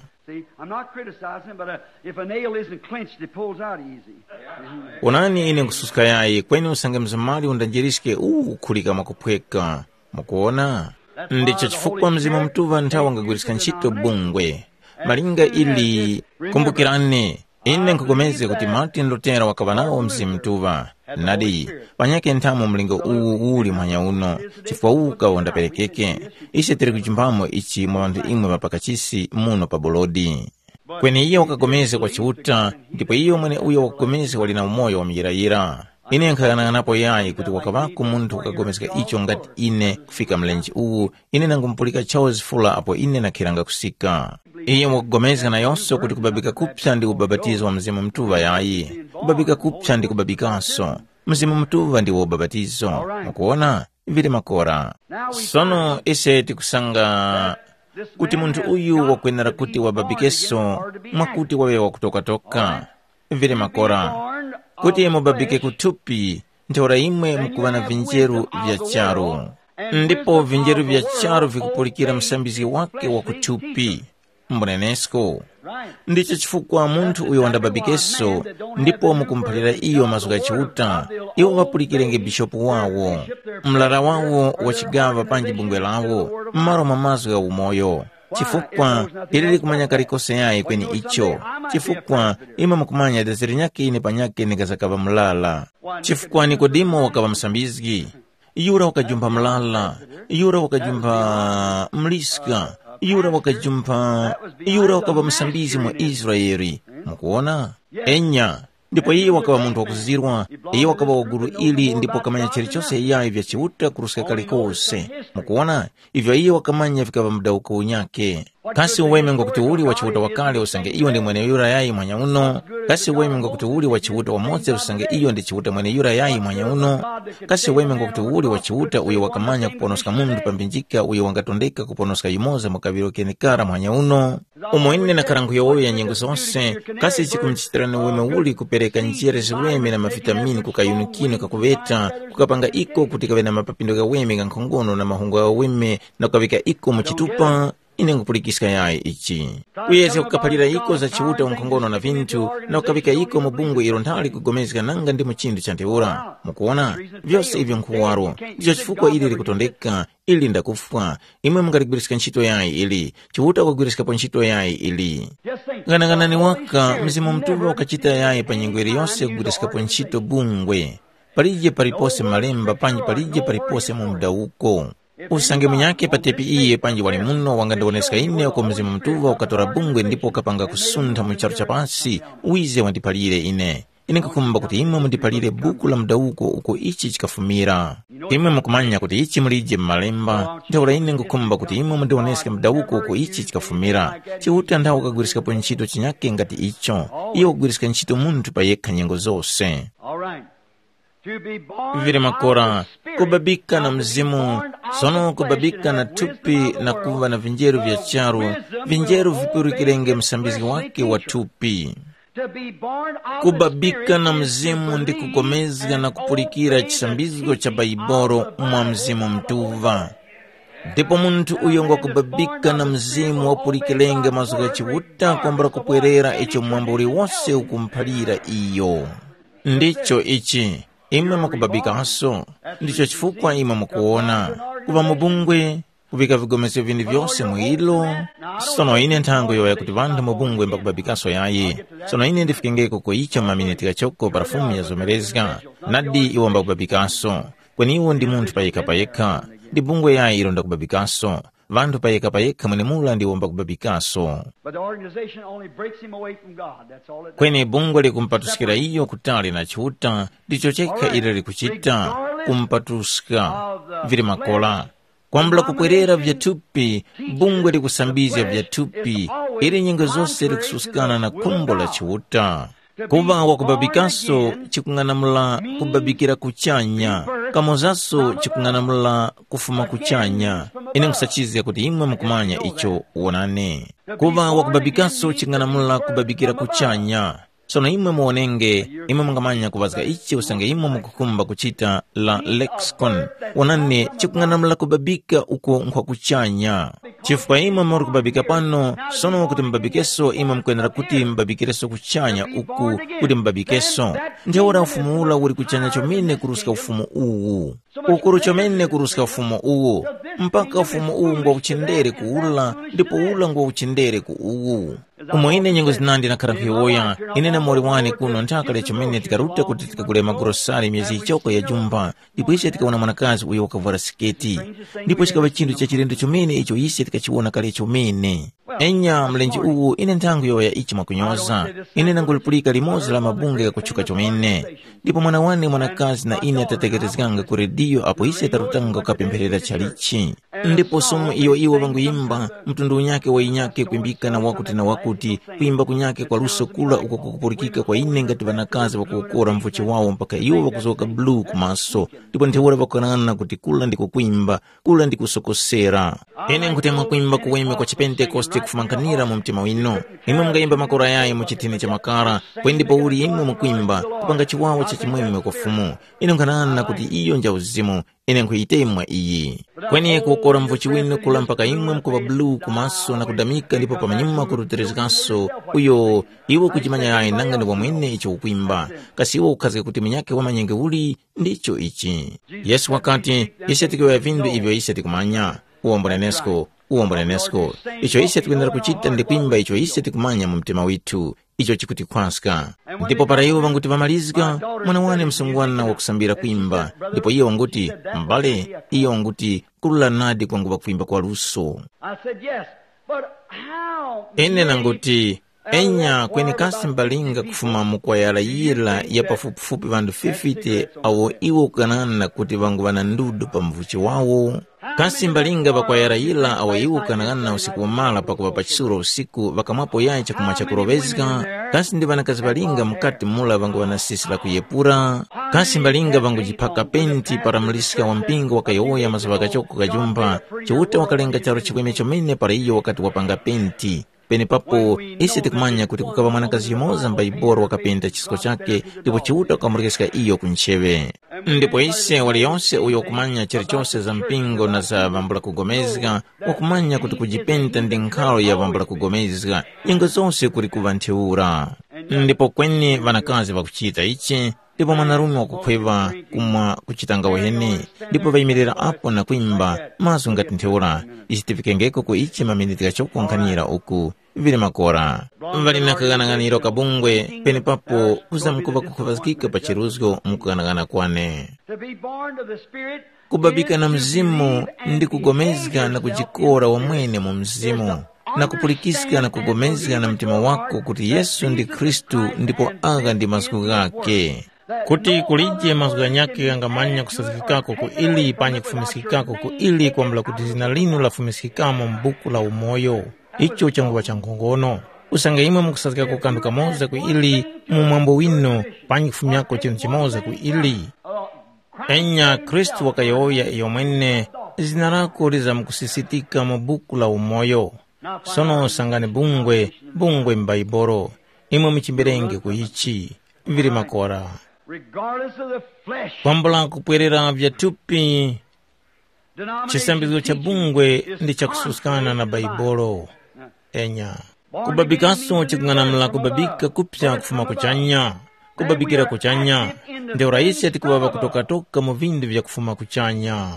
Speaker 1: unani ine nkususka yayi kweni usange mzimali undanjiriske uu khulika mwakuphweka mukuona ndicho chifukwa mzimu mtuva nthawi wangagwirisika ntchito bungwe malinga ili kumbukirane ine nkukomeze kuti Martin Luther wakavanawo mzimu mtuva nadi panyake nthamu mlingo uwu uli mwanya uno chifukwa uka wondaperekeke ise tiri kuchimbamo ichi mwa vanthu imwe mapakachisi muno pa bolodi kweni iyo wakagomeze kwa chiuta ndipo iyo mwene uyo wakagomeze wali na umoyo wa miyirayira ine nkhakananapo yayi kuti wakavako munthu wakagomezeka icho ngati ine kufika mlenji uwu ine nangumpulika Charles Fuller apo ine nakhiranga kusika iye wakugomeza na yonso kuti kubabika kupsa ndi ubabatizo wa mzimu mtuva yayi kubabika kupsa ndi kubabikanso mzimu mtuva ndi ubabatizo mukuona vili makora. Sono ise tikusanga kuti munthu uyu wakwenera kuti wababikeso mwakuti wawe wakutoka-toka. Vili makora kuti mubabike kuthupi nthora imwe mukuvana vinjeru vya charu, ndipo vinjeru vya charu vikupulikira msambizi wake wa kuthupi mbunenesko. Ndicho chifukwa munthu uyo wandababikeso ndipo mukumphalira iyo mazuka chiuta, iwo wapulikirenge bishopu wawo mlara wawo wachigava panji bungwe lawo mmaro mamazu ya umoyo, chifukwa ilili kumanya kalikose yaye kweni icho, chifukwa ima mukumanya daziri nyake ine panyake nikazakava mulala, chifukwa Nikodimo wakava msambizi, yura wakajumpa mulala, yura wakajumpa mliska, yura wakajumpa, yura wakava msambizi mwa Israeli. Mukuona? Enya ndipo iye wakava muntu wakuzirwa, iye wakava waguru ili ndipo kamanya chilichose yaye vya chiuta kurusika kalikose. Mukuona? Ivyo iye wakamanya vikava mdauko unyake. Kasi uweme ngokuti uli wa chiuta wakale usange iyo ndi mwene yura yayi mwanya uno. Kasi uweme ngokuti uli wa chiuta wa Mose usange iyo ndi chiuta mwene yura yayi mwanya uno. Kasi uweme ngokuti uli wa chiuta uyo wakamanya kuponoska mundu pambinjika uyo wangatondeka kuponoska yumoza mukaviro kenikara mwanya uno. Umoine na karangu yoyo ya nyengo zonse, kasi chikumchitirana uweme uli kupereka njere ziweme na mavitamini kukayunikino kakuveta, kukapanga iko kutikawe na mapapindo ga weme gankongono na mahungo ya weme na kukavika iko mchitupa ine ngupulikisika yae ichi. Uyeze kukapalira iko za chiuta unkongono na vintu na kukavika iko mubungu irontali kugomezika nanga ndi mchindu chanteura. Mukuona? Vyose hivyo nkuwaro ndicho chifukwa ili likutondeka ili ndakufwa imwe mngaligwirisika nchito yae ili chiuta kugwirisika po nchito yae ili ganagana waka mzimu mtuwa wakachita yae panyingweri yose kugwirisika po nchito bungwe palije paripose malemba panji palije paripose mumda uko usange munyake patepi iye panji wali muno wangandaoneska ine uko mzimu mtuwa ukatora bungwe ndipo ukapanga kusunda mwicharu chapasi uize wandipalire ine ine kukumba kuti imwe mundipalire buku la mdauko uko ichi chikafumira. Imwe mukumanya kuti ichi mulije mmalemba ndaula ine ngukumba kuti imwe mundioneska mdauko uko ichi chikafumira. Chiuta ndawo kagwirisika po nchito chinyake ngati icho iyo kugwirisika nchito muntu payekha nyengo zose. Vile makora kubabika na mzimu, sono kubabika na tupi na kuva na vinjeru vya charu, vinjeru vipurikirenge msambizi wake wa tupi. Kubabika na mzimu ndi kugomezga na kupulikira chisambizo cha baiboro mwa mzimu mtuva. Ndipo muntu uyongo kubabika na mzimu wapulikirenge mazuka chivuta kwambara kupwerera icho mwamburi wose ukumpalira iyo. Ndicho ichi imwe mukubabika aso, ndicho chifukwa imwe mukuona kuva mubungwe kubika vigomesyo vindi vyose mwilo. Sono ine ntango yoya kuti vandu mubungwe mba kubabikaso yaye. Sono ine ndifikengeko ko icho mamineti gachoko parafumu ya zomerezga nadi iwo mba kubabikaso kweni iwo ndi muntu payeka payeka ndi bungwe yaye ilonda kubabikaso vandu payeka payeka mwene mula ndi womba kubabikaso kweni bungwe likumpatusikira iyo kutali na chiuta ndicho cheka ile likuchita kumpatuska vile makola kwambula kukwerera vya tupi bungwe likusambizya vya tupi ili nyingo zose likususikana na kumbo la chiuta. Kuva wakubabikaso chikunganamula kubabikira kuchanya kamozaso chikunganamula kufuma kuchanya ine nkusachizi ya kuti imwe mukumanya icho uonane. Kuva wakubabikaso chikunganamula kubabikira kuchanya sono imwe muonenge imwe mungamanya kubazika ichi usange imwe mukukumba kuchita la lexicon uonane chikunganamula kubabika uko nkwa kuchanya chifukwa imwe muri kubabika pano sono kuti mbabikeso imwe mkwenera kuti mbabikireso kuchanya uku kuti mbabikeso ndiora ufumu ula uri kuchanya chomene kurusika ufumu uwu ukuru chomene kurusika ufumu uwu mpaka ufumu uwu ngwa uchendere kuula ndipo ula ngwa uchendere kuuwu. Umo ine nyengo zinandi na karakhiwoya ine na mori wani kuno ntakale chomene tikaruta kuti tikagulema grosari miezi ichoko ya jumba ndipo ishe tikaona mwanakazi uyo wakavara siketi ndipo chikava chindu cha chilendo chomene icho ishe tikachiwona kale chomene. Enya mlenji uwu ine ntangu yoya ichi mwakunyoza ine nangulipulika limozi la mabunge kuchuka chomene ndipo mwana wani mwanakazi na ine atatekerezganga ku redio apo ishe tarutanga ukapemperera chalichi ndipo somu iyo iwo vangu imba mtundu unyake wa inyake kuimbika na wakuti na wakuti kuti kuimba kunyake kwa luso kula uko kukupurikika kwa ine ngati vanakazi wakukora mvuchi wawo mpaka iwo wakuzoka blue kumaso, ndipo nthewora wakanana kuti kula ndi kukuimba, kula ndi kusokosera. Ene nkutemwa kuimba kuweme kwa chipentekoste kufumankanira mu mtima wino. Imwe mungayimba makora yaye mu chithini cha makara, kwendipo uli imwe mukuimba kupanga chiwawo cha chimwemwe kwa fumu. Ine nkanana kuti iyo nja uzimu, ine nkuyitemwa iyi. Kweni kukora mvuchi wino kula mpaka imwe mkuva blue kumaso na kudamika, ndipo pamanyuma kuruterezikaso uyo iwo kuchimanya yaye nanga ndi wamwene icho kuimba. Kasi iwo ukhazika kuti minyake wamanyenge uli ndicho ichi. Yesu wakati isetikiwa ya vindu ivyo isetikumanya. Uombo nenesko, uombo nenesko. Icho ise tukwendera kuchita ndi kuimba icho ise tikumanya mu mtima witu. Icho chikuti kwaska. Ndipo para iwo vanguti vamalizika, mwana wane msungwana wa kusambira kuimba. Ndipo iyo wanguti, mbale, iyo wanguti kulula nadi kwa nguva kuimba kwa luso. Ene nanguti, enya kweni kasi mbalinga kufuma mukwa yala yila ya pafupi vandu fifite awo iwo kanana kuti vangu vana ndudu pa mvuchi wawo. Kasi mbalinga vakwa yala yila awo iwo kanana usiku umala pakuwa pachisuro usiku vakamapo yae chakuma chakurovezika. Kasi ndi vanakazi balinga mkati mula vangu vana sisi la kuyepura. Kasi mbalinga vangu jipaka penti para mlisika wa mpingo wakayoya maso vakachoko kajumba. Chiuta wakalenga charo chikweme chomene para iyo wakati wapanga penti. Pene papo isi tikumanya kuti kukaba mwanakazi yumoza mbaiboro wakapenta chisiko chake, ndipo chiuta wakamurikisika iyo kuncheve. Ndipo ise wali yonse uyo kumanya cherichose za mpingo na za vambula kugomezga, wakumanya kuti kujipenta ndi nkhalo ya vambula kugomezga, yengo zonse kuri kuvantheura. Ndipo kweni vanakazi vakuchita ichi, ndipo mwanarume wakukhweva kumwa kuchitanga wehene, ndipo vaimirira apo na kuimba maso ngati ntheura. Ichi tivikengeko ku ichi maminiti kachokunkhanira uku vili makora. Vali nakaganaganiro kabungwe, pene papo uza mkuva kukhuvazikika pa chiruzgo mkuganagana kwane. Kubabika na mzimu ndi kugomezga na kujikora wamwene mu mzimu, na kupulikisika na kugomezga na mtima wako kuti Yesu ndi Kristu, ndipo aga ndi masiku gake. Kuti kulije masiku ganyake angamanya kusazikikako ku ili ipanye kufumisikikako ku ili kwambula kuti zina linu la fumisikikamo mbuku la umoyo. Icho changuwa changongono. Usanga imwe mkusazikako kandu kamoza ku ili mumambo wino panye kufumyako chino chimoza ku ili. Enya Kristu wakayoya iyo mwene zina lako liza mkusisitika mbuku la umoyo. Sono sangane bungwe, bungwe mbaiboro. Imwe mchimberenge ku ichi vili makora. Kwambula kupwerera vya tupi, chisambizo cha bungwe ndi cha kususkana na baibolo. Enya kubabikaso chikunganamla kubabika kupya kufuma kuchanya, kubabikira kuchanya ndio raisi ati kubaba kutoka toka mu vindu vya kufuma kuchanya.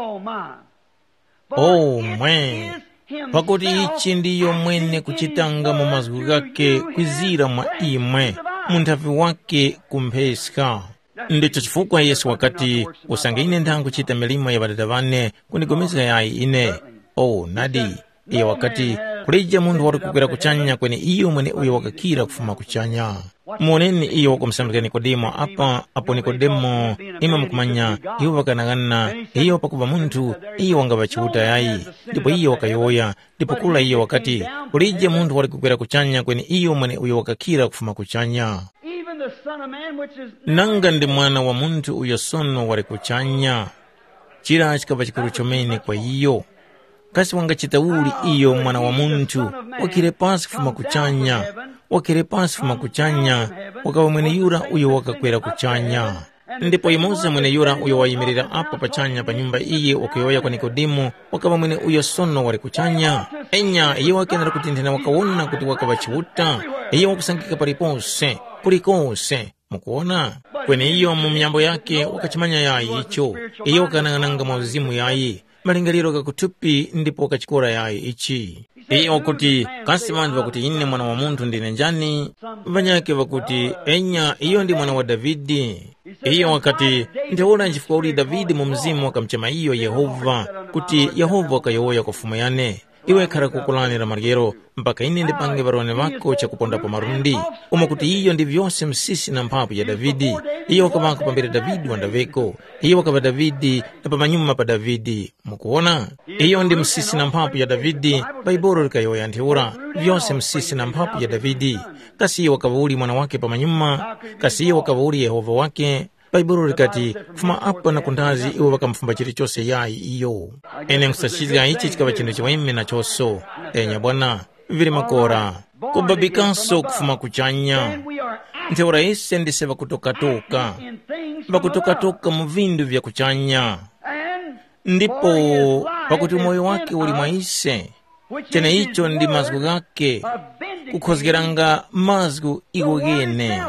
Speaker 1: Oh mwe, pakuti ichi ndiyo mwene kuchitanga mu mazgu gake kwizira mwa imwe muntavi wake kumpeska. Ndicho chifukwa Yesu wakati usanga ine ndangu chita milimo ya badada vane kunigomeza yai ine. Oh nadi iya wakati kulija mundu wari kukwira kuchanya kwenye iyo mwene uyo wakakira kufuma kuchanya. Mwoneni iyo wakumsamika Nikodemo apa apo Nikodemo ima mkumanya iyo wakanagana iyo pakuba muntu iyo wangaba chiuta yai, ndipo iyo wakayoya, ndipo kula iyo wakati kulija mundu wari kukwira kuchanya kwenye iyo mwene uyo wakakira kufuma kuchanya. Nanga ndi mwana wa muntu uyo sono wari kuchanya, chira chikaba chikuru chomene kwa iyo. Kasi wangachita uli iyo mwana wa muntu wakire pasi kufuma kuchanya, wakire pasi kufuma kuchanya, wakawa mwene yura uyo wakakwera kuchanya. Ndipo imoza mwene yura uyo wayimirira apa pachanya pa nyumba iye wakiyoya kwa Nikodemo, wakawa mwene uyo sono wari kuchanya. Enya iyo wakenera kutindina wakawona kuti wakaba chiuta, iyo wakusangika paripose, kulikose, mukuona? Kwene iyo mumyambo yake wakachimanya yai icho, iyo wakanangananga mauzimu yai, malingaliro kakutupi ndipo wakachikora yai ichi. Iyo wakuti kasi vandu wakuti ine mwana wa muntu ndine njani, vanyake wakuti enya iyo ndi mwana wa Davidi. Iyo wakati ndeola njifuka uli Davidi mumzimu wakamchema iyo Yehova, kuti Yehova wakayoya kwa fumayane. iwe khala kukulanira maryero mpaka ine ndipange varone vako chakupondapo marundi uma kuti iyo ndi vyonse msisi na mphamvu ya Davidi. Iyo wakavako pambere Davidi wandaveko, iyo wakava Davidi na pamanyuma pa Davidi. Mukuona, iyo ndi msisi na mphamvu ya Davidi. Baibolo likayoya ntheura vyonse msisi na mphamvu ya Davidi. Kasi iyo wakava uli mwana wake pamanyuma, kasi iyo wakava uli Yehova wake. Baibolo likati fuma apa na kundazi iwo wakamfumba chilichonse yayi iyo. Ene nkusachizika ichi chikava chino chiweme na choso. Enya bwana, vili makora kubabikanso kufuma kuchanya. Ntheura ise ndise vakutokatoka vakutokatoka mu vindu vya kuchanya, ndipo pakuti moyo wake uli mwa ise chene icho ndi mazgu gake kukhozgeranga mazgu iwo gene.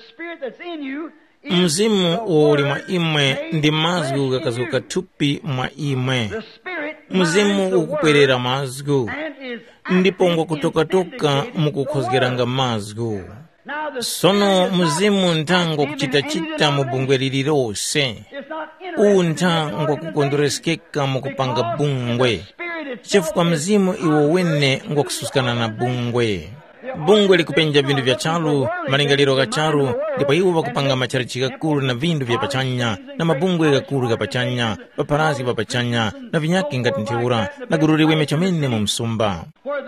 Speaker 1: Mzimu uli mwa imwe ndi mazgu gakazuka thupi mwa imwe. Mzimu ukupwerera mazgu ndipo ngokutokatoka mukukhozgeranga mazgu. Sono mzimu ntango kuchitachita mubungwe lililose, uwu ntango kukondoreskeka mukupanga bungwe, chifukwa mzimu iwo wene ngokususikana na bungwe. Bungwe likupenja vindu vya chalu, malingaliro ga chalu, ndipo iwo wakupanga macharichi gakulu na vindu vya pachanya, na mabungwe gakulu ga pachanya, paparazi pa pachanya, na vinyaki ngati ntheura, na gururiwe mechomene mu msumba.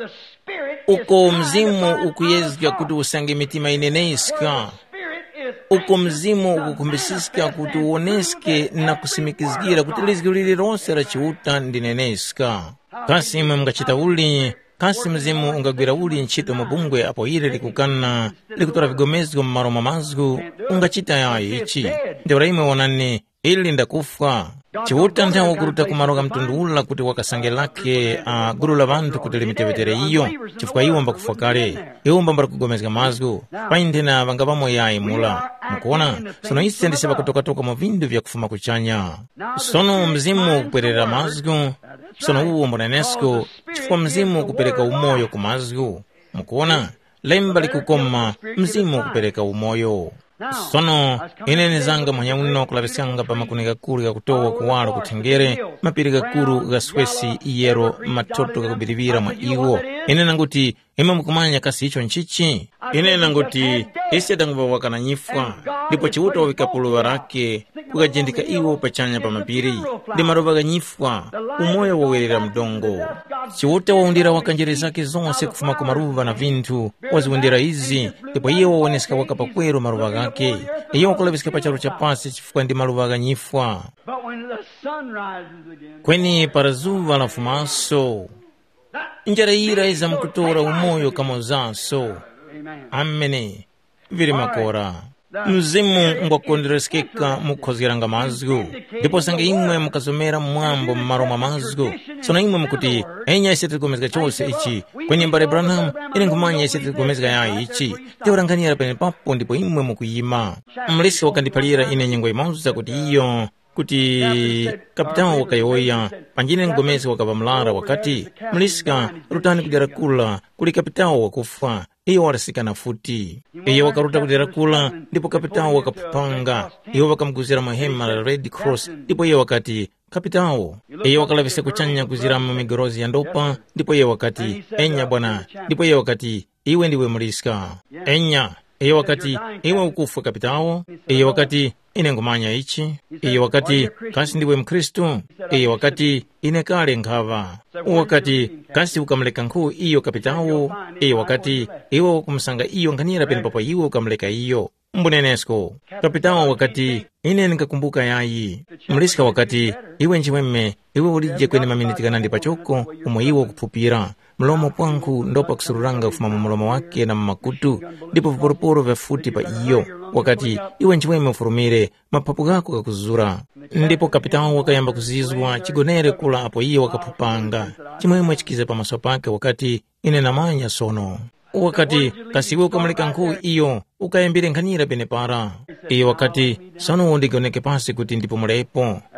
Speaker 1: Uko mzimu ukuyezga kuti usange mitima ineneska. Uko mzimu ukukumbisiska kuti uoneske na kusimikizgira kuti lizgi lililonse la chiuta ndineneska. Kasi imwe mngachita uli, kasi mzimu ungagwira uli nchito mabungwe apo ile likukana, likutora vigomezgo mmaroma mazgu, ungachita yayi ichi. Ndeura imwe wanani, ili ndakufa. Chiwuta nthawo kuruta kumaroga mtundu ula kuti wakasange lake uh, guru la vantu kuti limitevetere iyo, chifukwa iwo mbakufa kale, iwo mbambara kugomezga mazgu, paindena vangavamo yayi mula. Mukuona, sono ise ndise vakutokatoka mu vindu vya kufuma kuchanya. Sono mzimu kupwerera mazgu, sono uwo mbonenesko, chifukwa mzimu kupereka umoyo ku mazgu. Mukuona, lemba likukoma, mzimu kupereka umoyo. Sono inene zanga mwanya uno kulavisanga pa makuni gakuru gakutowa kuwalo kutengere, mapiri gakuru gaswesi iyero matoto gakubirivira mwa iwo. Inene nanguti ima mukumanya kasi icho nchichi. Inene nanguti isi adanguwa wakana nyifwa, lipo chiwuta wa vikapulu warake kukajendika iwo pachanya pa mapiri, di maroba ganyifwa umoyo wawerera mdongo. Chiwuta waundira wakanjere zake zonse kufuma kumaruva na vintu waziundira izi, lipo iyo wawoneska wakapa kwero maruva gake, iyo wakulavisika pacharo chapasi chifukwa ndi maruva ganyifwa. Kweni parazuva la fumaso, njara ira iza mkutora umoyo kama zaso. Amene, viri makora. Mzimu ngwakondereskeka mukhozgeranga mazgu, ndipo sange imwe mukazomera mwambo mmaroma mazgu. Sona imwe mukuti, enya isete gomezga chose ichi, kwenye mbare Branham, ine ngumanya isete gomezga yayi ichi, teuranganyira pene papo ndipo imwe mukuyima. Mlisi wakandipalira ine nyengwa imauza kuti iyo, kuti kapitao wakayoya, panjine ngomezi wakavamlara wakati, mlisika rutani kudera kula, kuli kapitao wakufa, iyo warasika na futi. Iyo wakaruta kudera kula, ndipo kapitao wakapupanga, iyo wakamguzira mahema la Red Cross, ndipo iyo wakati, kapitao. Iyo wakalavisa kuchanya kuzira mamigorozi ya ndopa, ndipo iyo wakati, enya bwana, ndipo iyo wakati, iwe ndiwe mlisika. Enya, iyo wakati, iwe ukufa kapitao, iyo wakati, ine ngumanya ichi, iyo wakati kasi ndiwe mkristu, iyo wakati ine kale nkava, wakati kasi ukamleka nkuu iyo kapitao, iyo wakati iwo kumsanga iyo nganira pene papa iwo ukamleka iyo. Mbunenesko, kapitao wakati ine nikakumbuka yayi, mlisika wakati iwe njiweme, iwe ulije kwenye maminiti kanandi pachoko, umo iwo kupupira. Mlomo pwanku ndopa kusururanga kufuma mlomo wake na makutu, ndipo viporoporo vya futi pa iyo, wakati iwe nchiweme ufurumire, mapapu gako kakuzura. Ndipo kapitao wakayamba kuzizwa, chigonere kula apo iyo wakapupanga, chimwemwe chikize pa masopake wakati ine namanya sono. Wakati kasiwe ukamalika nkuu iyo, ukayambire nkhanira pene para. Iyo wakati, sono undigoneke pasi kuti ndipo mulepo.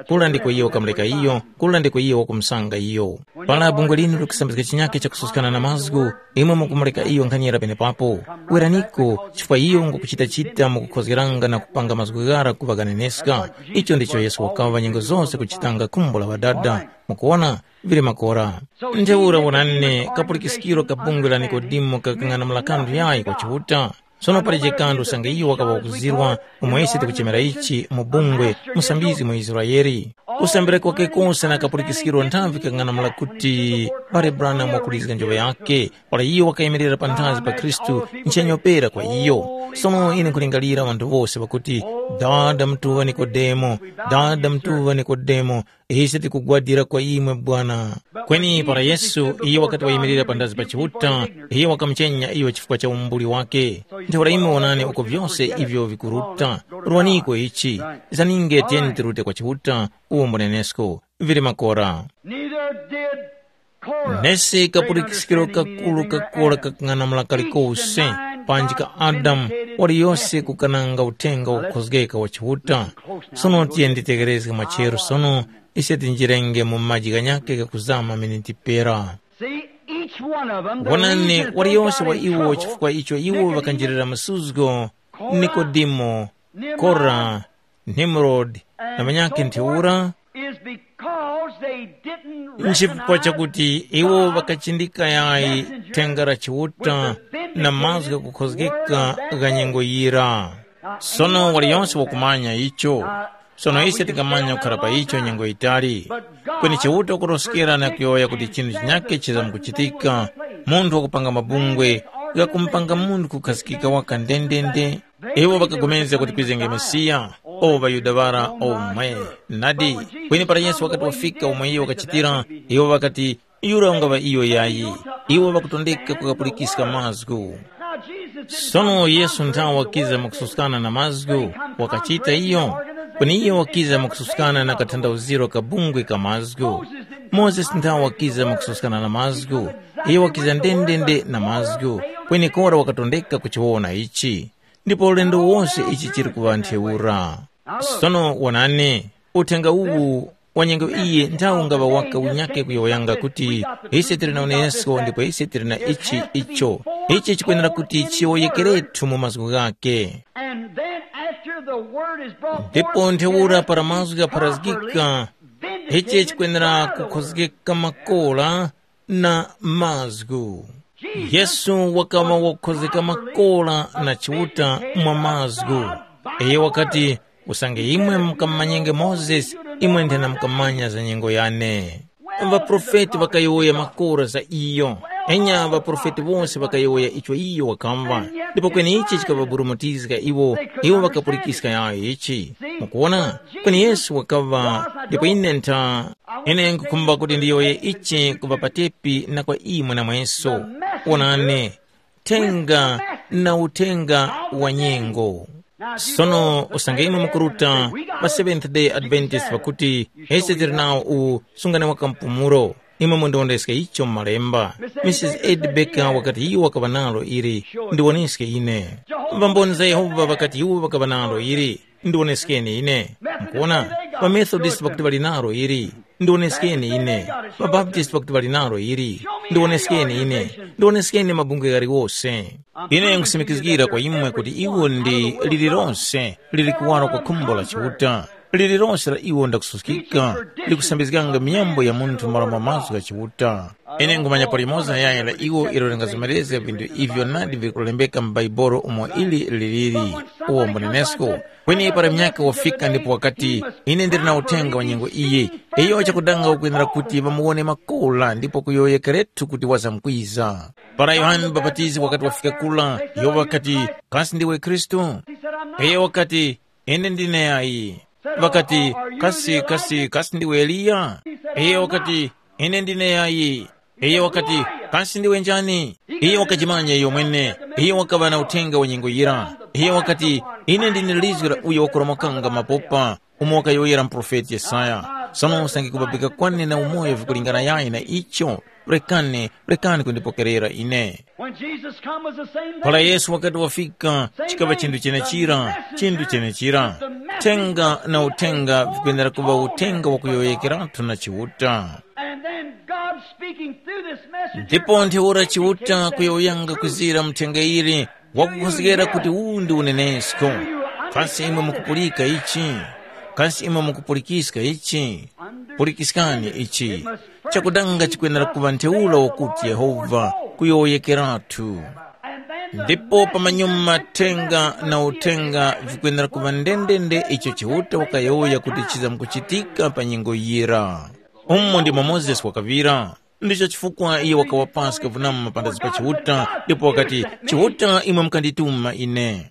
Speaker 1: kula ndiko iye wakamleka iyo, kula ndiko iye wakumsanga iyo. Pala bungwe linu likisambizika chinyake cha kususikana na mazgu, imwe mukumleka iyo nkhanyira pene papo. Weraniko, chifukwa iyo ngukuchita-chita mukukhozgeranga na kupanga mazgwigara kuvaganeneska. Icho ndicho Yesu wakava nyengo zonse kuchitanga kumbula wadada. Mukuona vile makora. Nteura wanane kapulikisikiro kabungwe la Nikodimo kakangana mlakandu yai kwa chihuta. Sono pali kandu sanga iyo wakaba wakuzirwa umwesi tikuchemera ichi mubungwe musambizi mu Israeli. Kusambira kwa kekonsa na kapulikisikiro ntamvi kakangana mlakuti pare brana mwakulizika njoba yake. Wala iyo wakaimirira pantazi pa Kristu nchanyopera kwa iyo. Sono ine kulingalira wandu wose wakuti dada mtuwa Nikodemo, dada mtuwa Nikodemo, isi tikugwadira kwa imwe Bwana. Kweni para Yesu iyo wakati waimirira pantazi pa chihuta, iyo wakamchenya iyo chifukwa cha umbuli wake. Nteura ime wanane uko vyose ivyo vikuruta. Ruwaniko ichi, zaninge tientirute kwa chihuta, uo mbonenesko, vile makora. Nesi kapulikisikiro kakulu kakola kakangana mlakariko use, panjika Adam, wali yose kukananga utenga ukozgeka wa chihuta. Sono tienditegerezika macheru sono, iseti njirenge mumajiga nyake kakuzama minitipera. Wanane wali yose wa iwo chifukwa icho iwo wakanjirira masuzgo, Nikodimo, Kora, Nimrod, na manyake nteura, nchifukwa chakuti iwo wakachindika yai tengara chihuta na mazga kukozgeka ganyengo yira. Sono wali yonse wakumanya icho. Sono isi tikamanya ukarapa icho nyengo itari. Kweni chihuta ukuroskera na kuyoya kuti chinu chinyake chiza mkuchitika. Mundu wakupanga mabungwe, yakumpanga mundu kukasikika waka ndendende. Iwo wakagomeza kuti kwizenge Mesia, o vayudavara o mwe, nadi. Kweni para Yesu wakati wafika umwe iyo wakachitira, iwo wakati yura ungava iyo yayi. Iwo wakutondeka kukapulikisika mazgu. Sono Yesu ntawa wakiza makususkana na mazgu, wakachita iyo. Kweni iyo wakiza makususkana na katanda uziro kabungwe ka mazgu. Moses ntawa wakiza makususkana na mazgu, iyo wakiza ndendende na mazgu. Kweni Kora wakatondeka kuchiwona ichi. Ndipo ulendo wonse ichi chiri kuva nteura. Sono wanane, utenga uwu wanyengo iye ntaunga waka unyake kuyoyanga kuti isi na unesko ndipo isi na ichi icho. Ichi chikwenera kuti chiwoyekeretu mu mazgu gake. Ndipo nteura para mazgu parazgika, ichi chikwenera kukozgeka makola na mazgu. Yesu wakama wakozeka makola na chihuta mwa mazgu. Eye wakati usange imwe mkamanyenge Moses, imwe ndena mkamanya za nyengo yane. Vaprofeti wakayoya makora za iyo. Enya vaprofeti wonse wakayoya icho iyo wakamva. Ndipo kweni ichi chikavaburumutizika iwo, iwo wakapulikisika yayo ichi. Mukuona? Kweni Yesu wakava, ndipo inenta, ene nkukumba kuti ndiyoye ichi kuvapatepi na kwa imwe na mweso. Wanane, tenga na utenga wanyengo. Sono usangaima mukuruta pa Seventh Day Adventist wakuti ese nao u sungane wakampumuro. Ima mwendondeske icho malemba. Missus Ed Becker wakati hiyo wakabanalo iri, ndiwoneske ine. Vambonza Yehova wakati hiyo wakabanalo iri, ndiwoneskeni ine. Mkuona? Pa Methodist wakati walinaro iri, ndiwoneskeni ine. Pa Baptist wakati walinaro iri, ndiwoneskeni ine. Ndiwoneskeni mabunge gari wose. Ine ngusimikizgira kwa imwe kuti iwo ndi lilironse lilikuwaro kwa kumbola chihuta. Lilironse la iwo ndakususikika likusambizikanga miyambo ya muntu marama mazu ya chihuta. Ine ngumanya palimoza yaya la iwo ilorengazimeleze vindu ivyo nadi vikulembeka mbaiboro umo ili liliri uwo mbonenesko. Kweni ipara mnyaka wafika ndipo wakati ine ndiri na utenga wanyengo iye. Eyo wacha kudanga ukuinara kuti vamuone makola ndipo kuyoye karetu kuti waza mkwiza. Para Yohani Babatizi wakati wafika kula, iyo wakati kasi ndiwe Kristo. Eyo wakati ene ndine yai. Wakati kasi kasi kasi ndiwe Elia. Eyo wakati ene ndine yai. Eyo wakati kasi ndiwe njani. Eyo wakajimanya iyo mwene. Eyo wakabana utenga wanyengo yira. Eyo wakati ine ndine lizira uyo wakuramokanga mapopa. Umoka yoyera mprofeti Yesaya. Sono usangi kubabika kwane na umoyo vikulingana yai na icho. Rekane, rekane kundipokerera ine. Pala Yesu wakati wafika, chikava chindu chene chira, chindu chene chira. utenga na utenga vikuyenera kuva utenga wa kuyoyekeratu na chiuta. Ndipo ntheura chiuta kuyoyanga kuzira mtengairi wakukonzekera kuti uwu ndi unenesko. Kasi imwe mukupulika ichi, kasi imwe mukupulikisika ichi, pulikisikani ichi. Chakudanga chikuyenera kuva ntheula wakuti Yehova kuyoyekeratu. Ndipo pamanyuma tenga na utenga vikuyenera kuva ndendende icho chiuta wakayoya kuti chiza mkuchitika pa nyengo yira. Umo ndimo Moses wakavira. Ndicho chifukwa iye wakawapasa kavunama mapandazi pa chiuta. Ndipo wakati chiuta imwe mkandituma ine.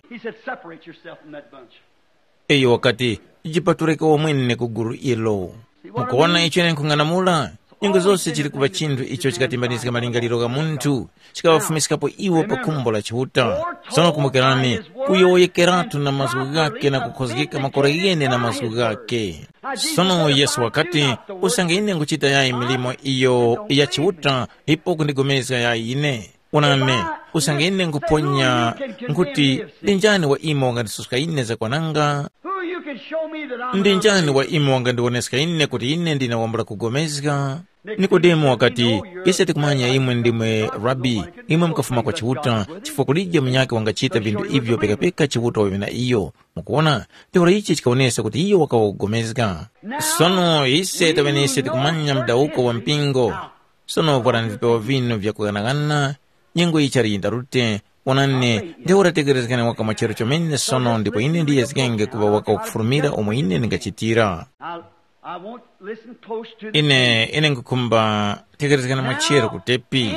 Speaker 1: Iyo wakati jipatureka wamwene kuguru ilo. Mukuona icho ene nkung'anamula. Nyingo zonse chili kuva chinthu icho chikatimbanisika malingaliro ga munthu, chikawafumisikapo iwo pa khumbo la chiuta. Sono kumbukirani, kuyoyekeratu na masiku gake na kukhozekeka makora yene na masiku gake. Sono Yesu wakati usange ine nguchita yayi milimo iyo ya chiuta ipo kundigomeza yayi ine. Unane, usange ine nguponya nguti ndinjani wa imo wangandisuska ine za kwananga. Ndinjani wa imo wangandioneska ine kuti ine ndina wambula kugomezga. Nikodemo wakati ise tikumanya imwe ndimwe rabi, imwe mkafuma kwa chiuta, chifukwa kulija mnyake wangachita bindu ivyo peka peka chiuta wawina iyo. Mukuona, teora ichi chikaonesa kuti iyo wakawagomezga. Sono ise tawene ise tikumanya mdauko wa mpingo. Sono varani vipewa vino vya kuganagana, nyengo ichari indarute. Wanane, teora tegerezekane waka machero chomene sono ndipo ine ndiye zikenge kuwa waka wakufurumira omo ine ngachitira. Ine, ine ngukumba tegerezekane machero kutepi.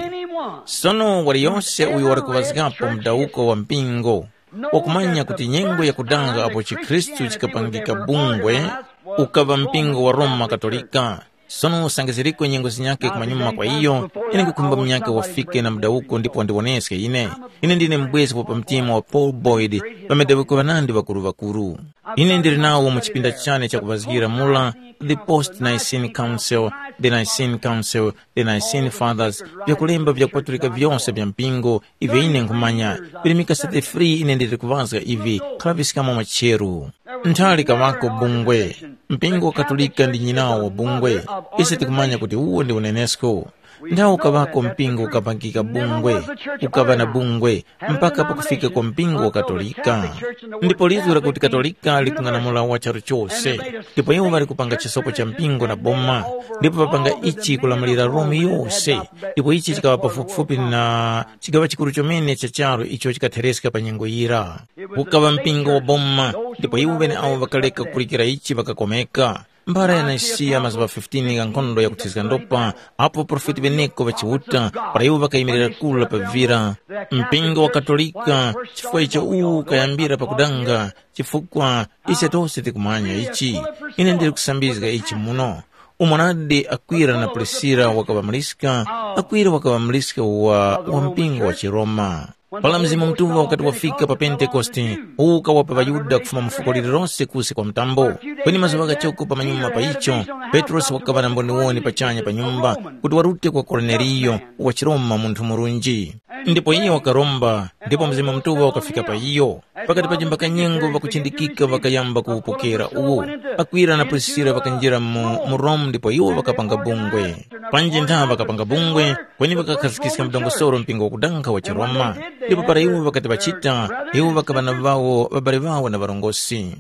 Speaker 1: Sono wali yonse uyu wari kuwazikapo mdauko wa mpingo. Wakumanya kuti nyengo ya kudanga apo chikristu chikapangika bungwe, ukava mpingo wa Roma Katolika. Sono sangeziriko nyengo zinyake kumanyuma kwa iyo, ine ngukumba mnyake wafike na mdauko ndipo ndiwoneske ine. Ine ndine mbwezi popa mtima wa Paul Boyd, pamedawiko vanandi vakuru vakuru. Ine ndiri nawo muchipinda chane cha kuvazigira mula, the Post-Nicene Council, the Nicene Council, the Nicene Fathers, vya kulemba vya kupatulika vyonse vya mpingo, ivi ine nkumanya, vilimika sate free ine ndiri kuvazga ivi, kalavisikama macheru. Ntali kawako bungwe, mpingo wa Katolika ndi nyinao wa bungwe, ise tikumanya kuti uwo ndi unenesko. Ndao kawako mpingo ukapangika bungwe, ukava na bungwe, mpaka pakufika kwa mpingo wa Katolika. Ndipo lizura kuti Katolika likung'anamula wa charu chose, ndipo iwo vari kupanga chisopo cha mpingo na boma, ndipo papanga ichi kulamalira Romi yose, ndipo ichi chikawa pafupifupi na chikawa chikuru chomene cha charu icho chikatheresika pa nyengo yira. Ukava mpingo wa boma, ndipo iwo vene awo vakaleka kukulikira ichi vakakomeka. Mbara ya Naisia mazuwa fifteen ya nkondo ya kutizika ndopa, apo profeti veneko vachiuta, para iwo vakaimirira kula pavira. Mpingo wa Katolika, chifukwa icho uu kayambira pa kudanga, chifukwa ise tose tikumanya ichi. Ine ndiri kusambizga ichi muno. Umonade Akwila na Priscilla wakavamaliska, Akwila wakavamaliska wa, wa mpingo wa Chiroma. Pala mzimu mtuva wakati wafika pa Pentekosti, uka wapa vayuda kufuma mfuko lilirose kusi kwa mtambo. Kweni mazuwaga choko pa manyuma pa icho, Petros wakavana mboni woni pa chanya pa nyumba, kuti warute kwa Kornelio, wa Chiroma muntu murunji. Ndipo iyo wakaromba, ndipo mzimu mtuva wakafika pa iyo. Pakati pa jimba kanyengo wakuchindikika wakayamba kuupokera uo. Akwila na Priscilla wakanjira mu, mu Rome, ndipo iyo wakapanga bungwe. Panje ntaa wakapanga bungwe, kweni wakakazikisika mdongo soro mpingo wakudanka wa Chiroma. Ndipo para iwo wakati wachita, iwo wakabana vao, wabari vao na varongosi.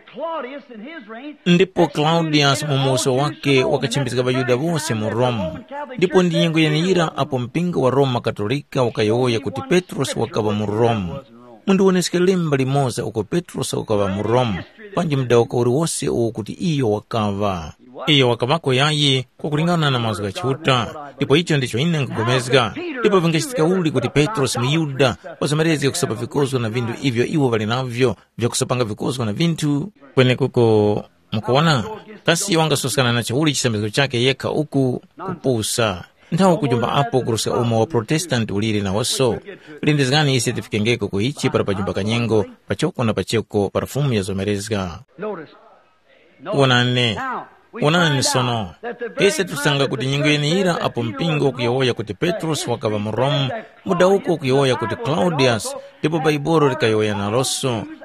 Speaker 1: Ndipo Claudius mumuso wake wakachimbizika vayuda wose mu Rome. Ndipo ndi nyengo yanira apo mpingo wa Roma Katolika wakayoya kuti Petros wakava mu Rome. Mundu woneske lemba limoza uko Petros wakava mu Rome, panji mdauka uri wose uo kuti iyo wakava. Iyo wakavako yayi kwa kulingana na mazu ya chiuta. Ndipo icho ndicho ine nkugomezga. Ndipo vingestika uli kuti Petros miyuda wasamarezi ya kusapa vikozo na vindu ivyo iwo vali navyo vya kusapanga vikozo na vintu. Kwene kuko mkuwana kasi wanga soskana na chauli chisambizo chake yeka uku kupusa. Ntao kujumba apo kurusa umo wa Protestant uliri na waso. Lindizgani isi tifikengeko kuhichi para pajumba kanyengo, pachoko na pacheko para fumu ya zomerezga. Wanane. Wanani sono, ese tusanga kuti nyingo yenira apo mpingo kuyoya kuti Petros wakava mu Rome, muda uko kuyoya kuti Claudius, ndipo baiboro likayoya na roso,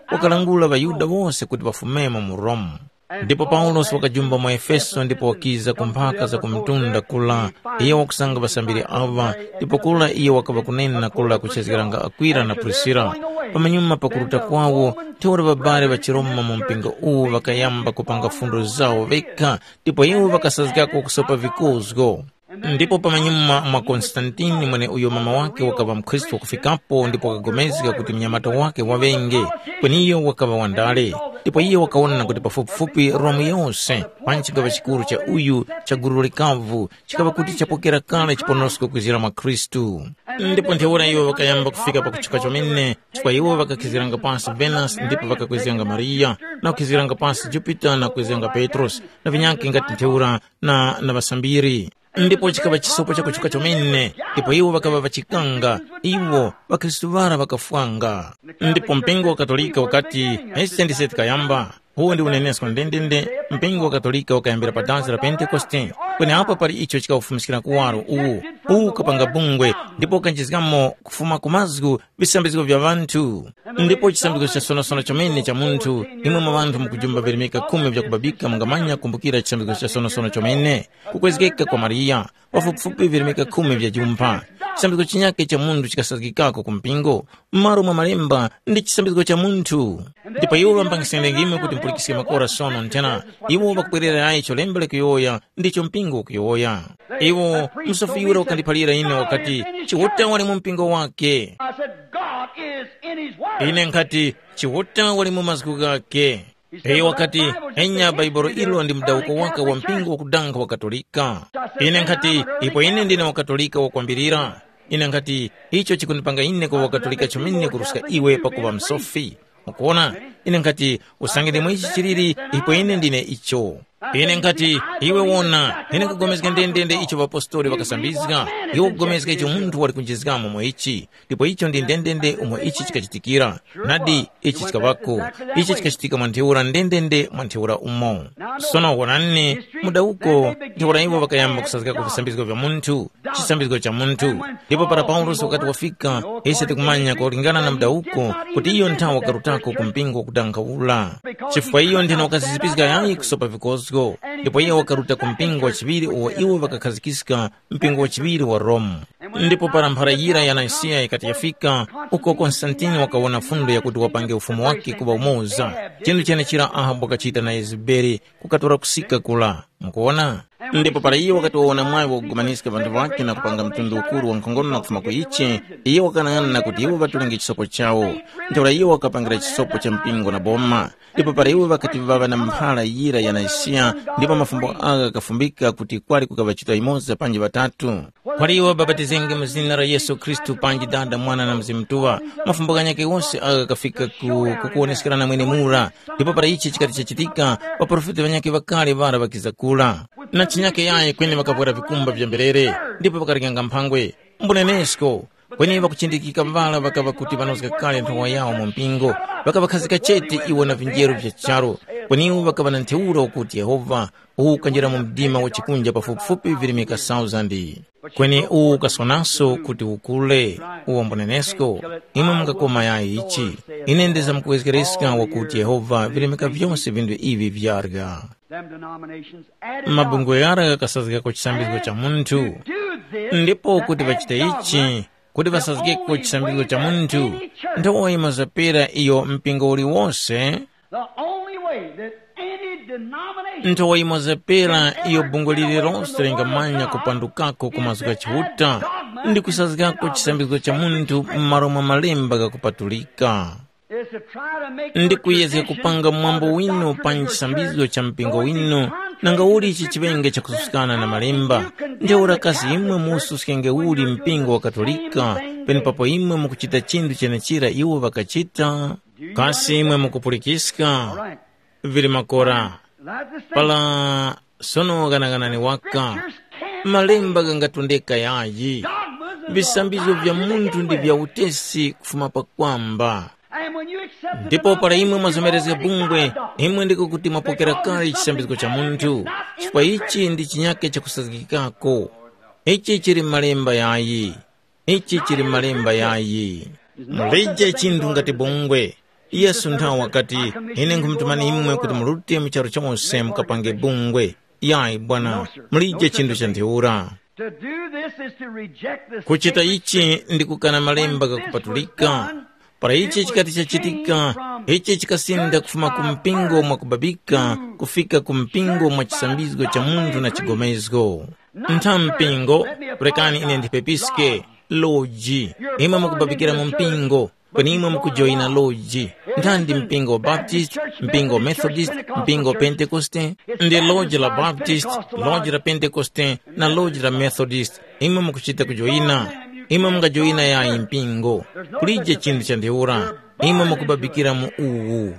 Speaker 1: wakalangula vayuda wose kuti vafumemo mu Roma. Ndipo Paulos wakajumba mu Efeso ndipo wakiza kumphaka za kumtunda kula iye wakusanga basambiri ava ndipo kula iye wakava kunena kula kuchezeranga Akwila na Prisila. Pamanyuma pakuruta kwawo teura babale vachiroma mu mpingo uwu vakayamba kupanga fundo zawo veka ndipo iwo vakasazikako kusopa vikozgo. Ndipo pamanyuma mwa Konstantini mwene uyo mama wake wakava Mkristo kufikapo ndipo wakagomezeka kuti mnyamata wake wavenge kweniyo wakava wandale. Ndipo iye wakaona kuti pafupifupi Roma yonse panchikava chikuru cha uyu cha guru likavu chikava kuti chapokera kale chiponosko kuzira mwa Kristu. Ndipo ntheura iwo wakayamba kufika pa kuchuka chomene chikwa iwo wakakiziranga pasi Venus ndipo wakakweziranga Maria na kukiziranga pasi Jupiter na kukiziranga Petros na vinyake ngati ntheura na na basambiri. Ndipo chikava chisopo cha kuchuka chomene ndipo iwo wakava vachikanga iwo wakristu vara wakafwanga. Ndipo mpingo wa Katolika wakati ese ndiseti kayamba huo ndi uneneswa ndendende mpingo wa Katolika wakayambira pa dansi la Pentekoste kwene apa pali icho chikaufumisikira kuwaro uwu uwu kapanga bungwe ndipo kanjizikamo kufuma kumazgu visambiziko vya vantu. Ndipo chisambiko cha sonosona chomene cha muntu imwe mwa vantu mukujumba virimika kumi vya kubabika mungamanya kumbukira chisambiko cha sonosona chomene kukwezekeka kwa Maria wafupifupi virimika kumi vya jumpa. Chisambiko chinyake cha muntu chikasazikikako kumpingo mmaro mwa malemba ndi chisambiko cha muntu. Ndipo iwo vampangisendengime kuti mpulikisike makora sono ntena iwo vakupwerera ayi cholembele kuyoya ndicho mpingo kuyoya. Iwo msafiura wakandipalira ine wakati chiwota wali mu mpingo wake. Ine nkati chiwota wali mu mazgu gake. Eyo wakati enya Baibolo ilo ndi mdauko waka wa mpingo wa kudanga wa Katolika. Ine nkati ipo ine ndine wa Katolika wa kuambirira. Ine nkati icho chikunipanga ine kwa Wakatolika chomene kurusika iwe pakuva msofi. Mukuona ine nkati usangide mwichi chiriri ipo ine ndine icho. Ine nkati iwe wona ine kugomezeka ndendende icho vapostoli vakasambizika iwo kugomezeka icho muntu wali kunjizikamo mwa ichi ndipo icho ndi ndendende umwe ichi chikachitikira nadi ichi chikavako ichi chikachitika mwa ntheura ndendende mwa ntheura umo. Sono wonani muda uko ntheura iwo vakayamba kusazikako visambiziko vya muntu chisambiziko cha muntu. Ndipo para Paulos wakati wafika ise tikumanya kulingana na muda uko kuti iyo nthawi karutako kumpingo kudangaula chifukwa iyo ndina wakazizipizika yayi kusopa vikozgo. Ndipo iye wakaruta kumpingo wa chiviri uwa iwo wakakazikisika mpingo wa chiviri wa Roma. Ndipo para mpharayira ya Naisia ikati yafika uko Konstantini wakawona fundo ya kuti wapange ufumu wake kuba umoza chindu chene chira Ahabu wakachita na Yezebeli kukatora kusika kula. Mkuona? Ndipo para iyo wakati waona mwayo wa kugumanisika vantu vake na kupanga mtundu ukuru wa nkongono na kufuma kuichi iyo wakanangana na kuti iwo vatulingi chisopo chao. Nteura iyo wakapangira chisopo cha mpingo na boma. Ndipo para iwo wakati vava na mphala yira ya Naisia ndipo mafumbo aga kafumbika kuti kwali kukavachita imoza panji vatatu. Kwali iwo babatizenge mzina la Yesu Kristu panji Dada Mwana na Mzimtuwa mafumbo ganyake wonse aga kafika ku, kukuonesikana na mwene mura. Ndipo para ichi chikati chachitika waprofeti vanyake vakali vara vakizakula na chinyake yaye kwene vakavwera vikumba vya mberere ndipo vakarikanga mphangwe mbunenesko kwene vakuchindikika vala vakava kuti vanozika kale nthawa yawo mu mpingo vakavakhazika chete iwo na vinjero vya charo kwene iwo vakava na ntheura ukuti Yehova uwu kanjira mu mdima wa chikunja pafupifupi virimika sauzandi kwene uwu kasonaso kuti ukule uwo mbunenesko imwe mungakoma yayi ichi inendeza mkuwezekeresika wakuti Yehova virimika vyonse vindu ivi vyarga. Mabungwe yara kasazikako chisambiziko cha muntu ndipo kuti vachite ichi kuti vasazikeko chisambiziko cha muntu nthawi imazapera iyo mpingo uli wonse nthawi imazapera iyo bungwe lili lonse lingamanya kupandukako kumazuka chihuta ndi kusazikako chisambiziko cha muntu mmaro mwa malemba kakupatulika ndi kuyeze kupanga mwambo wino pa chisambizo cha mpingo wino nanga uli ichi chivenge cha kususikana na malemba ndeura kasi imwe mususikenge uli mpingo wa Katolika peni papo imwe mukuchita chindu chenechira iwo vakachita kasi imwe mukupulikisika vili makora pala sono ganaganani waka malemba gangatondeka yayi visambizo vya muntu ndi vya utesi kufuma pa kwamba ndipo para imwe mwazomereza bungwe imwe ndiko kuti mwapokera kale chisambiziko cha muntu chifukwa ichi ndi chinyake cha kusazikikako ichi chiri malemba yayi ichi chiri malemba yayi mulije chindu ngati bungwe Yesu nthawi wakati ine nkhumtumani imwe kuti mulute mcharo chonse mukapange bungwe. Yayi bwana, mulije chinthu cha nthiwura. Kuchita ichi ndi kukana malemba kakupatulika. Para ichi chikati chachitika, ichi chikasinda kufuma kumpingo mwa kubabika kufika kumpingo mwa chisambizgo cha munthu na chigomezgo. Ntha mpingo, prekani ine ndipepiske, loji, imwe mukubabikira mu mpingo, kweni imwe mukujoina loji. Nthandi mpingo wa Baptist, mpingo wa Methodist, mpingo wa Pentecoste, ndi loji la Baptist, loji la Pentecoste, na loji la Methodist, imwe mukuchita kujoina. Imwe mungajoina yayi mpingo, kulije chinthu cha nthiwura, imwe mukubabikira mu uwu.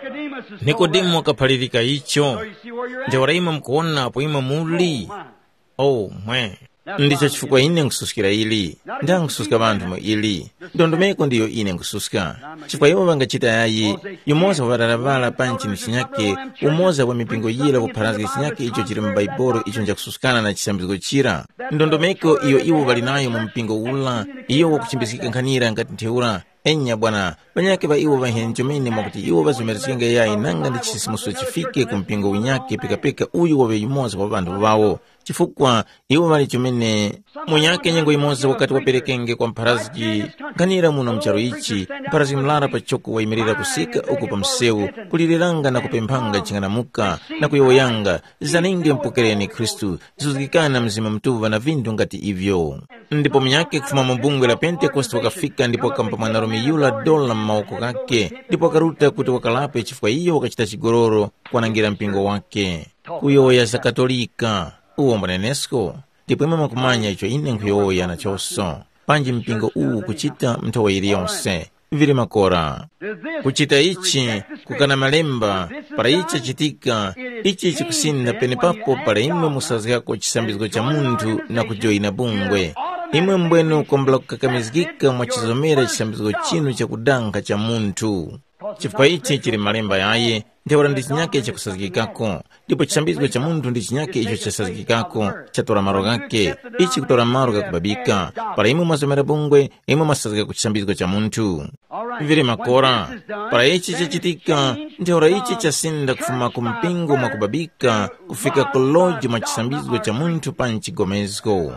Speaker 1: Nikodemo akaphalirika icho, njawara imwe mukuona apo imwe muli. Oh, mwe. Ndicho chifukwa ine nkususkira ili, nda nkususka banthu mu ili. Ndondomeko ndiyo ine nkususka. Chifukwa iwo bangachita yayi, yumoza waparalavala pa nchini chinyake, umoza wa mipingo yila kupharazika chinyake icho chiri mbaiboro icho njakususkana na chisambiziko chira. Ndondomeko iyo iwo balinayo mu mpingo ula, iyo wakuchimbizika nkhanira ngati nthiwura. Enya bwana, banyake ba iwo bahenjo mene mwakuti iwo bazumeresinga yayi nanga ndi chisimuso chifike kumpingo winyake pekapeka uyu wabe yumoza wa bantu bawo. Chifukwa iwo bali chumene munyake nyengo imoza wakati waperekenge kwa mpharaziki nkanira muno mcharo ichi mpharaziki mlara pachoko waimirira kusika uku pa msewu kuliliranga na kupemphanga chinganamuka na kuyoyanga zaninge mpokereni Kristu zizukikana mzima mtuva na vindu ngati ivyo. Ndipo munyake kufuma mubungwe la Pentecoste wakafika ndipo akampa mwanarume yula dola mmawoko kake ndipo akaruta kuti wakalape chifukwa iyo wakachita chigororo kwanangira mpingo wake kuyoya za Katolika uwo mbanenesko. Ndipo imwe makumanya icho ine nkuyoya na choso panji mpingo uwu kuchita mtowa ili yonse vili makora. Kuchita ichi kukana malemba para ichi chitika ichi chikusinda pene papo para imwe musazikako chisambiziko cha munthu na kujoina bungwe. Imwe mbwenu kombala kukakamizikika mwa chizomera chisambiziko chinu cha kudanka cha munthu. Chifukwa ichi chiri malemba yaye ndiwara ndi chinyake cha kusazikikako. Ndipo chisambiziko cha munthu ndi chinyake icho cha sazikikako cha tora maro gake. Ichi kutora maro kakubabika para imwe mwazomera bungwe imwe mwasazika kuchisambiziko cha munthu. Vili makora para ichi chachitika ndiwara ichi chasinda kufuma kumpingo mwa kubabika kufika kuloji mwa chisambiziko cha munthu pa nchigomezgo.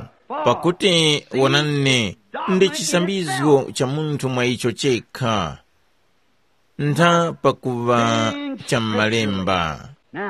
Speaker 1: Pakuti wanane ndi chisambizgo cha munthu mwa icho chekha ntha pakuva cha malemba.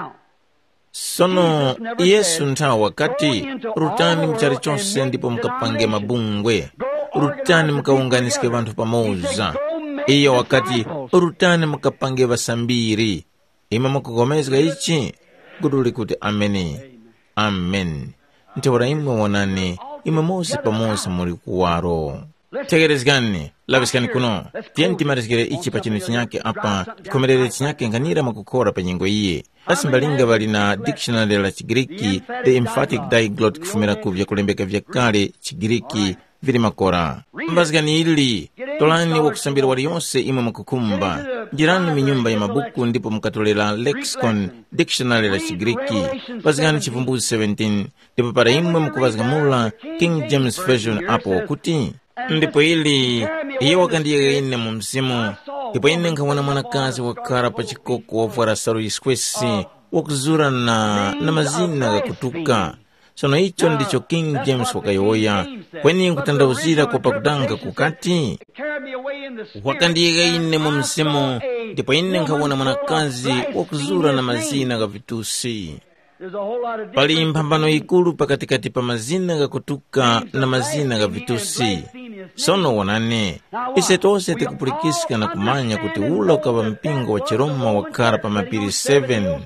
Speaker 1: Sono Yesu ntha wakati rutani mchari chonse ndipo mkapange mabungwe, rutani mkaunganisike bantu pamoza. Iyo wakati rutani mkapange basambiri ima mkugomezga ichi guduli kuti ameni amen. Ntewara imwe wanane imwe mose pamoza muri kuwaro. Tegerezgani, laviskani kuno. Tienti marizgire ichi pa chinu chinyake apa, komerere chinyake nganira makukora pa nyingo iye. Asimbalinga bali na dictionary la Chigiriki, the emphatic diglot kufumira kuvya kulembeka vya kale Chigiriki vili makora. Mbazgani ili, tolani wakusambira wali yonse ima makukumba. Jirani minyumba ya mabuku ndipo mkatolela lexicon dictionary la Chigiriki. Bazgani chivumbuzi seventeen, ndipo para imwe mkubazgamula King James Version apo wakuti. Ndipo ili iyo wakandiye ine mu msimu ndipo ine nkawana mwanakazi wakara pa chikoko wavwara saru iskwesi wakuzura na na mazina ga kutuka. Sono icho ndicho King James wakayoya kweni nkutandauzira kwa pakudanga kukati wakandiye ine mu msimu ndipo ine nkawana mwanakazi wakuzura na mazina ga vitusi. Pali mpambano ikulu pakatikati pa mazina ga kutuka na mazina ga vitusi. Sono wanane ise tose tikupulikisika na kumanya kuti ula ukava mpingo wa Chiroma wakara pa mapiri seven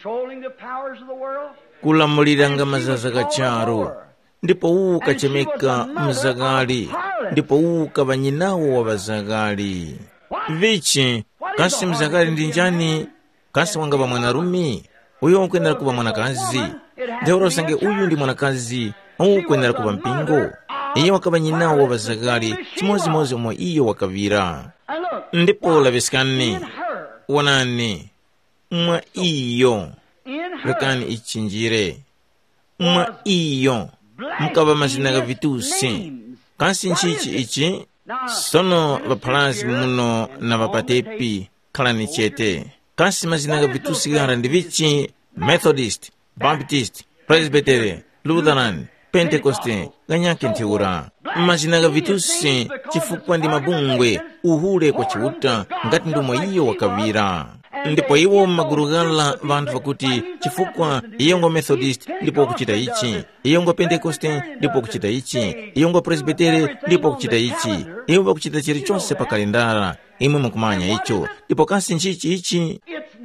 Speaker 1: kulamuliranga mazaza gacharu. Ndipo uu kachemeka mzagali, ndipo uu kava nyinawo wa bazagali. Vichi kasi mzagali ndi njani? Kasi wangava mwanarumi uyo ukwendera kuva mwanakazi. Deuro sange uyu ndi mwanakazi au ukwendera kuva mpingo. Iyo wakava nyinawo wa bazagali chimozi mozi mwa iyo wakavira. Ndipo laviskani wanani mwa iyo lekani ichinjire mwa iyo mkava mazina ga vitusi. Kasi nchichi ichi sono vapalazi muno na vapatepi khalani chete. Kasi mazina ga vitusigara ndi vichi: Methodist, Baptist, Presbyterian, Lutheran, Pentecoste, ganyake ntheura. Mazina ga vitusi chifukwa ndi mabungwe uhule kwa chiuta ngati ndomwe iyo wakavira. Ndipo iwo magurugala vantu vakuti chifukwa iyongo Methodist ndipo kuchita ichi, iyongo Pentecoste ndipo kuchita ichi, iyongo Presbyterian ndipo kuchita ichi, iwo vakuchita chilichonse pa kalendara imwe mukumanya icho. Ndipo kasi nchichi ichi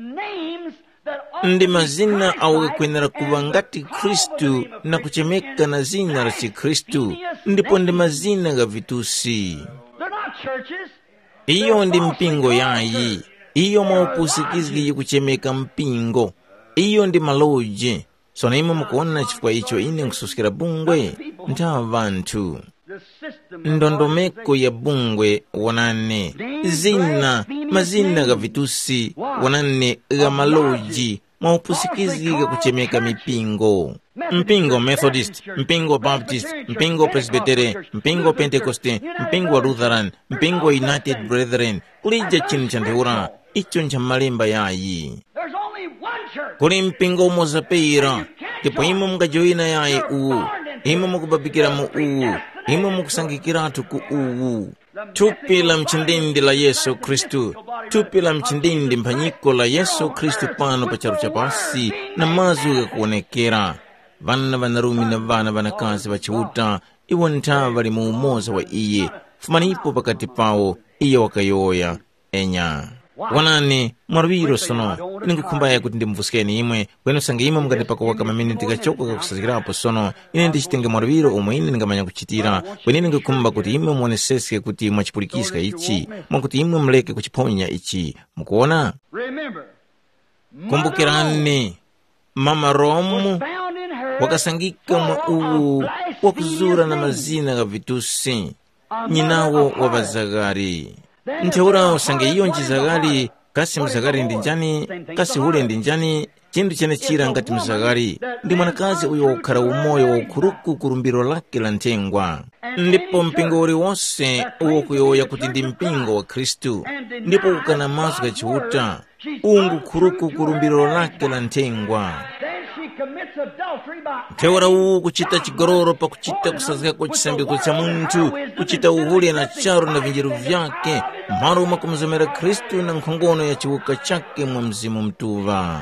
Speaker 1: ndi mazina awakakwenera kuva ngati Khristu na kuchemeka na zina la Chikristu, ndipo ndi mazina ga vitusi. Iyo ndi mpingo yayi, iyo maupusikizgi kuchemeka mpingo, iyo ndi maloji. Sona imwe mukuona chifukwa icho ine nkususikira bungwe nta vantu. Ndondomeko ya bungwe wanane zina mazina ga vitusi wanane ga maloji maupusikizi ga kuchemeka mipingo: mpingo Methodist, mpingo Baptist, mpingo Presbyterian, mpingo Pentecoste, mpingo Lutheran, mpingo United Brethren. Kulija chinu chantheura icho ncha malemba yayi. Kuli mpingo umoza peira, ndipo imwe mungajoina yayi uwu, imwe mukubabikira mu uwu, imwe mukusangikiratu ku uwu. Tupi la mchindindi la Yesu Kristu, tupi la mchindindi mphanyiko la Yesu Kristu pano pa charu cha pasi na mazu ya kuonekera. Vana vanarumi na vana vanakazi vachiuta iwo nta vali mu umoza wa iye, fumanipo pakati pawo iye wakayoya enya. Wanane mwarwiro sono ningukumbaya kuti ndimvusikeni imwe kwenu sange imwe mukatipako waka mamene tikachoka kakusazikirapo sono ine ndichitenge mwarwiro omwe ine ningamanya kuchitira kwene ningukumba kuti imwe muoneseseke kuti mwachipulikisika ichi mwakuti imwe mleke kuchiponya ichi. Mukuona? Kumbukirani mama Romu wakasangika mwa uwu wakuzura na mazina ga vitusi, nyinawo wa vazagari. Ntheura usange iyo nchizagari, kasi mzagari ndi njani, kasi hule ndi njani, chindu chene chira ngati mzagari ndi mwanakazi uyo wakukhala umoyo wa ukhuruku kurumbiro lake la ntengwa. Ndipo mpingo uri wonse uwo kuyoya kuti ndi mpingo wa Kristu, ndipo kukana mazu kachiuta ungu khuruku kurumbiro lake la ntengwa. Ntheura uwu kuchita chigororo pa kuchita kusazika kwa chisambiko cha muntu, kuchita uhuli na charo na vinjiru vyake, maru makumzomera Kristu na nkhongono ya chiwuka chake mwa mzimu mtuva.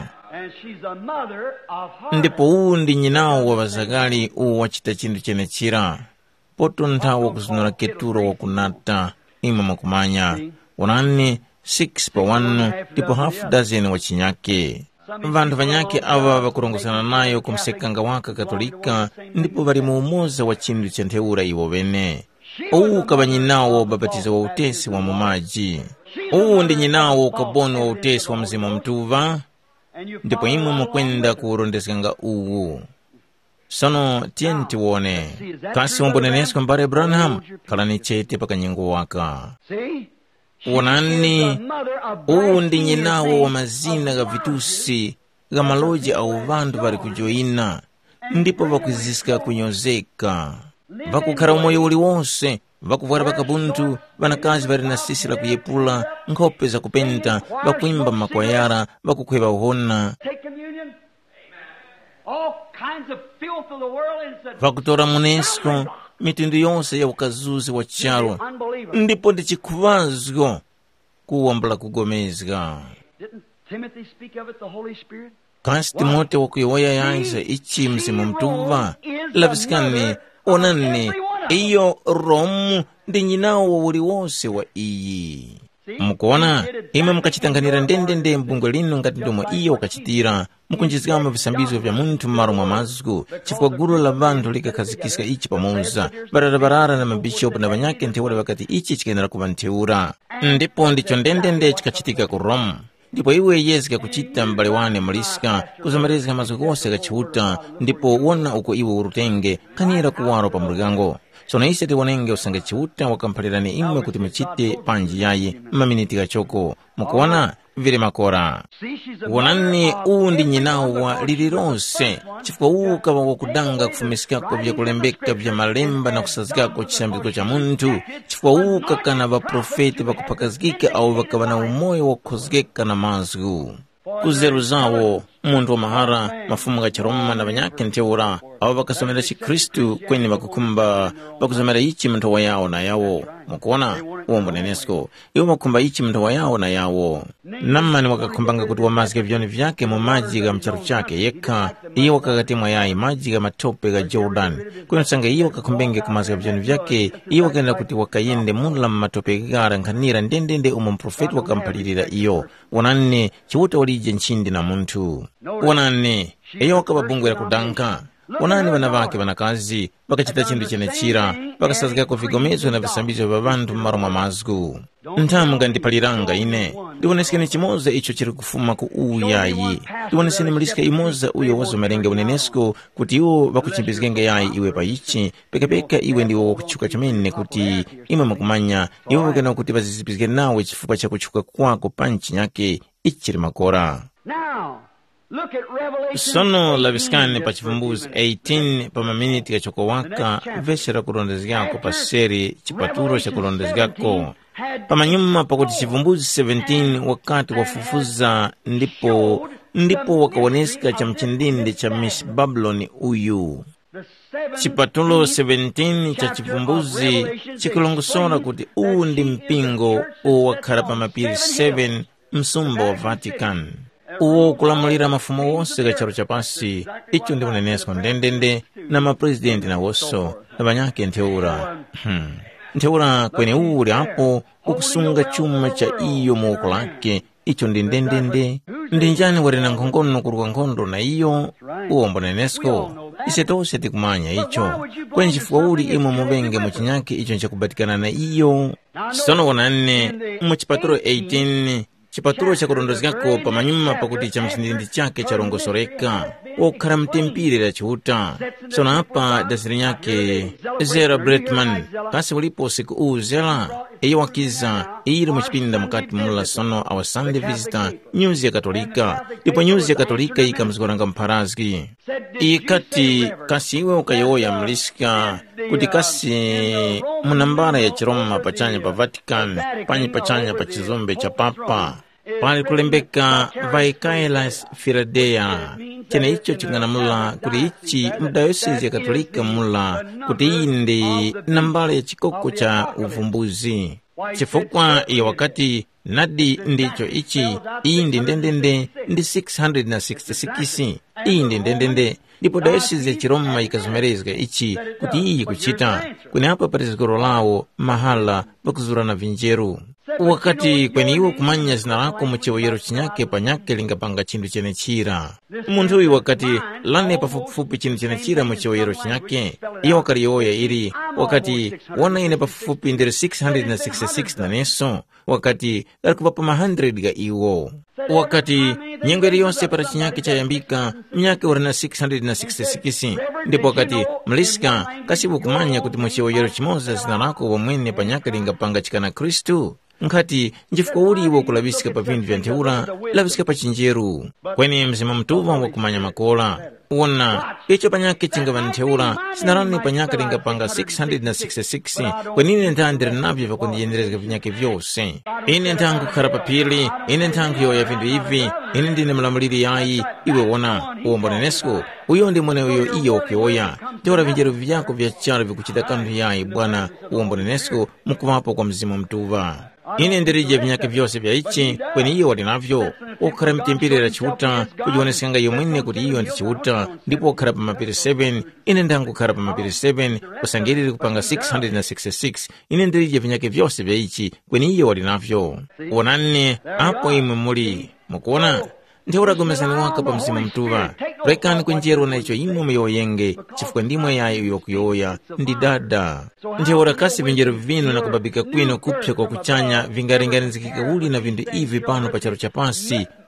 Speaker 1: Ndipo uwu ndi nyinawo wa vazagali uwu wachita chindu chene chira. Poto nthawa kuzunura keturo wa kunata ima makumanya. Wanani six pa wanu tipo half dozen wa chinyake. Vantu vanyake ava vakurongosana nayo kumsekanga waka katolika ndipo vari mu umoza wa chindu cha ntheura iwo vene. Uwu kava nyinawo babatiza wa utesi wa mumaji. Uwu ndi nyinawo kabono wa utesi wa mzimu mtuva. Ndipo imwe mukwenda kurondesanga uwu. Sono tienti wone kasi wambonenesko mbare Branham kalani chete paka nyingo waka. Wanani uwu ndi nyinawo wa mazina ga vitusi ga maloji au vandu vari kujoina, ndipo vakuzisika kunyozeka vakukhala umoyo uli wonse, vakuvwara vakabuntu, vanakazi vari na sisi la kuyepula, nkhope za kupenta, vakuimba makwayara, vakukhweva uhona, vakutora munesko mitundu yonse ya ukazuzi wa charo, ndipo ndi chikhuvazgo kuwambala kugomezga. Kasi Timote wakuyoya yanza ichi mzimu mtuva lavisikane onane iyo Romu ndi nyinawo uli wonse wa iyi. Mukuona imwe mukachitanganira ndende nde mbungwe lino ngati ndomwe iyo wakachitira mukunjizikama visambizo vya muntu mmaro mwa mazgu chifukwa gulu la vantu likakhazikisika ichi pamoza barara na mabishopu na vanyake ntheura wakati ichi chikenera kuva ntheura. Ndipo ndicho ndende nde chikachitika ku Rome. Ndipo iwe yezika kuchita mbale wane malisika kuzomerezeka mazgu gose kachiuta, ndipo wona uko iwe urutenge kanira kuwaro pa murigango. sono ise tiwonenge usange chiuta wakamphalirani imwe kuti muchite panji yayi maminiti kachoko mukuona vile makora. Wonani uu ndi nyinawa lililonse chifukwa uu kawa wakudanga kufumisikako vya kulembeka vya malemba na kusazikako chisambiko cha muntu chifukwa uu kakana va profeti vakupakazikika au vakawa na umoyo wakukhozikeka na mazgu kuzeru zawo muntu wa mahara mafumu ga Chiroma na vanyake nteura au vakasomera chikristu kweni vakukumba vakuzomera ichi mntu wa yao na yawo mukuona uombo nenesko iwo makumba ichi mntu wa yao na yawo namani wakakumbanga kuti wamazika vyoni vyake mu maji ga mcharu chake yeka iyo wakakatemwa yayi maji ga matope ga Jordan kuna sanga iyo wakakumbenge kumazika vyoni vyake iyo wakenda kuti wakayende mula matope gara nkanira ndendende umo mprofeti wakampalirira iyo wanane chiwuta walije nchindi na muntu wanane iyo wakababungwera kudanka wanani vana vake vanakazi vakachita chindu chene chira vakasazikako vigomezo na visambizo vya vantu mmaro mwa mazgu ntamu ngandipaliranga ine ndiwonesekeni chimoza icho chiri kufuma ku uyayi ndiwoneseni mlisika imoza uyo wazomerenge unenesko kuti iwo vakuchimbizikenge yayi iwe pa ichi pekapeka iwe ndiwo wakuchuka chomene kuti imwe makumanya iwe wakena kuti vazizipizike nawe chifukwa cha kuchuka kwako panchi nyake ichiri makora. Sono laviskani pa chivumbuzi eighteen pa maminiti ya choko waka veshera kulondezgako pa seri chipaturo cha kulondezgako pa manyuma pa kuti chivumbuzi seventeen wakati wafufuza ndipo ndipo wakawoneska cha mchindindi cha Miss Babylon uyu chipatulo seventeen cha chivumbuzi chikulongosora kuti uu ndi mpingo uwakhala pa mapiri seven msumba wa Vatican uwo kulamulira mafumo wonse ga charo chapasi icho ndi unenesko ndendende na mapresidenti na woso na banyake nteura hmm. nteura kwenye uli hapo ukusunga chuma cha iyo mwoko lake icho ndi ndendende ndi njani warina nkongono kuruka nkondo na iyo uombo nenesko ise tose tikumanya icho kwenye chifuwa uli imo mubenge muchinyake icho nchakubatikana na iyo sono wanane muchipaturo eighteen chipaturo cha kulondozgako pa manyuma pakuti cha mchindindi chake cha rongosoreka okhala mtempire la chiuta sona hapa dasiri nyake Zera Bretman kasi ulipo siku uu zela iyo wakiza ili mchipinda mkati mula sono awa Sunday Visitor news ya katolika ipo news ya katolika ika mzigoranga mparazgi ikati kasi iwe ukayoya mlisika kuti kasi munambara ya Chiroma pachanya pa Vatican panyi pachanya pa chizombe cha papa pali kulembeka Vaikaelas Filadea chene icho chingana mula kuti ichi mdayosisi ya katolika mula kuti indi nambala ya chikoko cha uvumbuzi chifukwa iya wakati nadi ndicho ichi indi ndendende ndi six hundred sixty-six indi ndendende ndipo dayosisi ya Chiroma ikazomerezga ichi kuti iyi kuchita kune hapa patizgoro lao mahala pakuzurana vinjeru wakati kweni iwo kumanya zina lako muchiwoyero chinyake panyake lingapanga chindu chene chira muntu uyu wakati lane pafupifupi chindu chene chira muchiwoyero chinyake iyo wakali yoya ili wakati wana ine pafupifupi ndiri six hundred sixty-six na neso wakati galikupa pa one hundred ga iwo wakati nyengo ili yonse para chinyake chayambika mnyake warina six hundred sixty-six ndipo wakati mlisika kasibu kumanya kuti muchiwoyero chimoza zina lako wamwene panyake lingapanga chikana Kristu nkati njifuka uli iwo kulabisika pa vindu vya nteura labisika pa chinjeru kweni mzima mtuva wa kumanya makola uona icho panyake chingava nteura sinarani panyake lingapanga six hundred sixty-six kweni ine ntandiri navyo vya kundiyenderezga vinyake vyose ine ntangu kara papili ine ntangu yoya vindu hivi ine ndine mlamuliri yayi iwe wona uombo nenesko uyo ndi mwene uyo iyo okioya teora vinjeru vyako vya charo vikuchita kandu yayi bwana uombo nenesko mukuvapo kwa mzima mtuva ine ndirije vinyake vyose vya ichi kweni iyo walinavyo okara mitimpire la chiuta kujionesenga iyo mwene kuti iyo ndi chiuta ndipo okara pa mapiri seven ine ndangu okara pa mapiri seven kusangiriri kupanga six hundred sixty-six ine ndirije vinyake vyose vya ichi kweni iyo walinavyo onane apo imwe muli mukuona nteura gomezani waka pa mzima mtuva rekani kwenjero na icho imwe myoyenge chifukwa ndimwe yayo yokuyoya ndi dada nteura kasi vinjero vino na kubabika kwino kupya kwa kuchanya vingarengarinzikika uli na vindu ivi pano pa charo chapasi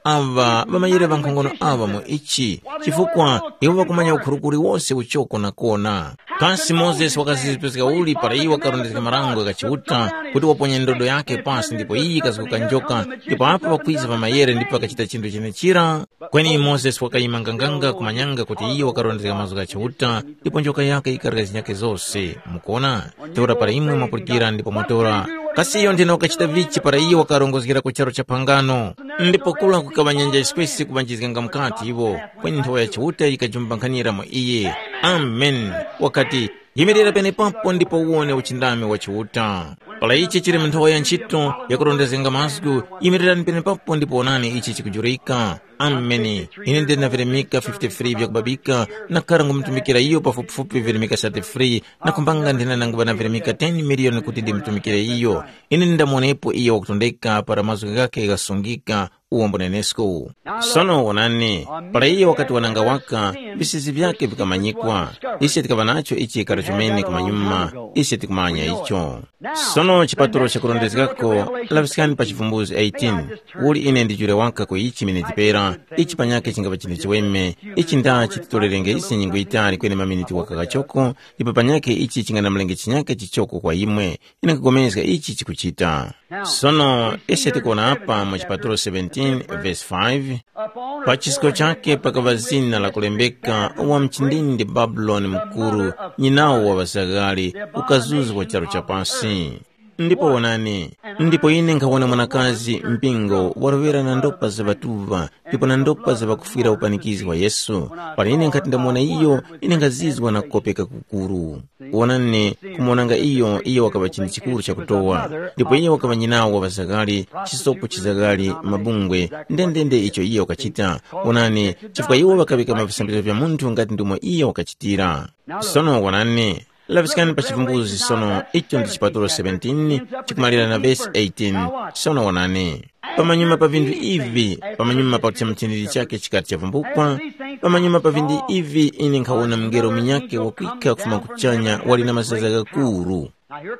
Speaker 1: ava vamayere vankhongono ava mu ichi chifukwa iwo vakumanya ukhurukuri wose uchoko na kona. Pasi Moses wakazipezeka uli para iwo wakarondezeka marango akachiuta kuti waponye ndodo yake pasi, ndipo iyi ikazikuka njoka, ndipo apo wakwiza vamayere ndipo akachita chinthu chenechira. Kweni Moses wakayima nganganga kumanyanga kuti iyo wakarondezeka mazuka achiuta, ndipo njoka yake ikarika zinyake zose. Mukona teura para imwe mapulikira ndipo motora kasi iyo ndina wakachita vichi para iyo wakarongozekera ku charo cha pangano, ndipo kula kukavanyanja isikwesi kuvanjizikanga mkati iwo kweni nthawi yachiuta ikajumbankhanira mu iye. Amen. Wakati yimirira pene papo ndipo uone uchindame wa chiuta. Pala ichi chiri mnthawi ya ntchito yakurondezeka mazgu, yimirirani pene papo ndipo onani ichi chikujurika. Ameni. Ine ndina Veremika fifty-three vyakubabika na karangu mtumikira iyo pafupifupi Veremika thirty-three na kumbanga ndina nanguba na Veremika ten milioni kuti ndi mtumikire iyo. Ine ndamwonepo iyo wakutondeka para mazgu gake gasungika uombo nenesco. Sono wanani para iyo wakati wananga waka visizi vyake vikamanyikwa, isi tikavanacho ichi karachumeni kumanyuma, isi tikumanya icho. Sono chipaturo cha kurondezekako lavisikani pa chivumbuzi eighteen uli ine ndijure waka ku ichi miniti pera, ichi panyake chingava chinde chiweme, ichi nda chititolelenge isi nyingu itari kwene maminiti wakakachoko, ipa panyake ichi chingana mlenge chinyake chichoko kwa imwe, ina kugomezga ichi chikuchita. Sono isi tikona hapa machipaturo seventeen verse five, pachisiko chake pakavazina la kulembeka wa mchindindi Babyloni mkuru nyinao wa wasagali ukazuzi kwa charo cha pasi. Ndipo wanani ndipo ine nkawona mwanakazi mpingo warovera na ndopa za batuva, ndipo na ndopa za bakufira upanikizi wa Yesu. Pala ine nkati ndamona iyo ine ngazizwa na kopeka kukuru. Wanani kumonanga iyo iyo wakaba chindi chikuru cha kutowa, ndipo iyo wakaba nyinao wa wasagali chisopo chizagali mabungwe ndendende icho iyo wakachita. Wanani chifuka iyo wakabika mavisambiro vya muntu ngati ndimo iyo wakachitira. Sono wanani lavisikani pa chivumbuzi sono icho ndi chipaturo seventeen chikumalira na verse eighteen. Sono wanani pamanyuma pa vindu ivi, pamanyuma pa chamchindiri chake chikati chavumbukwa, pamanyuma pa vindu ivi ine nkawona mngero minyake wakwika kufuma kuchanya wali na masaza gakuru.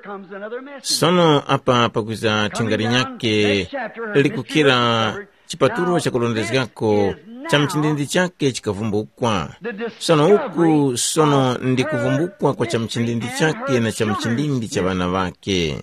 Speaker 1: Sono apa pakuza tingari nyake likukira chipaturo cha kulondezekako cha mchindindi chake chikavumbukwa. Sono uku sono ndi kuvumbukwa kwa cha mchindindi chake na cha mchindindi cha bana vake.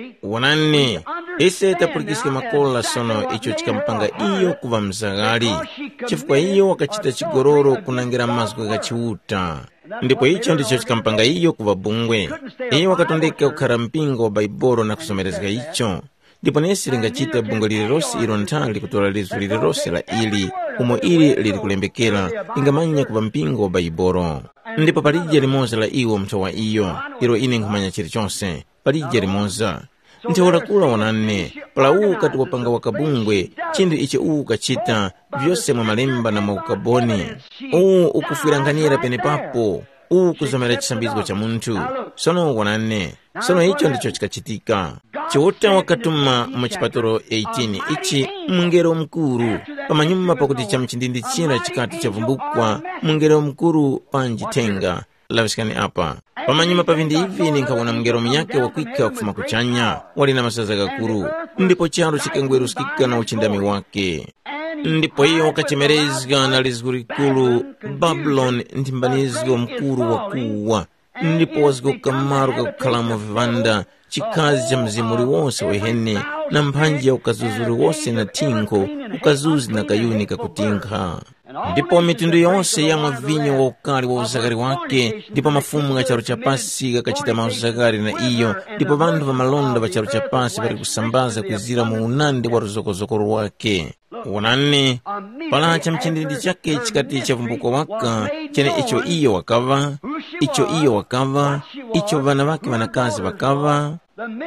Speaker 1: Wanani ese tapulikisike makola sono icho chikampanga iyo kuva mzagali, chifukwa iyo wakachita chigororo kunangira mazgu kachiuta, ndipo icho ndicho chikampanga iyo kuva bungwe. Iyo wakatondeka ukara mpingo wa Baiboro na kusomerezeka icho, ndipo nesi lingachita bungo lilirosi ilo ntali kutola lizu lilirosi la ili umo ili lili kulembekera ingamanya kuva mpingo wa Baiboro. Ndipo palija limoza la iwo mtowa iyo ilo ine nkumanya chiri chonse palija limoza. Nteora kula wanane pala uu kati wapanga wakabungwe chindi ichi uu kachita vyose mwa malemba na maukaboni, uu ukufiranganira pene papo, uu kuzomera chisambizgo cha muntu. Sono wanane sono icho ndicho chikachitika. Chiuta wakatuma mchipaturo eighteen ichi mungero mkuru pamanyuma pakuti cha mchindindi chira chikati chavumbukwa mungero mkuru panjitenga. Lavisikani apa pamanyuma pa vindi hivi ninkawona mngero minyake wakwika kufuma kuchanya wali na masaza gakuru, ndipo charo chikengweru sikika na uchindami wake. Ndipo iyo wakachemerezga na lizgurikulu Babylon ndimbanizgo mkuru wakuwa, ndipo wazgo kamaru kakukalamu vivanda chikazi cha mzimuri wose wehene na mpanji ya ukazuzuri wose na tinko ukazuzi na kayuni kakutinka. Ndipo mitundu yonse ya mwavinyo wa ukali wa uzagari wake, ndipo mafumu ya charo cha pasi kakachita mauzagari na iyo, ndipo vandu va malonda va charo cha pasi vari kusambaza kuzira muunande wa ruzokozokoro wake. Wanani pala cha mchindindi chake chikati cha vumbuko waka chene icho iyo wakava, icho iyo wakava, icho vana vake vanakazi wakava.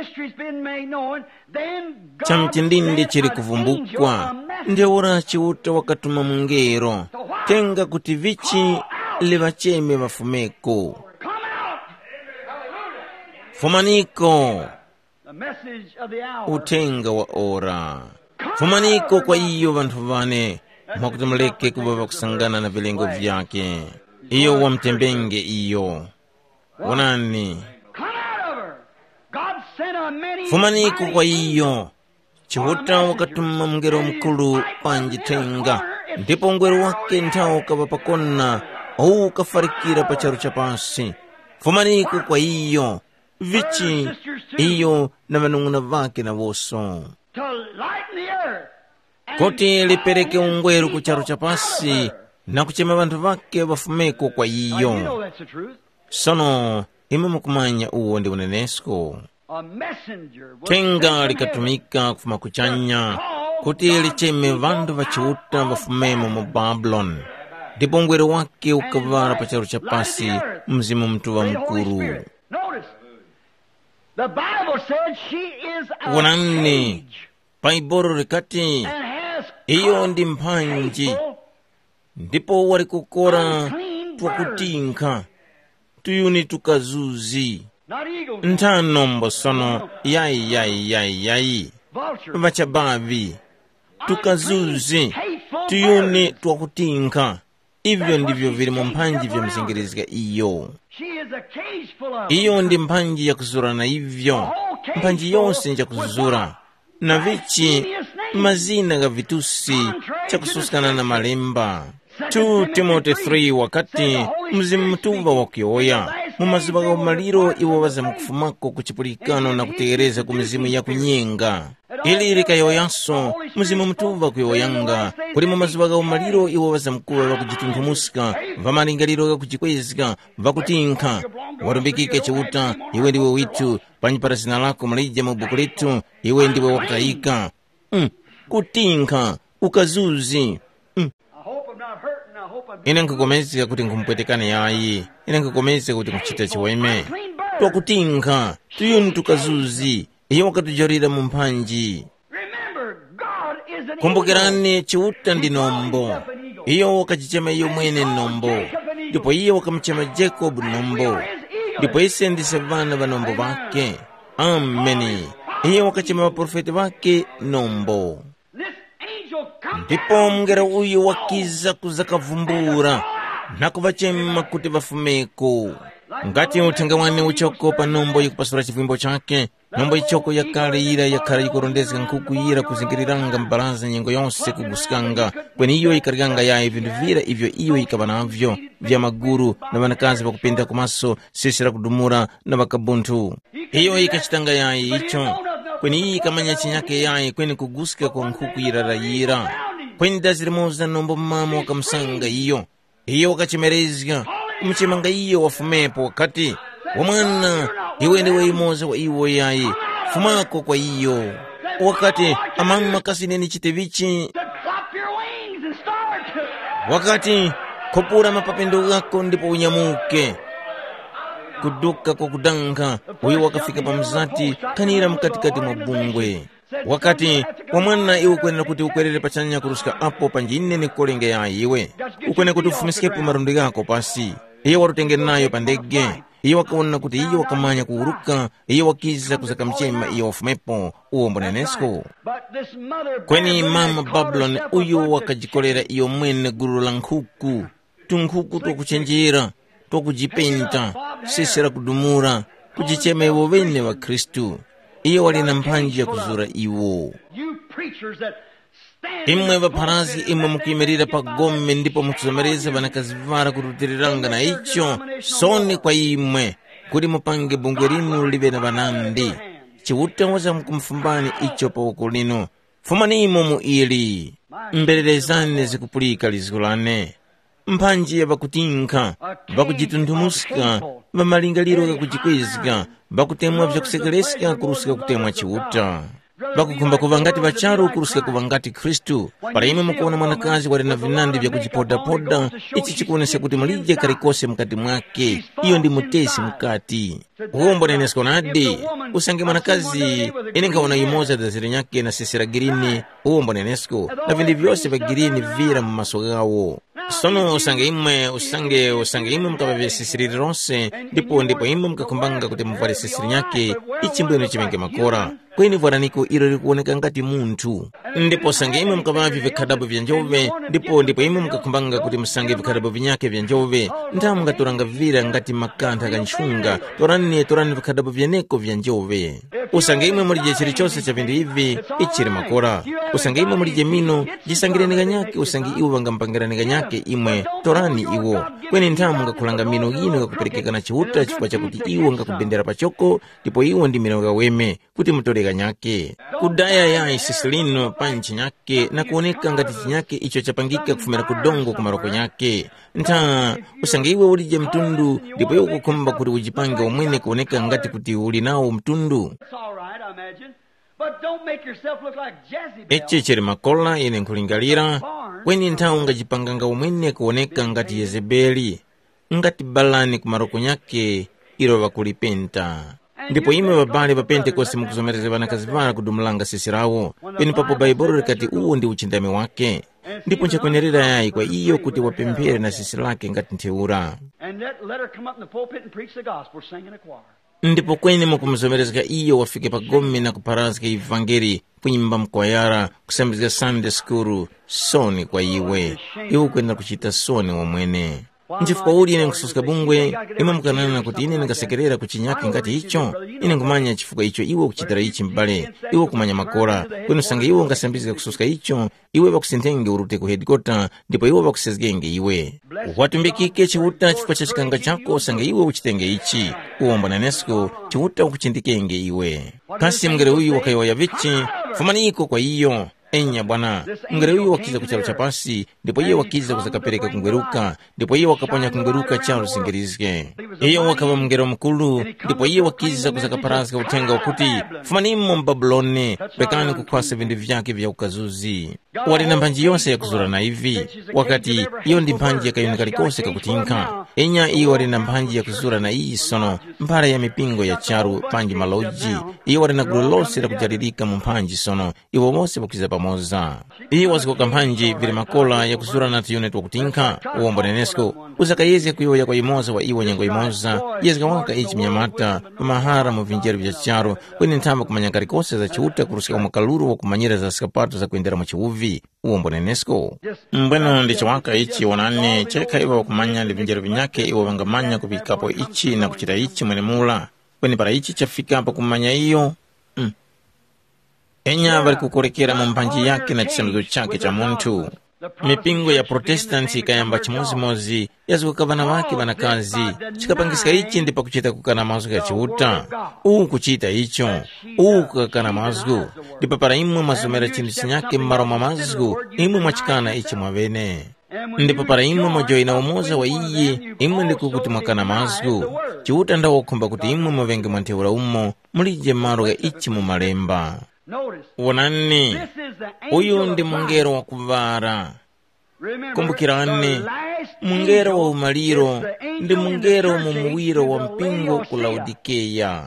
Speaker 1: Cha mchindindi chiri kuvumbukwa, ndeora chiuta wakatuma mungero tenga kuti vichi levacheme vafumeko. Fumaniko utenga wa ora, fumaniko kwa iyo vantu vane mwakutumuleke kubaba kusangana na vilengo vyake. Iyo wamtembenge iyo. Wanani fumaniko kwa iyo chihuta wakatuma mngelo mkulu panjitenga, ndipo mngelo wake nthawi ukava pakona ou ukafarikira pa charo cha pansi. Fumaniko kwa iyo vichi iyo na vanung'una vake na voso kuti lipereke ungweru ku charo cha pansi na kuchema vantu vake vafumeko kwa iyo. Sono ime mukumanya uwo ndi unenesko. Tenga likatumika kufuma kuchanya kuti licheme vantu vachiuta vafumemo mu Babylon, ndipo ungweru wake ukavara pa charo cha pansi mzimu mtuva mkuru. Wanani Baibolo likati iyo ndi mphanji, ndipo wali kukora twakutinka tuyuni tukazuzi ntanombo sono yai yai yai yai vachabavi tukazuzi tuyuni twakutinka. Ivyo ndivyo vili mu mphanji vya mzingirizika iyo. Iyo ndi mphanji ya kuzura, na ivyo mphanji yonse nja kuzura na vichi mazina ga vitusi cha kususikana na malemba. Second Timothy three wakati mzimu mtuva wakioya mu mazuva ga umaliro iwo waza mkufumako kuchipulikano na kutegereza ku mizimu ya kunyenga. Ili likayoyaso mzimu mtuva kuyoyanga kuli mu mazuva ga umaliro iwo waza mkuwa wakujitunthumuska vamalingaliro ga kuchikwezika vakutinka. Warumbikike chiuta iwe ndiwe witu panjipata zina lako malija mu buku letu, iwe ndiwe wakutayika. mm. Kutinka ukazuzi. mm. Ine nkukomezeka kuti nkumpwetekane yayi, ine nkukomezeka kuti nkuchita chiweme twakutinka tuyuni tukazuzi iyo wakatujarira mu mphanji. Kumbukirani chiuta ndi nombo, iyo wakachichema iyo mwene nombo, ndipo iyo wakamchema Jacob nombo, ndipo ise ndi sevana vanombo vake. Ameni. Iyo wakachema vaprofeti vake nombo, ndipo mngera uyu wakiza kuzakavumbura na kuvachema kuti vafumeko. Ngati uthenga wane uchoko pa nombo yikupasura chivimbo chake, nombo ichoko yakale ira yakhala yikurondezeka nkuku ira kuzingiriranga mbalaza nyengo yonse kugusikanga, kweni iyo ikarikanga yayi vindu vira ivyo iyo ikava navyo vya maguru na vanakazi vakupenda kumaso sisira kudumura na vakabuntu. Iyo ikachitanga yayi icho, kweni iyi ikamanya chinyake yayi kweni kugusika kwa nkuku ira rayira, kweni dazirimoza nombo mama wakamsanga iyo. Iyo wakachimerezga kumchemanga iyo wafumepo wakati wamwana iwe ndiwe imoza wa iwo yayi fumako kwa iyo. Wakati amama kasineni chitevichi, wakati kopura mapapendo gako ndipo unyamuke kuduka kwa kudanga. Uyo wakafika pa mzati kanira mkatikati mwa bungwe. Wakati wamwana iwe kwenera kuti ukwerere pachanya kurusika apo panjine ni kolenge ya iwe ukwenera kuti ufumisikepo marundi gako pasi. Iyo warutengere nayo pandege. Iyo wakaona kuti iyo wakamanya kuuruka. Iyo wakiza kuzaka mchema iyo wafumepo uo mbonenesko. Kweni mama Babylon uyo wakajikolera iyo mwene guru la nkuku, tunkuku to kuchenjera to kujipenta sisira kudumura kujichema iwo wene wa Kristu. Iyo walina mphanji ya kuzura iwo. Imwe vaparazi imwe mukimirira pa gome ndipo mukuzomereza vanakazivara kurutiranga na icho soni kwa imwe kuri mupange bungwe rinu libe na vanandi chiuta waza mkumfumbani icho pa ukulino fumani imo mu ili mbelelezane zikupulika lizikulane mphanji ya vakutinka vakujitunthumuska vamalingaliro ga kujikwezika vakutemwa vyakusekelesika kurusika kutemwa chiuta vakukumba kuva ngati vacharu kurusika kuva ngati Kristu. Para imwe mukuona mwanakazi wali na vinandi vya kujipoda-poda, ichi chikuonesa kuti mulije karikose mkati mwake. Iyo ndi mutesi mkati uombo nenesko nadi usange mwanakazi ine nkaona imoza daziri nyake na sisira girini uombo nenesko na vindi vyose vya girini vira mmaso gawo. sono usange imwe usange usange imwe mukavavye sisiri ronse ndipo ndipo imwe mukakumbanga kuti muvale sisiri nyake ichimbweno chimenge makora kweni vwaraniko ilo likuoneka ngati munthu ndipo sange imwe mukavavi vikhadabo vya njove ndipo ndipo imwe mukakumbanga kuti musange vikhadabo vinyake vya njove nda mungatoranga vira ngati makantha kanchunga torani torani vikhadabo vyeneko vya njove usange imwe mulije chilichonse cha vindu ivi ichiri makora usange imwe mulije mino jisangirani nyake usange iwo vangampangirani nyake imwe torani iwo kweni nthamu ngakulanga mino ino kakuperekekana chiuta chifukwa chakuti iwo ngakubendera pachoko ndipo iwo ndi mino kaweme kuti mutoreka nyake kudaya ya isisilino panchi nyake na kuoneka ngati chinyake icho chapangika kufumira kudongo kumaroko nyake ntha usange iwe ulije mtundu ndipo iwo kukumba kuti ujipange umwene kuoneka ngati kuti uli nawo mtundu eche chiri makola ine nkulingalira kweni nthawi ungajipanganga umwene kuoneka ngati Yezebeli ngati balani kumaroko nyake ilo vakulipenta ndipo imwe babale ba Pentekoste mukuzomereza vanakazi vana kudumulanga sisi rawo peni papo Baibolo likati uwo ndi uchindami wake ndipo nchakwenerera yayi kwa iyo kuti wapemphere na sisi lake ngati ntheura ndipo kweni mukumuzomerezeka iyo wafike pagome na kuparazika ivangeli kunyimba mkwayara kusambizika Sunday school soni kwa iwe iwo kwenda kuchita soni wamwene nchifukwa uli ine nkususka bungwe imwe mukanana kuti ine ningasekerera kuchinyake ngati icho ine ngumanya chifukwa icho iwe kuchitira ichi mbale iwe kumanya makora kwenu sange iwe ngasambizika kususka icho iwe bakusintenge urute ku headquarter ndipo iwe bakusezgenge iwe watumbikike chiuta chifukwa cha chikanga chako sange iwe uchitenge ichi uomba na nesko chiuta ukuchindikenge iwe kasi mngere uyu wakayoya vichi fumaniko kwa iyo enya bwana mngere uyu wakiza kuchalo cha pasi ndipo iye wakiza kuzakapereka kungweruka ndipo iye wakaponya kungweruka chalo singerizike iye wakava mngero mkulu ndipo iye wakiza kuzakaparazika utenga ukuti fumanimo mbabulone pekani kukwasa vindu vyake vya ukazuzi wali na mpanji yonse ya kuzura na hivi wakati iyo ndi mpanji ya kayunikalikose kakutinka enya iyo wali na mpanji ya kuzura na iyi sono mpara ya mipingo ya charu panji maloji iyo wali na gulu lose la kujaririka mpanji sono iwo mose wakiza pamoza iyo waziko kampanji vile makola ya kuzura na tuyunet wakutinka uombo nenesko uzakayeze kuyoya kwa imoza wa iwo nyengo imoza yezika waka ichi mnyamata mamahara muvinjeri vya charu kweni ntamba kumanyankarikose za chiuta kurusika mukaluru wa kumanyira za skapato za kuendera mchiuvi uombo nenesko mbweno ndi chiwaka ichi wanane cheka iwa wakumanya livinjeri vinyake iwa wangamanya kupikapo ichi na kuchita ichi mwene mula kweni para ichi chafika pa kumanya iyo mm. enya vari kukorekera mumpanji yake na chisanduzo chake cha muntu mipingo ya protestanti ikayamba chimozimozi yazikukavana wake vanakazi chikapangisika ichi ndipo kuchita kukana mazgu ya chiuta uwu kuchita icho uwu kukakana mazgu ndipo para imwe mazomera chindu chinyake mmaroma mazgu imwe mwachikana ichi mwavene ndipo para imwe mwajoina umoza wa iye imwe ndikukuti mwakana mazgu chiuta ndawokhumba kuti imwe mwavenge mwantheura umo mulije maro ya ichi mumalemba wonani uyu ndi mungero wa kuvara kumbukirani mungero wa umaliro ndi mungero mumuwiro wa mpingo ku Laodikeya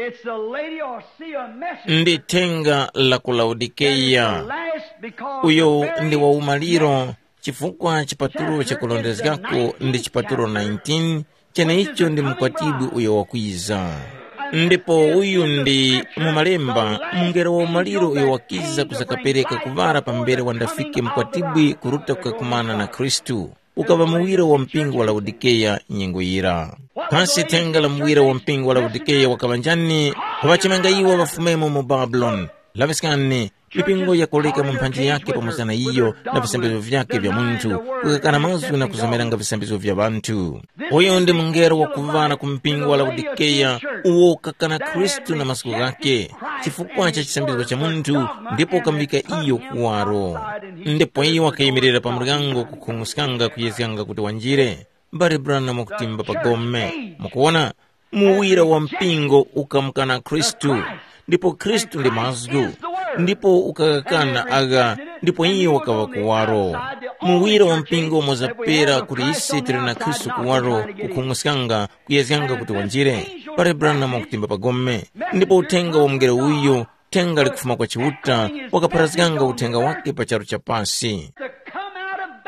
Speaker 1: ndi tenga la ku Laodikeya uyo ndi wa umaliro chifukwa chipaturo cha kulondezgako ndi chipaturo kumi na tisa chene icho ndi mkwatibu uyo wakwiza ndipo uyu ndi mumalemba mungero wa umaliro uyo wakiza kuzakapereka kuvara pambere wandafike mkwatibwi kuruta kukakumana na Kristu ukava muwiro wa mpingo wa Laodikeya nyengo ira kasi tenga la muwiro wa mpingo wa Laodikeya wakavanjani wachimanga iwa wafumemo mu Babylon lavisikani mipingo ya koleka mumpanji yake pamoja na iyo na visambizo vyake vya muntu kukakana mazu na kuzomeranga visambizo vya bantu uyo ndi mungero wa kuvana kumpingo wa Laodikeya uwo kakana Kristu na masiku gake chifukwa cha chisambizo cha muntu ndipo ukambika iyo kuwaro ndipo iyo wakayimirira pa murigango kukhungusikanga kuyezikanga kuti wanjire mbari brana mukutimba pagome mukuona muwira wa mpingo ukamkana Kristu ndipo Kristu ndi mazgu ndipo ukakakana aga ndipo iyo wakava kuwaro muwira wa mpingo mozapera kuti isitire na Kristu kuwaro kukhungusikanga kuyezikanga kuti wanjire pare brana mukutimba pagome ndipo utenga wa mungero uyo tenga likufuma kwa chiuta wakaparazikanga utenga wake pa charo cha pasi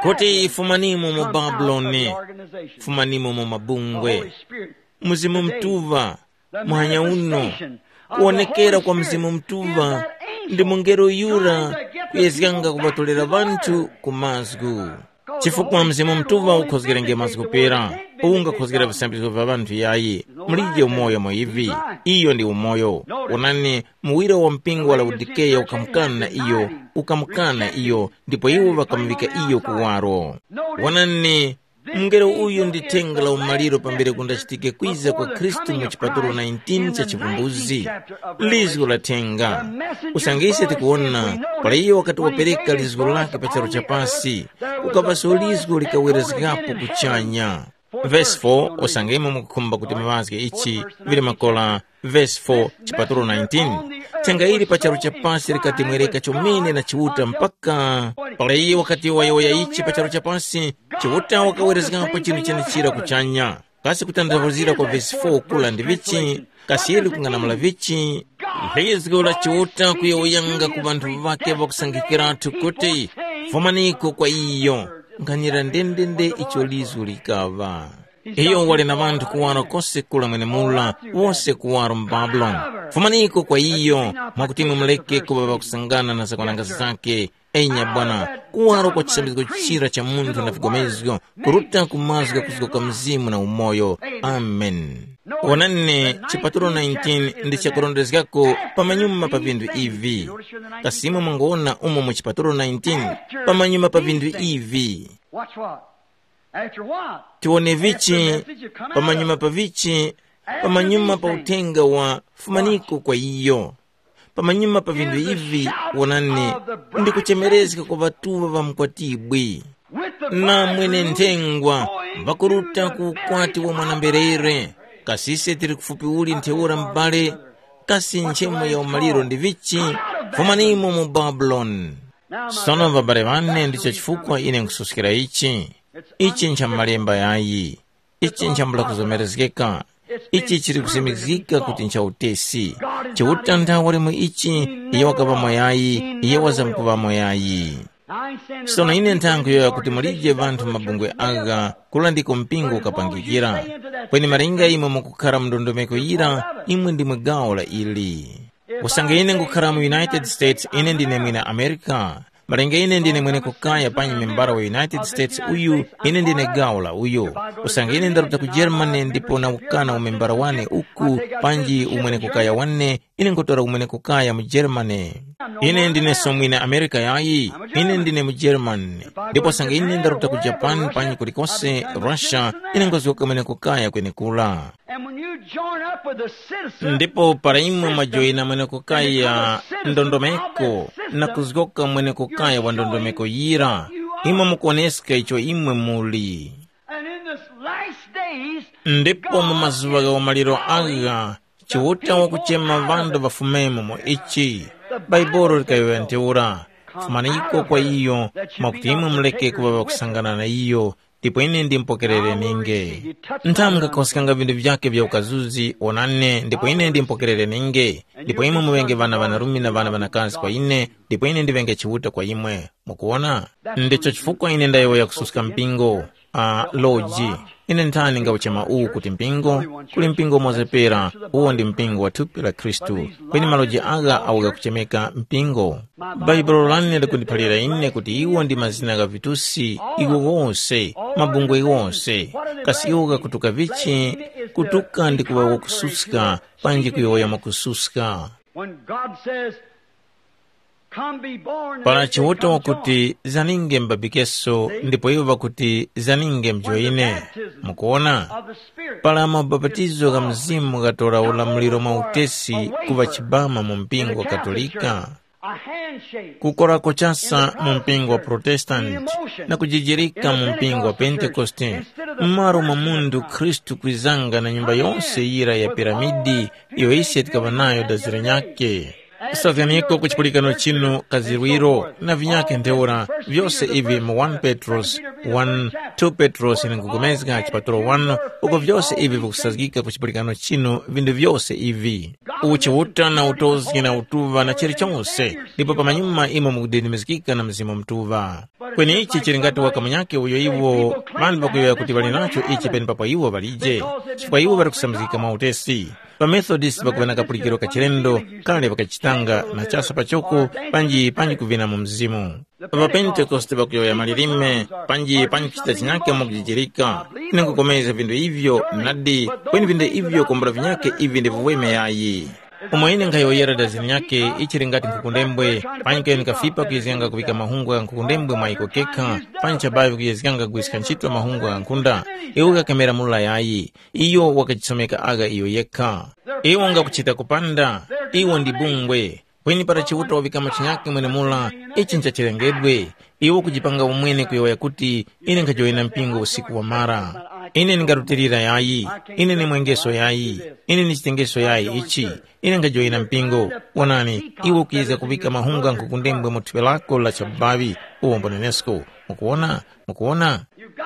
Speaker 1: kuti fumanimo mu Babuloni, fumanimo mu mabungwe, mzimu mtuva mwanya uno kuonekera kwa mzimu mtuva ndi mungero yura kuyezganga kubatolera bantu kumazgu. Chifukwa mzimu mtuva ukhozgera nge mazgu pera unga khozgera visambizo vya bantu yayi mulije umoyo moivi. Iyo ndi umoyo unani muwira wa mpingo wa Laodikeya ukamkana iyo ukamkana iyo ndipo iwo vakamvika iyo kuwaro. Wanani mungero uyu ndi tenga la umaliro pambere kundachitike kwiza kwa Kristu mu chipatulo nineteen cha chivumbuzi. Lizgo la tenga usangise tikuona pala iyo wakati wapereka lizgo lake pacharo cha pasi ukapaso lizgo likawira zikapo kuchanya. Verse four usangema mukukumba kuti mawazge ichi vile makola. Verse four chipatulo nineteen tenga ili pacharo cha pasi likatimwereka chomene na chiuta mpaka pala iyo wakati wayoya ichi pacharo cha pasi chiuta wakawerezgapo chinu chanichira kuchanya. Kasi kutandavuzira kwa verse four kula ndi vichi kasi ili kunganamula vichi lizgo la chiuta kuyoyanga ku bantu vake vakusangikiratu kuti fumaniko kwa iyo nganyira ndendende icho lizu likava. Iyo wale na bantu kuwaro kose kula mwene mula wose kuwaro mbabuloni. Fumaniko kwa iyo mwakutimu mleke kubaba kusangana na zakwananga zake. Enya bwana kuwaro kwa chisambizo chira cha mundu na vigomezgo kuruta kumazga kuzgoka mzimu na umoyo. Amen. Wanane chipatulo nineteen ndi chakurondezgako pamanyuma pa vindu ivi. Kasimu mangona umo mu chipatulo nineteen pamanyuma pa vindu ivi. Tiwone vichi pamanyuma pa vichi pamanyuma pa utenga wa fumaniko kwa iyo. Pamanyuma pa vindu hivi wanane ndi kuchemerezika kwa vatuva va mkwatibwi na mwene ntengwa vakuruta kukwati wa mwanamberere. Kasise tiri kufupi uli nteura mbale kasi nchemu ya umaliro ndi vichi fumanimo mu Babuloni. Sono vabare vane ndicho chifukwa ine nkususikira ichi. Ichi ncha malemba yayi. Ichi ncha mbula kuzomerezgeka. Ichi chiri kusemezgika kuti ncha utesi. Chiuta ntawari mu ichi iyo wakaba moyayi iyo wazamkuva moyayi. Sono ine ntangu yoya kuti mulije vantu mabungwe aga kula ndiko mpingo ukapangikira. Kweni maringa imo mukukara mndondomeko ira imwe ndi mwegawo la ili. Usange ine ngukara mu United States ine ndine mwina Amerika. Marenga ine ndine mwene kukaya panyi membara wa United States uyu ine ndine gaula uyu. Usange ine ndaruta ku Germany ndipo na ukana umembara wane uku panji umwene kukaya wane ine ngotora umwene kukaya mu Germany. Ine ndine somwine Amerika yayi ine ndine mu Germany. Ndipo usange ine ndaruta ku Japan panyi kulikose Russia ine ngozoka mwene kukaya kwenye kula. Ndipo para imwe majoina mwene kukaya ndondomeko na kuzgoka mwene kukaya wa ndondomeko yira imwe mukoneska icho imwe muli. Ndipo mumazuvaga wa maliro aga chiuta wa kuchema vandu vafumemo mo ichi baiboro likayo nteura fumaniko kwa iyo makuti imwe mleke kubaba kusangana na iyo. Ndipo ine ndi mpokerere ninge ntamga kosikanga vindu vyake vya ukazuzi onane. Ndipo ine ndi mpokerere ninge. Ndipo imwe muwenge vana vanarumi na vana vanakazi kwa ine. Ndipo ine ndivenge chiuta kwa imwe mukuona. Ndicho chifukwa ine ndayo ya kususka mpingo a uh, loji. Ine ntani nga uchema uu kuti mpingo kuli mpingo mwazepera uo ndi mpingo wa tupi la Kristu. Kweni maloji aga auga kuchemeka mpingo. Baibolo lani ndikundipalira ine kuti iwo ndi mazina ga vitusi iwo wonse mabungwe wonse. Kasi iwoga kutuka vichi kutuka ndikuwa wakususka panji kuyoya makususka. Para chiwoto wakuti zaninge mbabikeso ndipo iwo wakuti zaninge mjoine mukuona. Para mababatizo ga mzimu gatora ulamuliro mautesi kuva chibama mu mpingo wa Katolika. Kukora kochasa mu mpingo wa Protestant na kujijirika mu mpingo wa Pentekoste. Mmaru mamundu Kristu kwizanga na nyumba yonse ira ya piramidi yoisi etikabanayo dazire nyake. Savyamiko kuchipulikano chino kazirwiro na vinyake nteura vyose ivi mu First Petros one two Petros inenkukomezeka chipatulo one uko vyose ivi vikusazikika kuchipulikano chino vindu vyose ivi uchiwuta na utozi na utuva na chiri chonse ndipo pamanyuma imo mukudidimizikika na mzimu mtuva kweni ichi chiringati wakamanyake uyo iwo vandu vakuyoya kuti vali nacho ichi peni papa iwo valije chifukwa iwo vari kusamizika mautesi pa Methodist vakuvana kapulikiro kachilendo kale vakachitanga na chasa pachoko panji panji kuvina mu mzimu pa Pentecost vakuyoya malilime panji panji kuchita chinyake mukujijirika inenkukomeza vindu ivyo nadi kweni vindu ivyo kombora vinyake ivi ndivuweme yayi umwe nkayoyera dazini yake ichiringati nkukundembwe panyi nikafipa kuyezenga kuvika mahungu ya nkukundembwe mwaikokeka panyi chabavi kuyezenga kuisika nchitwa mahungu ya nkunda iwo kakamera mula yayi iyo wakachisomeka aga iyo yeka iwo nga kuchita kupanda iwo ndibungwe kweni para chiwuta wavika machinyake mwene mula ichi nchachirengedwe iwo kujipanga umwene kuyoya kuti ine nkajoyena mpingo usiku wa mara ine ningarutirira yayi ine ni mwengeso yayi ine ni chitengeso yayi ichi ine ngajoyina mpingo wanani iwo kuiza kuvika mahunga nkukundembwe muthiwe lako la chabavi uwo mbonenesko mukuona mukuona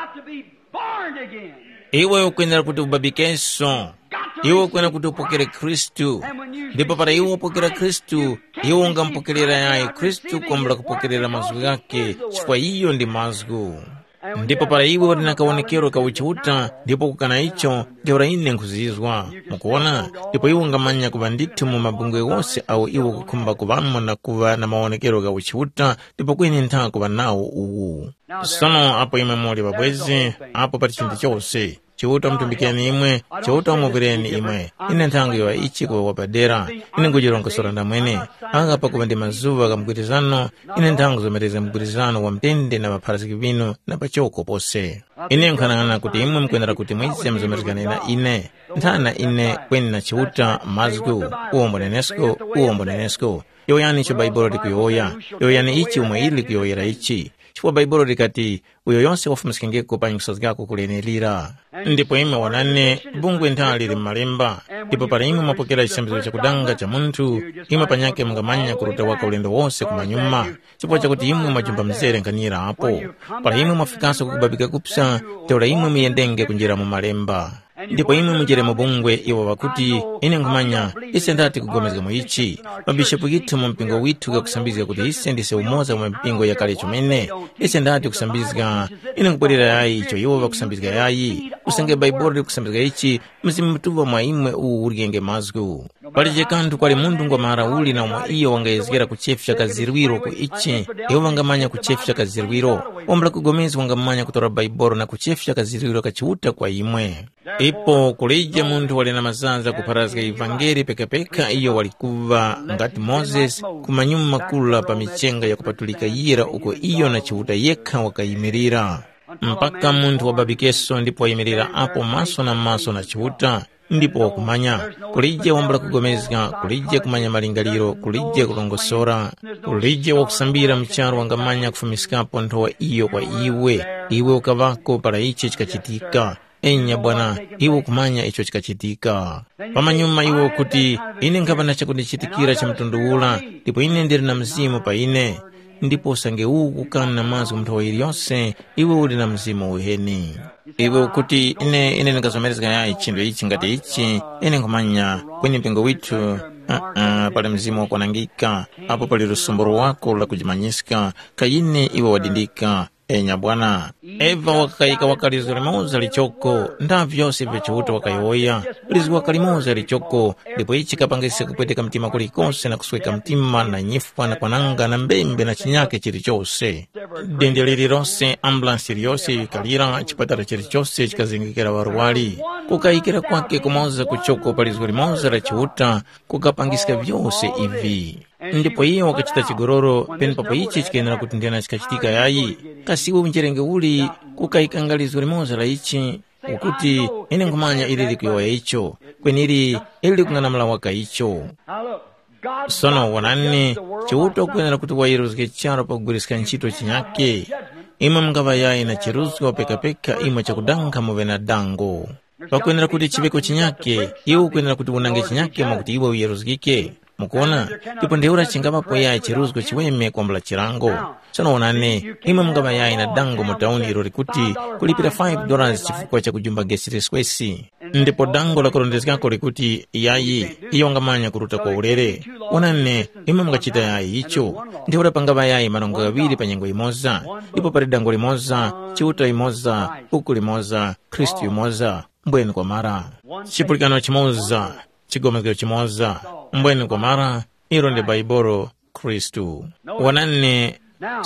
Speaker 1: iwe ukwendera kuti ubabikeso iwe ukwenda kuti upokere Kristu ndipo para iwe upokera Kristu iwe ungampokerera yayi Kristu kombla kupokerera mazgu yake chifukwa iyo ndi mazgu ndipo para iwe urinakaonekero kauchiuta ndipo kukana icho ndiora ine nkuzizwa mukuona ndipo iwe ungamanya kuva ndithu mu mabungwe wose au iwe kukhumba kuvamo na kuva na maonekero kauchiuta ndipo kwene ntha kuva nawo uwu sono apo imwe muli babwezi apo pati chinthu chose chiuta mtumbikeni imwe chiuta umuvireni imwe ine nthangu yowa ichi kuwa wapadera ine ngujironkosora ndamwene anga pakuva ndi mazuva kamgwirizano ine nthangu zomereza mgwirizano wa mtende na mapharaziki vino na pachoko pose ine nkhanana kuti imwe mkwendera kuti mwise mzomerezekane na ine nthana ine kweni na chiuta mazgu uwo mbonenesko uwo mbonenesko yoyani icho baibolo likuyoya yoyani ichi umwe ili kuyoyera ichi chifukwa baibolo likati uyo yonse wafumisikengeko panyi kusazikako kulenelira ndipo imwe wanane bungwe ntha lili mmalemba ndipo para imwe mwapokera chisembezo chakudanga cha munthu imwe panyake mungamanya kuruta waka ulendo wonse kumanyuma chifukwa chakuti imwe mwajumba mzere nkanira apo para imwe mwafikanso kukubabika kupsa teora imwe muyendenge kunjira mu malemba ndipo imwe mujere mubungwe iwo wakuti ine nkumanya ise ndati kugomezga mu ichi mabishopu gitu mu mpingo witu kakusambizga kuti ise ndise umoza mu mpingo ya kale chomene ise ndati kusambizga ine nkupwerera yayi icho iwo wakusambizga yayi usange baibolo kusambizga ichi mzimu mtuva mwa imwe uwu urigenge mazgu palije kantu kwali mundu ngwa mara uli na umwe iyo wangayezgera kuchefisha kazirwiro ku ichi iwo wangamanya kuchefisha kazirwiro ombla kugomezi wangamanya kutora baibolo na kuchefisha kazirwiro kachiuta kwa imwe ipo kulija muntu wali na mazanza kupharazga ivangeli pekapeka iyo walikuva ngati Moses kumanyuma kula pa michenga ya kupatulika yira uko iyo na chiuta yekha wakayimirira mpaka muntu wababikeso ndipo wayimirira apo maso na maso na chiuta ndipo wakumanya kulije wombla kugomezga kulije kumanya malingaliro kulije kulongosora kulije wakusambira mcharo wangamanya kufumisikapo ntowa iyo kwa iwe iwe ukavako para ichi chikachitika enya bwana iwo kumanya icho chikachitika pamanyuma iwo kuti ine nkapana chakundichitikira cha mtundu ula ndipo ine ndiri na mzimu pa ine ndipo usange uwu kukana na mazi kumthawa iliyonse iwe uli na mzimu uheni iwe kuti ine ine ningazomerezga yayi chindo ichi ngati ichi ine nkumanya kweni mpingo witu uh, uh, pali mzimu wakwanangika apo pali lusumburo wako la kujimanyisika kayine iwe wadindika enya bwana eva wakakaika wakalizo limoza lichoko nda vyose vyachiuta wakayoya lizi wakalimoza lichoko ndipo ichi kapangisa kupweteka mtima kulikonse na kusweka mtima na nyifwa na kwananga na mbembe na chinyake chili chose dende lililonse ambulansi liyose ikalira chipatala chili chose chikazingikira waruwali kukaikira kwake kumoza kuchoko palizo limoza la chiuta kukapangisika vyose ivi ndipo iye wakachita chigororo peni papo ichi chikayenera kuti ndiyana chikachitika yayi kasiwe unjerenge uli kukaikangalizwa limoza la ichi ukuti ine nkumanya ili likuyoya icho kweni ili ili likunganamula waka icho sono wanani chiuta ukuyenera kuti wairuzike charo pakugurisika ntchito chinyake imwe mngava yayi na chiruzwa pekapeka imwe chakudanga muve na dango pakuyenera kuti chiveko chinyake iwe ukuyenera kuti unange chinyake mwakuti iwe uyeruzikike mukuona, ndipo ndeura chingamapo yayi chiruzgo chiweme kwambula chilango. Tsono onani, imwe mungaba yayi na dango mu tauni ilo likuti kulipira five dollars chifukwa cha kujumba gesi squesi. Ndipo dango la kurondezekako likuti yayi iyo ngamanya kuruta kwa ulere. Onani, imwe mungachita yayi icho, ndeura pangaba yayi marongo gaviri pa nyengo imoza, ipo pari dango limoza, chiuta imoza, uku limoza, Kristu imoza, mbweni kwa mara. Chipulikano chimoza, chigomezero chimoza, mbweni kwa mara, iro ndi baiboro Kristu. Wanane,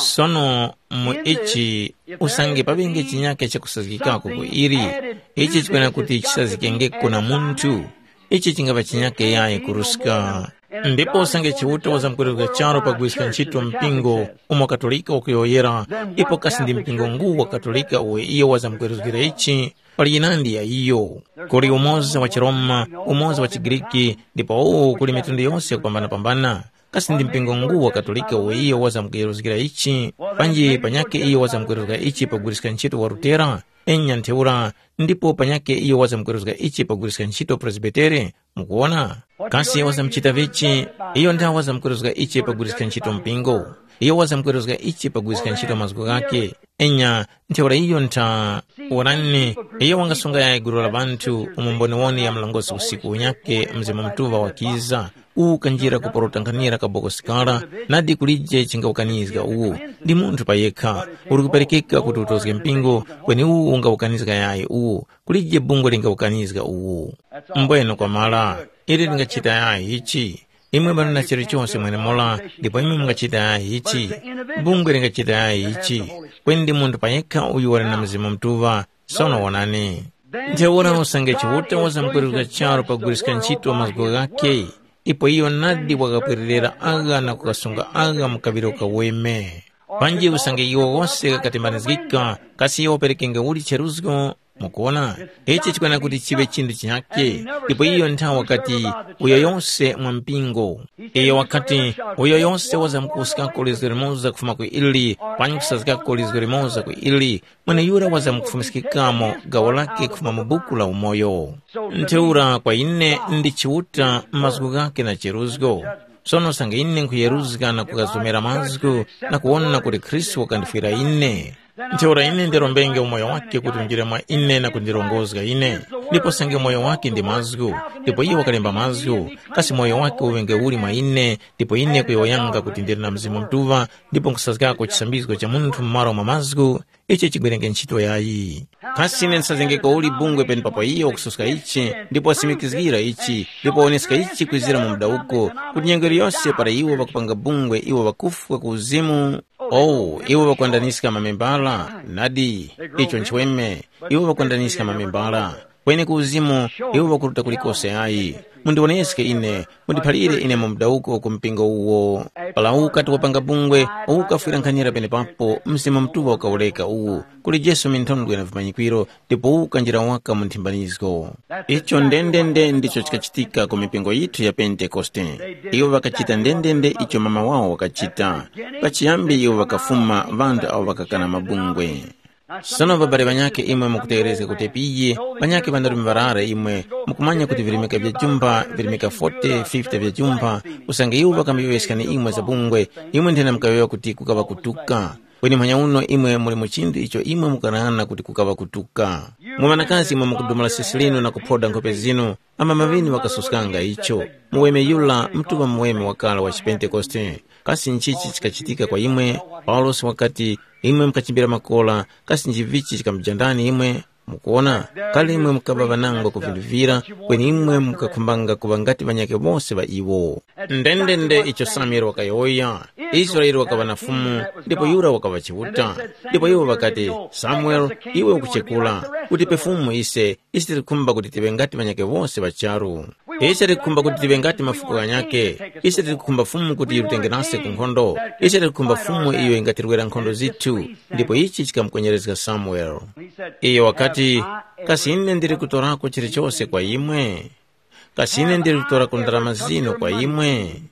Speaker 1: sono mu ichi usange pabinge chinyake cha kusazikikako ku iri, ichi chikwena kuti chisazikengeko na muntu, ichi chingaba chinyake yayi kurusika. Ndipo usange chiuta waza mkweruka charo pagwisika nchito mpingo umo katolika ukuyoyera, ipo kasi ndi mpingo nguu wa katolika uwe iyo waza mkwerukira ichi, pali inandi ya iyo. Kuli umoza wa Chiroma, umoza wa Chigiriki, ndipo uu kuli mitundu yonse ya kupambana-pambana. Kasi ndi mpingo nguu wa katolika uwe iyo waza mkwerukira ichi, panji panyake iyo waza mkwerukira ichi pagwisika nchito wa Lutera, enya nteura, ndipo panyake iyo waza mkwerukira ichi pagwisika nchito Presbytere, mukuona? Kasi waza mchita vichi, iyo nda waza mkwerukira ichi pagwisika nchito mpingo. Iyo waza mkwerukira ichi pagwisika nchito mazgu gake, enya nteura iyo nta urani. Iyo wangasunga ya iguru la bantu umumboni woni ya mlangosi usiku unyake mzima mtuva wakiza uu kanjira kuporotankanira kaboko sikara nadi kulije chinga ukanizga uu di muntu payeka uri kuperikika kuti utozge mpingo kweni uu unga ukanizga yayi uu kulije bungo linga ukanizga uu mbweno kwa mala ili linga chita yayi ichi imwe banu na chiri chonse mwene mola ndipo imwe mga chita yayi ichi bungo linga chita yayi ichi kweni di muntu payeka uyu wale na mzima mtuva sono wanani nteura usange chiuta waza mkweruka charo pagwisika nchito mazgo gake ipo iyo nadi wakapwiririra aga na kukasunga aga mukabiro kaweme panji usange iwo wose kakatimanizgika kasi iwo perekenge uli cheruzgo mukuona eche chikwena kuti chibe chindu chinyake ipo iyo nta wakati uyo yonse mwampingo iyo wakati uyo yonse waza mkusika kolizgari moza kufuma ku ili panji kusazika kolizgari moza ku ili mwene yura waza mkufumisikikamo gawo lake kufuma mubuku la umoyo nteura kwa ine ndi chiuta mazgu gake na cheruzgo sono sange ine nkuyeruzga na kukazumira mazgu na kuona kuti Kristu wakandifira ine nteura ine ndirombenge umoyo wake kuti unjire mwa ine na kundirongozga ine ndipo sange umoyo wake ndi mazgu ndipo iyo wakalemba mazgu kasi moyo wake uwenge uli mwa ine ndipo ine kuyoyanga kuti ndiri na mzimu mtuva ndipo nkusazikako chisambizgo cha muntu mmaro mwa mazgu ichi chigwerenge nchito yayi kasi ine nsazengeko uli bungwe peni papo iyo kususka ichi ndipo asimikizgira ichi ndipo onesika ichi kuizira mu muda uko kuti nyengeri yonse para iwo wakupanga bungwe iwo wakufwa kuuzimu. Oh, iwo wakwandanisika mamembala nadi icho nchweme iwo wakwandanisika mamembala kweni kuuzimu iwo wakuruta kulikose ayi mundioneske ine mundiphalire ine mumda uko kumpingo uwo pala ukati wapanga bungwe ukafwira nkhanyira pene papo mzimu mtuva ukauleka uwu kuli Jesu minthondwe na vimanyikwiro ndipo ukanjira waka munthimbanizgo icho ndendende ndicho chikachitika ku mipingo yithu ya Pentekoste iwo wakachita ndendende icho mama wao wakachita pachiyambi iwo wakafuma vandu au wakakana mabungwe sono vabale banyake imwe mukutegereze kuti piye banyake bandari mvarare imwe mukumanya kuti virimika vya jumba virimika forty fifty vya jumba usange iwo vakambiwesikani imwe za bungwe imwe ndena mkawewa kuti kukava kutuka weni manya uno imwe muli muchindu icho imwe mukanana kuti kukava kutuka mumanakazi imwe mukudumala sisi lino na kuphoda nkhope zinu ama mavini wakasuskanga icho muweme yula mtuva muweme wakala wa Chipentekoste kasi nchichi chikachitika kwa imwe Paulos wakati imwe mkachimbira makola kasi njivichi chikamjandani imwe mukuona kali imwe mkaba vanango kuvinduvira kweni imwe mkakumbanga kubangati banyake bose ba iwo ndendende icho Samuel wakayoya Israeli wakaba na fumu ndipo Yura wakaba chivuta ndipo iwo wakati Samuel iwe ukuchekula kuti pefumu ise isi kumba kuti tibe ngati banyake bose bacharu isi tikumba kuti tibe ngati mafuko ganyake isi tikumba fumu kuti irutengenase kunkhondo isi tikumba fumu iyo ingatirwera nkhondo zitu ndipo ichi chikamkwenyerezga Samuel iyo wakati kasi ine ndiri kutorako chiri chose kwa imwe kasi ine ndiri kutorako ndarama zino kwa imwe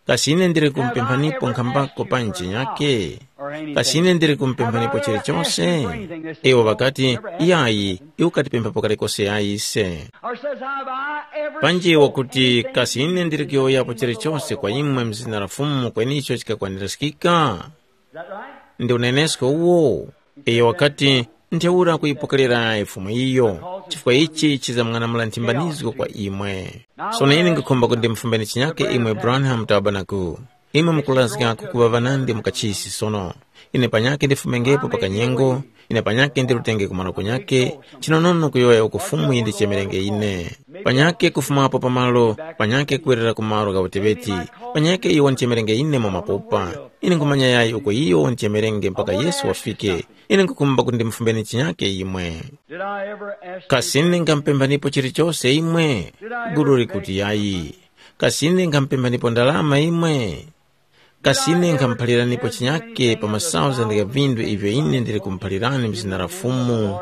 Speaker 1: kasine ndiri kumpemphanipo nkhambako pa nchi yake, kasine ndiri kumpemphanipo chilichonse. Iwo wakati iyayi iwo katipemphapo kalikonse yayise panjiwa kuti kasine ndiri kiyoyapo chilichonse kwa imwe mzina la Fumu kwenicho chikakwanirasikika. Ndi unenesko uwo. Iyo wakati ntheura kuipokelera ifumu iyo, chifukwa ichi chizamng'anamula nthimbanizgo kwa imwe. Sona ine ngikhomba kuti mfumbeni chinyake imwe Branham Tabernacle imwe mukulazikako kuva vanandi mukachisi. Sono ine panyake ndifumengepo pakanyengo, ine panyake ndirutenge kumano kunyake chinonono kuyoya ukufumu indi chemerenge ine panyake kufumapo pamalo, panyake kuwerera kumaro ga utebeti, panyake iyo nchemerenge ine momapopa. Ine ngumanya yayi uko iyo nchemerenge mpaka Yesu wafike. Ine nkukumba kuti mfumbeni chinyake imwe. Kasine ngampembanipo chilichonse imwe, gururi kuti yayi. Kasine ngampembanipo ndalama imwe, kasine ngamphaliranipo chinyake pa masauza ndiga vindu ivyo ine ndiri kumphalirani mzina la Fumu.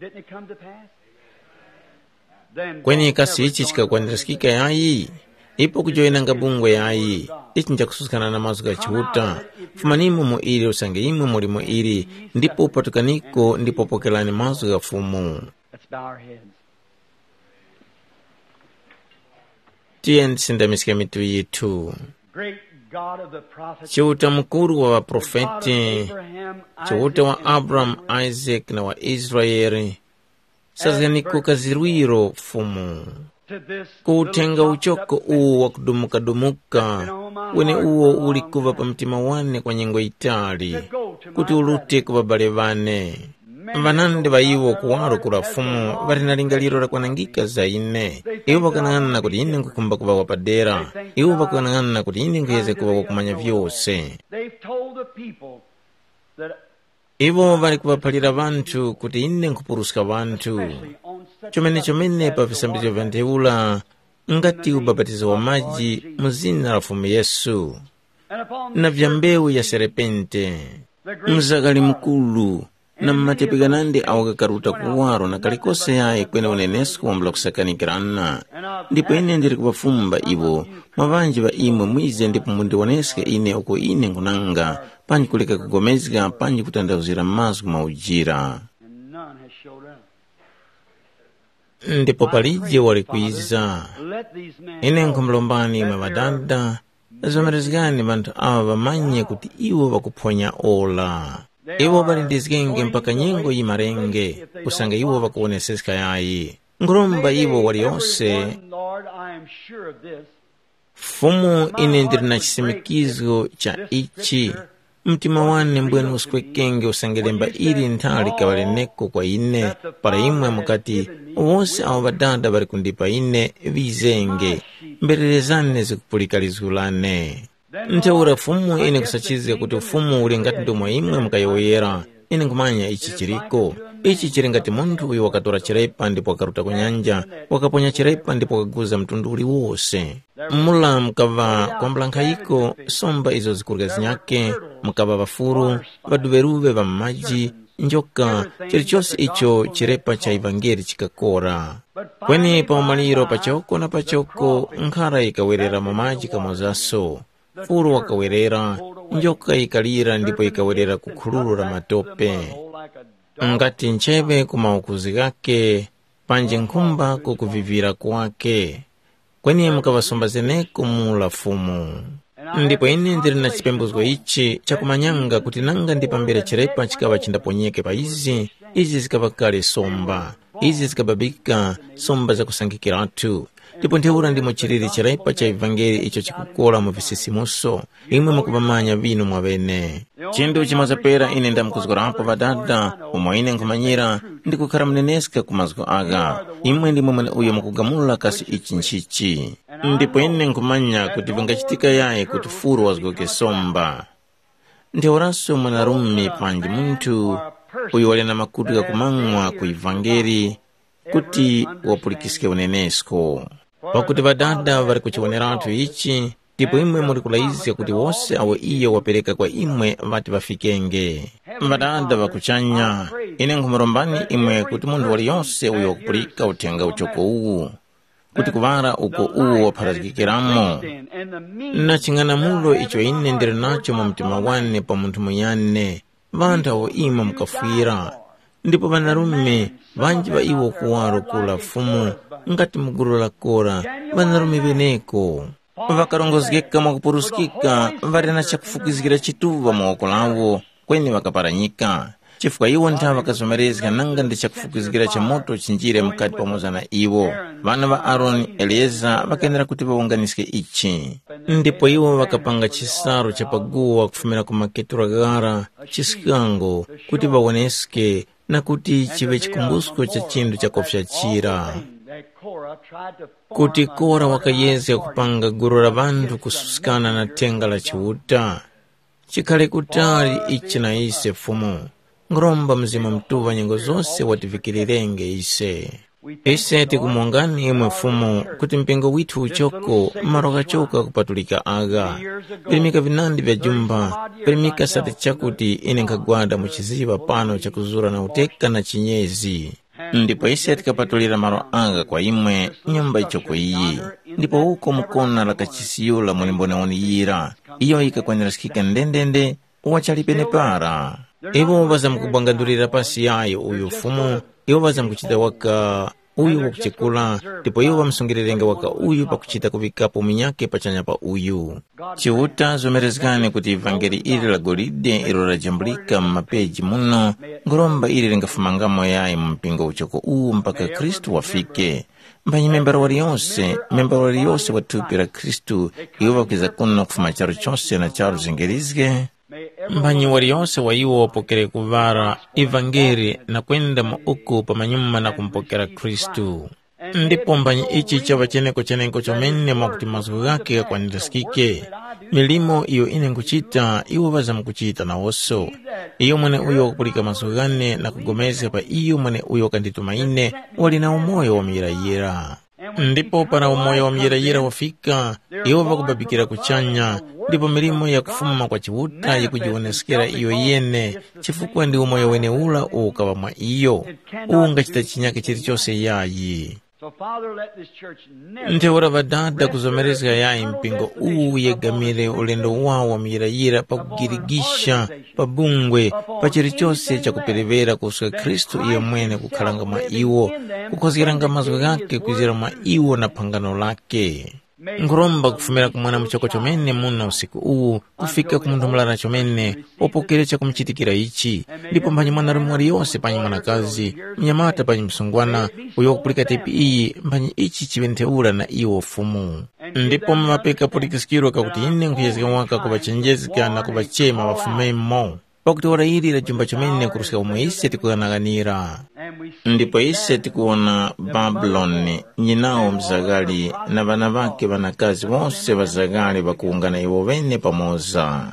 Speaker 1: Kweni kasi ichi chikakwanirasikika yayi, ipo kujoyina ngabungwe yayi, ichi njakususikana na mazu gachihuta. Fumanimo mu ili usange imwe mulimo ili, ndipo upatukaniko ndipo pokelani mazu ga Fumu. Tiye ndisindamisika mitu yitu. Chiuta mkuru wa waprofeti, chiuta wa Abraham, Isaac na wa Israeli, sazaniko kazirwiro Fumu. Kuutenga uchoko uwo wa kudumuka-dumuka, wene uwo ulikuva pa mtima wane kwa nyengo itali, kuti ulute kuva bale vane. Vanande va iwo kuwaro kula Fumu, varina lingaliro la kwanangika za ine. Iwo wakanangana kuti ine nkukumba kuva wapadera. Iwo wakanangana kuti ine nkuyeze kuva wakumanya vyose. Iwo vari kuvaphalira vantu kuti ine nkupuruska vantu. Chomene chomene pa visambizo vya ntheula, ngati ubabatizo wa maji muzina la Fumu Yesu. Na vya mbewu ya serepente, mzakali mkulu, na mmatepikanande awakakaruta kuwaro na kalikose yae kwene unenesko wambula kusakanikirana. Ndipo ine ndiri kupafumba iwo, mavanji va imwe mwize ndipo mundiwoneske ine uko ine ngunanga, panji kuleka kugomezga, panji kutandauzira mazu maujira. Ndipo palije walikuiza, ine nkumlombani imwe vadada, zomerezgani vantu awa vamanye kuti iwo vakuponya ola. Iwo valindizgenge mpaka nyengo yimarenge, usanga iwo vakuoneseska yayi. Nguromba iwo waliyose. Fumu ine ndiri na chisimikizo cha ichi, mtima wane mbwenu uskwekenge usangelemba ili ntali kawaleneko kwa ine, para imwe mukati, wose awa vadada vari kundipa ine vizenge, mbererezane zikupulikalizulane. Nteura Fumu ine kusachizika kuti ufumu uli ngati ndomwe imwe mukayoyera. Ine ngumanya ichi chiriko. Ichi chiri ngati munthu uyu wakatora chiraipa ndipo wakaruta kunyanja, wakaponya chiraipa ndipo wakaguza mtundu uli wose. Mula mkava kwambula nkhaiko, somba izo zikurika zinyake, mkava vafuru, vaduveruve va mmaji, njoka, chilichonse icho chiraipa cha Evangeli chikakora. Kweni pa umaliro pachoko na pachoko, nkhara ikawerera mamaji kamozaso. Furu wakawerera, njoka ikalira ndipo ikawerera kukhululura matope. Ngati nchebe kumaukuzi gake, panje nkhumba kukuvivira kwake. Kweni mukavasomba zeneko mula Fumu. Ndipo ine ndiri na chipembuzgo ichi, chakumanyanga kuti nanga ndipambire chirepa chikava chindaponyeke pa izi, izi zikavakale somba, izi zikababika somba za kusangikiratu. Ndipo ntheura ndimo chiriri chiraipa cha Evangeli icho chikukola mu visisimuso, imwe mukuvamanya vinu mwavene. Chindu chimazapera ine ndamukuzgorapo vadada, umwe ine nkumanyira, ndikukhala mneneska kumazgo aga. Imwe ndimo mwene uyo mukugamula kasi ichi nchichi. Ndipo ine nkumanya kuti vingachitika yae kuti furu wazgoke somba. Ntheuraso mwanarumi panji muntu, uyo wale na makutu ga kumangwa ku Evangeli, kuti wapulikiske unenesko. Pakuti vadada vari kuchioneratu ichi, ndipo imwe muri kulaizika kuti wose awe iyo wapereka kwa imwe vati vafikenge. Vadada vakuchanya, ine nkumurombani imwe kuti mundu wali yonse uyo wakupulika utenga uchoko uwu. kuti kuvara uko uwo waphatikiramo na ching'anamulo icho ine ndiri nacho mu mtima wane pa munthu muyane vanthu awo ima mukafwira ndipo vanarume vanji va iwo kuwaro kula fumu ngati mugulu la kora vanarume veneko vakarongozekeka mwakupurusikika vari na chakufukizikira chituva maoko lawo kweni vakaparanyika chifukwa iwo ntha vakazomerezeka nanga ndi chakufukizikira cha moto chinjire mkati pamoza na iwo vana va Aroni Elieza vakayenera kuti vaunganisike ichi ndipo iwo vakapanga chisaro cha paguwa kufumira ku maketura gara chisikango kuti vaoneske na kuti chive chikumbusko cha chindu cha kopsa chira kuti Kora wakayeza kupanga guru la vantu kususikana na tenga la chiuta chikhale kutali ichi na ise fumu ngoromba mzima mtuva nyengo zonse wativikirirenge ise ise tikumongani imwe fumu kuti mpingo withu uchoko maroka choka kupatulika aga pirimika vinandi vya jumba pirimika sati chakuti ine nkagwada muchiziva pano chakuzura na uteka na chinyezi ndipo ise tikapatulira maro aga kwa imwe nyumba ichoko iyi ndipo uko mukona lakachisiyula mulimbonewoniyira iyo ikakwanira sikika ndendende uwachalipene para ivo vazamukubangandulira pasi yayo uyu fumu ivo vazamukuchita waka uyu wakuchekula ndipo ivo vamsungirirenga waka uyu pakuchita kuvikapo minyake pachanya pa uyu chiuta zomerezekane kuti ivangeli ili la golide ilo lajambulika mmapeji muno ngoromba ili lingafumangamo yayi mumpingo uchoko uwu mpaka Kristu wafike mbanyi membara wali yonse membara wali yonse wathupi la Kristu iwo vakiza kuno kufuma charo chonse na charo zingelizge mbanyi wali yonse wa iwo wapokere kuvara ivangeli na kwenda mauku pa manyuma na kumpokera Kristu ndipo mbanyi ichi chava cheneko cheneko chomene mwakuti mazuku gake kakwanilasikike milimo iyo ine nkuchita iwo vaza mkuchita na oso iyo mwene uyo wakupulika mazuku gane na kugomeza pa iyo mwene uyo kanditumaine wali na umoyo wa mirayira ndipo para umoyo wa mirayira wafika iwo vakubabikira kuchanya ndipo milimo ya kufuma kwa chivuta yakujionesekera iyo yene chifukwa ndi umoyo wene ula ukava mwa iyo ungachita chinyake chiri chose yayi nteura vadada kuzomerezeka yayi mpingo uwu yegamire ulendo wawo wa mirayira pakugirigisha pabungwe pachiri chose chakuperevera kusuka Kristu iyo mwene kukhalanga mwa iwo kukhozeranga mazwi gake kwizira mwa iwo na phangano lake ngoromba kufumira kumwana muchoko chomene muna usiku uwu kufika kumundu mulana chomene opokere cha kumchitikira ichi ndipo mbanyi mwana rumwari yonse panyi mwanakazi mnyamata panyi msungwana uyo wakupulika tepi iyi mbanyi ichi chiventeula na iwo fumu ndipo mmapeka pulikisikirwa kakuti ine nkuyezeka mwaka kubachenjezeka na kubachema wafumemo pakuti ora ili la jumba chomene kurusika umwe ise tikuyanaganira ndipo ise tikuona Babuloni nyinawo mzagali na vana vake vanakazi vonse vazagali vakuungana iwo vene pamoza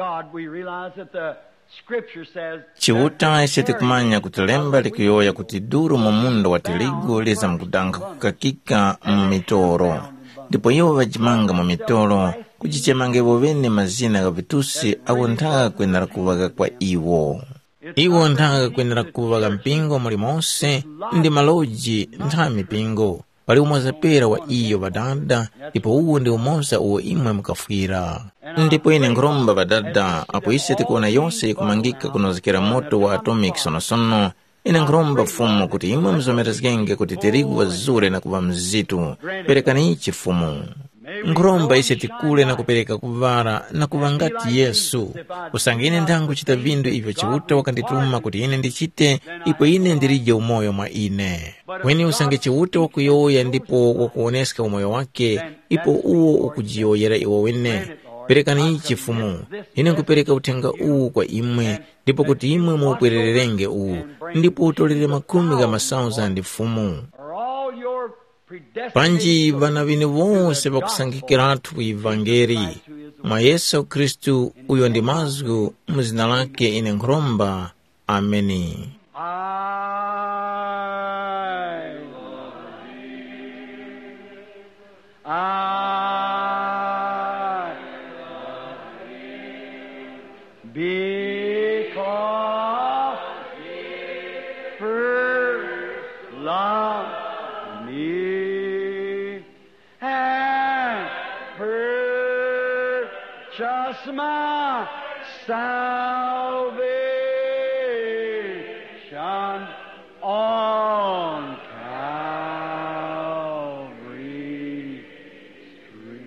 Speaker 1: chivuta ise tikumanya kuti lemba likuyoya kuti duru mu munda wa tirigu liza mkudanga kukakika mu mitoro ndipo iwo vajimanga mu mitoro kuchichemanga iwo vene mazina ga vitusi awo nthaga kwenera kuvaga kwa iwo iwo nthaga kwenera kuvaga mpingo muli monse ndi maloji ntha mipingo pali umoza pera wa iyo vadada ndipo uwo ndi umoza uwo imwe mukafwira ndipo ine ngoromba vadada apo ise tikuona yonse ikumangika kunozekera moto wa atomic sonosono ine ngoromba fumu kuti imwe mzomerezekenge kuti tirigu wazure na kuva mzitu perekani ichi fumu ngoromba ise tikule na kupereka kuvara na kuva ngati Yesu usanga ine ndangu chita vindu ivyo chivuta wakandituma kuti ine ndichite ipo ine ndirije umoyo mwa ine weni usange chivuta wakuyoya ndipo wakuoneska umoyo wake ipo uwo ukujiyoyera iwo wene perekani ichi fumu ine nkupereka utenga uwu kwa imwe ndipo kuti imwe muupwererenge uwu ndipo utolere makumi ga masauzandi fumu panji vana vini vonse vakusangikiratu ivangeli mwa Yesu Kristu uyo ndi mazgu muzina lake ine ngoromba ameni
Speaker 2: because first love me. purchased my salvation on Calvary Street.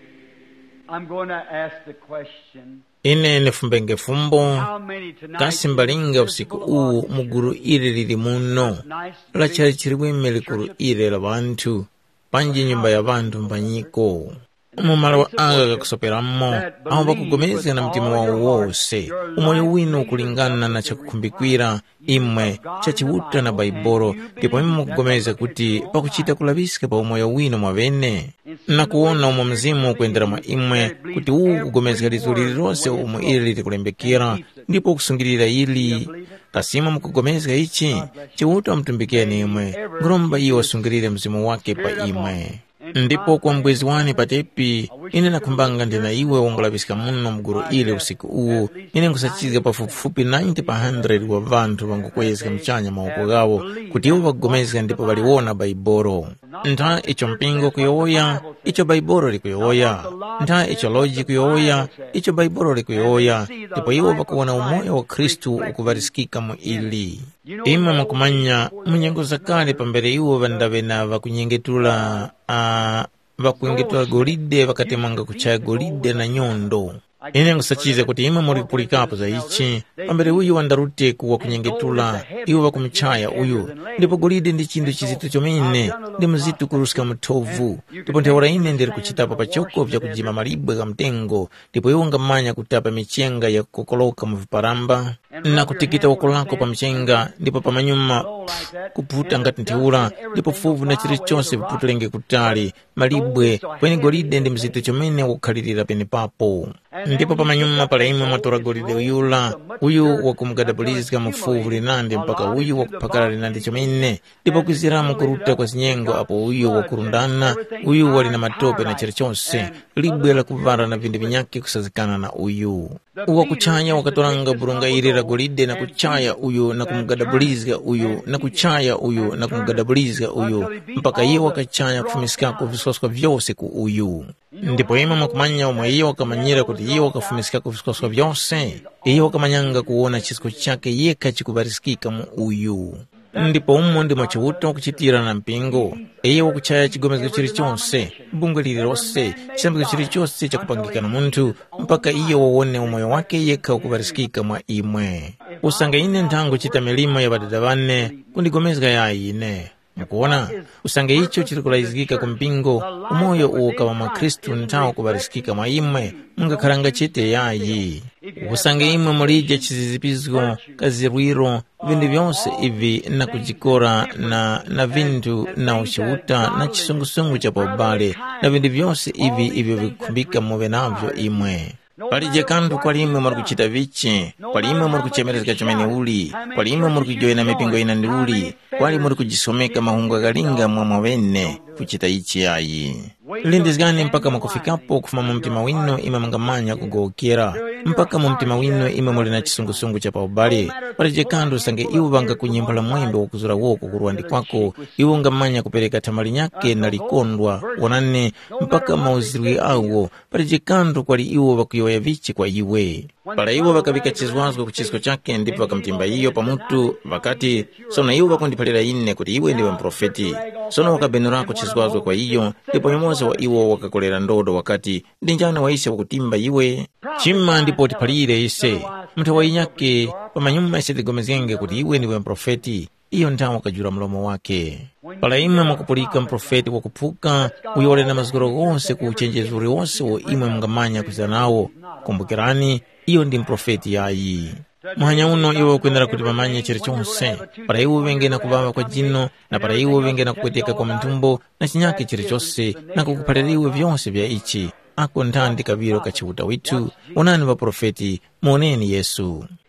Speaker 2: I'm going to ask the question.
Speaker 1: Ine nifumbe fumbo
Speaker 2: How many tonight
Speaker 1: kasi mbalinga usiku uu muguru ile lili muno la chali chiliwime likuru ile la bantu panji nyumba ya bantu mbanyiko umumala wa anga kakusoperamo aho bakugomeza na mtima wawo wose umoyo wino kulingana na chakukumbikwira imwe chachiwuta na baibolo ndipo imwe mukugomeza kuti pakuchita kulabisika pa umoyo wino mwavene na kuona umwe mzimu kuendera mwa imwe kuti uu kugomeza lizuli lilonse umwe ili liti kulembekera ndipo kusungirira ili kasima mukugomeza ichi chiwuta mtumbikeni imwe nguromba iyo wasungirire mzimu wake pa imwe ndipo kwa mbwezi wani patepi ine nakumbanga ndina iwe wongolabisika muno mguru ile usiku uwu ine nkusachiga pafupifupi ninety pa hundred wa vantu vangukwezeka mchanya maoko gawo kuti iwo bagomezeka ndipo baliwona baibolo nta icho mpingo kuyoya icho baibolo likuyoya nta icho loji kuyoya icho baibolo likuyoya ndipo iwo bakuona umoyo wa Kristu ukuvarisikika mu ili imwe makumanya munyengo zakale pambere iwo vandavena vakunyengetula a vakuingetula golide vakatemanga kuchaya golide na nyondo ine ngusachize kuti imwe muri pulikapo za ichi pambere uyu wandaruteku wakunyengetula iwo vakumchaya uyu ndipo golide ndi chindu chizito chomene ndi mzitu kurusika muthovu ndipo ntheora ine ndiri kuchitapo pachoko vya kujima malibwe ka mtengo ndipo iwo ngamanya kutapa michenga ya kukoloka mu viparamba na kutikita wako lako pa mchenga ndipo pamanyuma kuputa ngati ntheura ndipo fuvu na chiri chonse viputulenge kutali malibwe kweni golide ndi mzitu chomene wakukhalirira pene papo ndipo pamanyuma pala imwe mwatora golide uyula uyu wakumgadabulizika mufuvu linande mpaka uyu wakuphakala linande chomene ndipo kwiziramo kuruta kwa zinyengo apo uyu wakurundana uyu wali na matope na chiri chonse libwe la kuvara na vindu vinyake kusazikana na uyu wakuchanya wakatoranga burunga iri la golide na kuchaya uyu na kumgadabulizika uyu na kuchaya uyu na kumgadabulizika uyu mpaka iye wakachanya kufumisikako visoswa vyose ku uyu ndipo imwe mwakumanya umwe iye wakamanyira kuti iye wakafumisikako visoswa vyose iye wakamanyanga kuona chisiko chake yeka chikuvarisikika mu uyu ndipo umo ndi mwachiwuta wakuchitira na mpingo iye wakuchaya chigomezeko chiri chonse bungwe lili lonse chisambiko chiri chonse chakupangika na munthu mpaka iye wawone umoyo wake yekha ukuvarisikika mwa imwe usanga ine nthango chita milima ya badada vane kundigomezeka ya ine mukuona usange icho chiri kulaizikika kumpingo umoyo uokawa mwa Kristu nthawo kuvarisikika mwa imwe mungakhalanga chete yayi usange imwe mulija chizizipizgo kazirwiro vindu vyonse ivi na kujikora na na vindu na uchiwuta na chisungusungu cha paubale na vindu vyonse ivi ivyo vikumbika muve navyo imwe palije kantu kwali imwe muri kuchita vichi kwali imwe muri kuchemerezeka chomene uli kwali imwe muri kujoyena mipingo ina ndi uli kwali muri kujisomeka mahungu akalinga mwa mwavene kuchita ichi yayi lindizgani mpaka mwakufikapo kufuma mu mtima wino imwe mangamanya kugowokera mpaka mu mtima wino imwe muli na chisungusungu cha paubale palije kantu sange iwo vanga kunyimbala mwembe wakuzura woko kuruwandi kwako iwo ngamanya kupereka tamali nyake na likondwa wanane mpaka mauzirwi awo palije kantu kwali iwo vakuyoya vichi kwa iwe pala iwo vakavika chizwazwa kuchisiko chake ndipo vakamtimba iyo pamutu vakati sona iwo vakundipalira ine kuti iwe ndiwe mprofeti sona wakabenurako chizwazwa kwa iyo ndipo mimoza wa iwo wakakolera ndodo wakati ndinjana waise wakutimba iwe chima ndipo tipalire ise mtu wa inyake pamanyuma ise tigomezenge kuti iwe ndiwe mprofeti iyo nthawo wakajura mlomo wake pala imwe mwakupulika mprofeti wakuphuka uyole na mazikoro gonse ku uchenjezuri wonse wo imwe mngamanya kuza nawo kumbukirani iyo ndi mprofeti yayi mwanya uno iwe kuendera kuti pamanye chiri chonse para iwe vengena kuvava kwa jino na para iwe vengena kukweteka kwa mtumbo na chinyake chiri chonse na kukupalira iwe vyonse vya ichi ako nthandi kaviro kachiwuta witu onani va profeti muoneni Yesu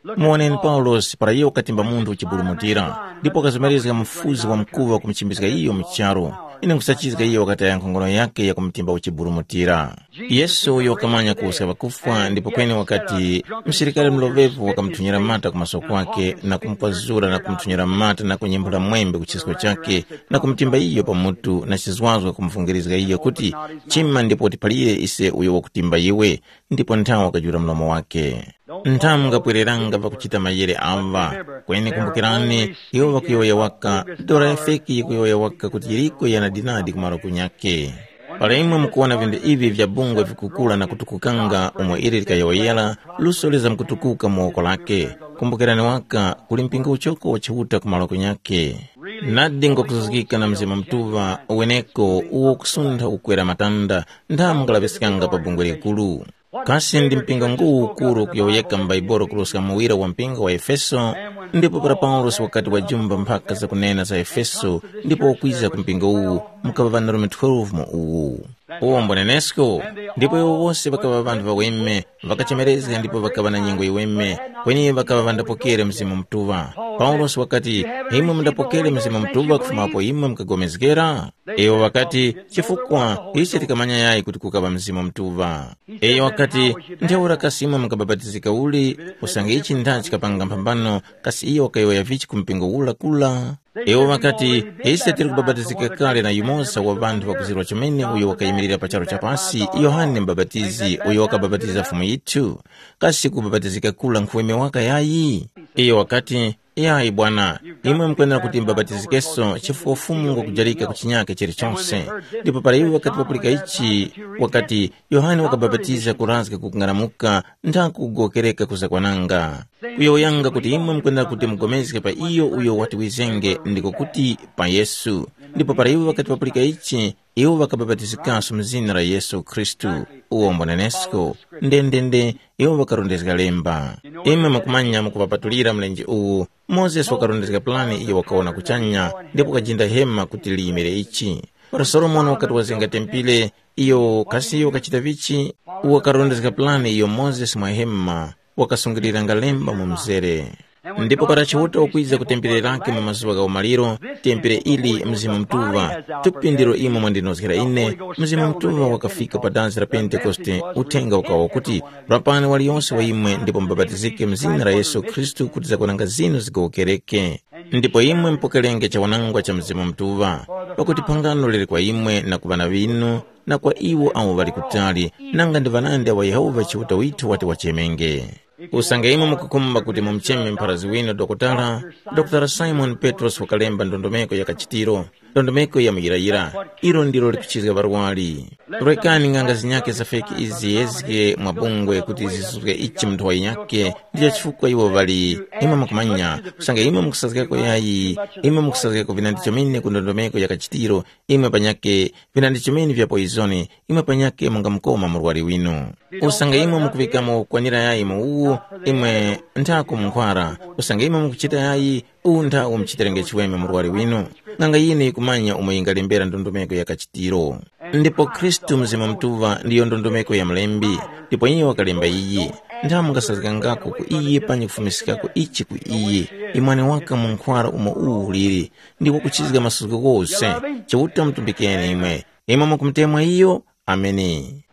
Speaker 1: muoneni paulos para iyo katimba munthu uchibulumutira ndipo akazimalizika mfuzi wa mkuwa kumchimbizika iyo mcharo ine nkusachizika iyo wakati ya nkhongono yake ya kumtimba uchibulumutira. Yesu uyo wakamanya kuusa wakufa ndipo kweni wakati msirikali mlovevu wakamthunyira mata kumaso kwake na kumkwazura na kumthunyira mata na kunyembula mwembe kuchisiko chake na kumtimba iyo pamutu na chizwazwa kumfungirizika iyo kuti chima ndipo tipalire ise uyo wakutimba iwe ndipo nthawi wakajura mlomo wake. Nthamu ngapwereranga vakuchita mayere ava kweni kumbukirani iwo vakuyoya waka dora efeki kuyoya waka kuti iriko yana dinadi kumaro kunyake. Para imwe mkuona vinde ivi vya bungwe vikukula na kutukukanga umwe irika yoyela lusoleza mkutukuka muoko lake. Kumbukirani waka kulimpinga uchoko wachihuta kumaro kunyake. Nadingo kuzuzikika na mzima mtuva uweneko uo kusunda ukwera matanda nthamu ngalavesikanga pa bungwe likulu. Kasi ndi mpinga nguu ukuru kuyoyeka mbaiboro kulusika muwira wa mpinga wa Efeso ndipo para Paulos wakati wa jumba mpaka za kunena za Efeso ndipo wakwiza kumpinga uu mukava Rome twelve mu uu uwo mbonenesko ndipo iwo wose vakava vandu vaweme vakachemereza ndipo vakava na nyingo iweme kwenye vakava vandapokere mzimu mtuva. Paulos wakati imwe mndapokere mzimu mtuva kufumapo imwe mkagomezekera eyo wakati chifukwa ichi tikamanya yayi kuti kukava mzimu mtuva. Eyo wakati ntheura kasi imwe mkababatizika uli usange ichi ndachi kapanga mpambano kasi iyo wakayoya vichi kumpingo ula kula. Ewo wakati isi tiri kubabatizika kale na yumosa wa vandu wakuzirwa chomene uyo wakayimirira pacharo chapasi Yohane mbabatizi uyo wakababatiza fumu yitu kasi kubabatizika kula nkuweme waka yayi. Iyo wakati yayi bwana imwe mkwenda kuti mbabatizikeso chifukwa ufumu ngokujalika kuchinyake chiri chonse. Ndipo para iwo wakati wapulika ichi wakati Yohane wakababatiza kurazika kukungaramuka ntaku kugokereka kuzakwananga kuyoyanga kuti imwe mkwenda kuti mgomezike pa iyo uyo wati wizenge ndiko kuti pa Yesu. Ndipo para iwo wakati wapulika ichi iwo wakababatizikaso mzina la Yesu Kristu uwo mbonenesko ndendende iwo wakarondezeka lemba. Imwe makumanya mukupapatulira mlenje uwu Moses wakarondezeka plani iyo wakaona kuchanya ndipo kajinda hema kuti liimire ichi. Para Solomon wakati wazenga tempile iyo kasi iyo kachita vichi wakarondezeka plani iyo Moses mwa hema wakasungirira ngalemba mu mzere. Ndipo para chihuta ukwiza kutempere lake mu mazuwa ga umaliro tempere ili mzimu mtuva tupindiro imo mwandinozikira ine mzimu mtuva wakafika pa dansi la Pentekoste utenga ukawa kuti rapani waliyonse wa imwe ndipo mbabatizike mzina la Yesu Kristu kuti zakonanga zinu zikokereke. Ndipo imwe mpokelenge cha wanangwa cha mzimu mtuva pakuti pangano lili kwa imwe na kuvana vinu na kwa iwo awo vali kutali nanga ndi vanande wa Yehova chihuta witu wati wachemenge. Usange imwe mukukumba kuti mumcheme mparazi wino dokotala Doctor Simon Petros wakalemba ndondomeko ya kachitiro ndondomeko ya muyirayira ilo ndilo likuchizika varwali. Rekani nganga zinyake za feki izi yezike mwabungwe kuti zisuke ichi mtu wa inyake ndiyo chifukwa iwo vali imwe mukumanya usange imwe mukusazikako yayi imwe mukusazikako vinandichomini kundondomeko ya kachitiro imwe panyake vinandichomini vya poizoni imwe panyake munga mkoma murwali wino. Usange imwe mukuvikamo kwanira yayi mu imwe ntako mkwara usange imwe mukuchita yayi u ntako mchiterenge chiweme murwali wino nganga yini kumanya umuyinga lembera ndondomeko ya kachitiro. Ndipo Kristu mzimu mtuva ndiyo ndondomeko ya mlembi ndipo iye wakalemba iyi nthamu ngasazikangako ku iye panyi kufumisikako ichi ku iye imwani waka munkwara umo uwuliri ndipo kuchizika masuko kose chihuta mtumbikene imwe imwe mukumtemwa iyo. Ameni.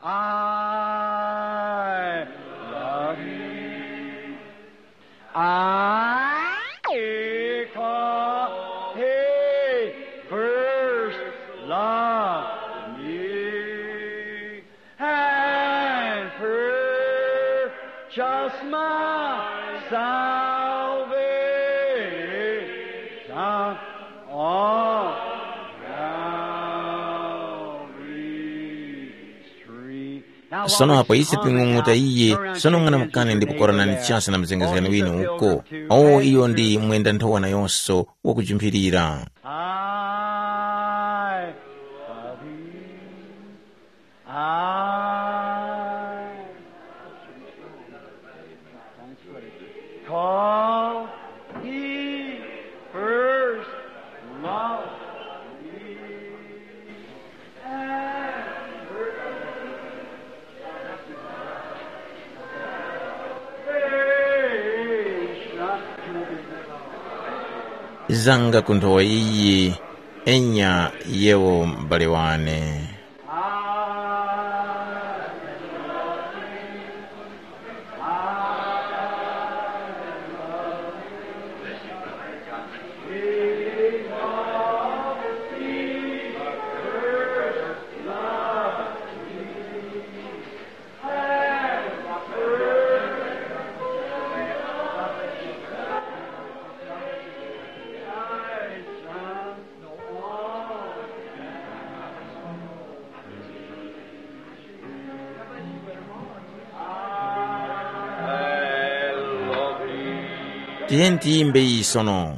Speaker 2: I hey, first love me and purchase my salvation on Calvary's tree.
Speaker 1: Sono hapo isi pingunguta iye sono ngana mkane ndipo korana ni chasa na mzengezani wino uko o iyo ndi mwenda ntowa na yonso wakujumpirira.
Speaker 2: I love you. I call he first loved me and
Speaker 1: zanga kunthowa iyi enya yewo m'bale wane. Tiyeni tiyimbe iyi sono.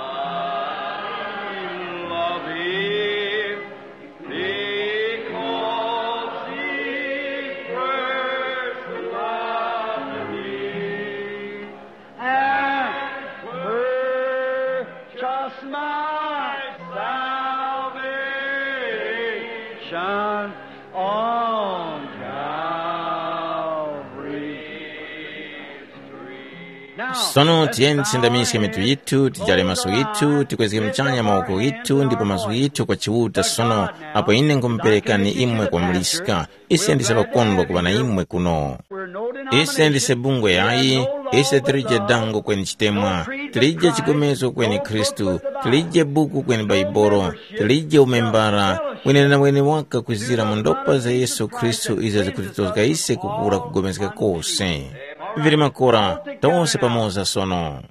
Speaker 1: Sono tiyeni tisendamiske mitu yitu, tijale maso yitu, tikwezeke mchanya maoko yitu, ndipo maso yitu kwa chiuta sono, apo ine nkumpereka ni imwe kwa mliska, isi andise bakondwa kubana imwe kuno. Isi andise bungwe yayi, isi tilije dango kweni chitemwa, tilije chikomezo kweni Kristu, tilije buku kweni Baibolo, tilije umembara, wene na wene waka kuzira mondopa za Yesu Kristu izazi kutitoka ise kukura kugomezeka kose. Viri makora, tonse pamoza sono.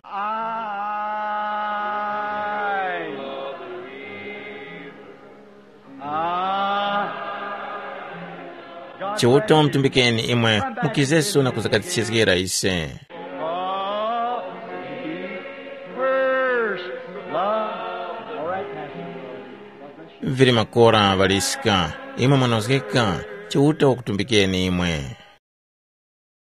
Speaker 1: Chiuta wa mtumbikeni imwe, mukizesu na kuzakatichizgira ise. Viri makora valiska, imwe manozgeka, chiuta wa kutumbikeni imwe.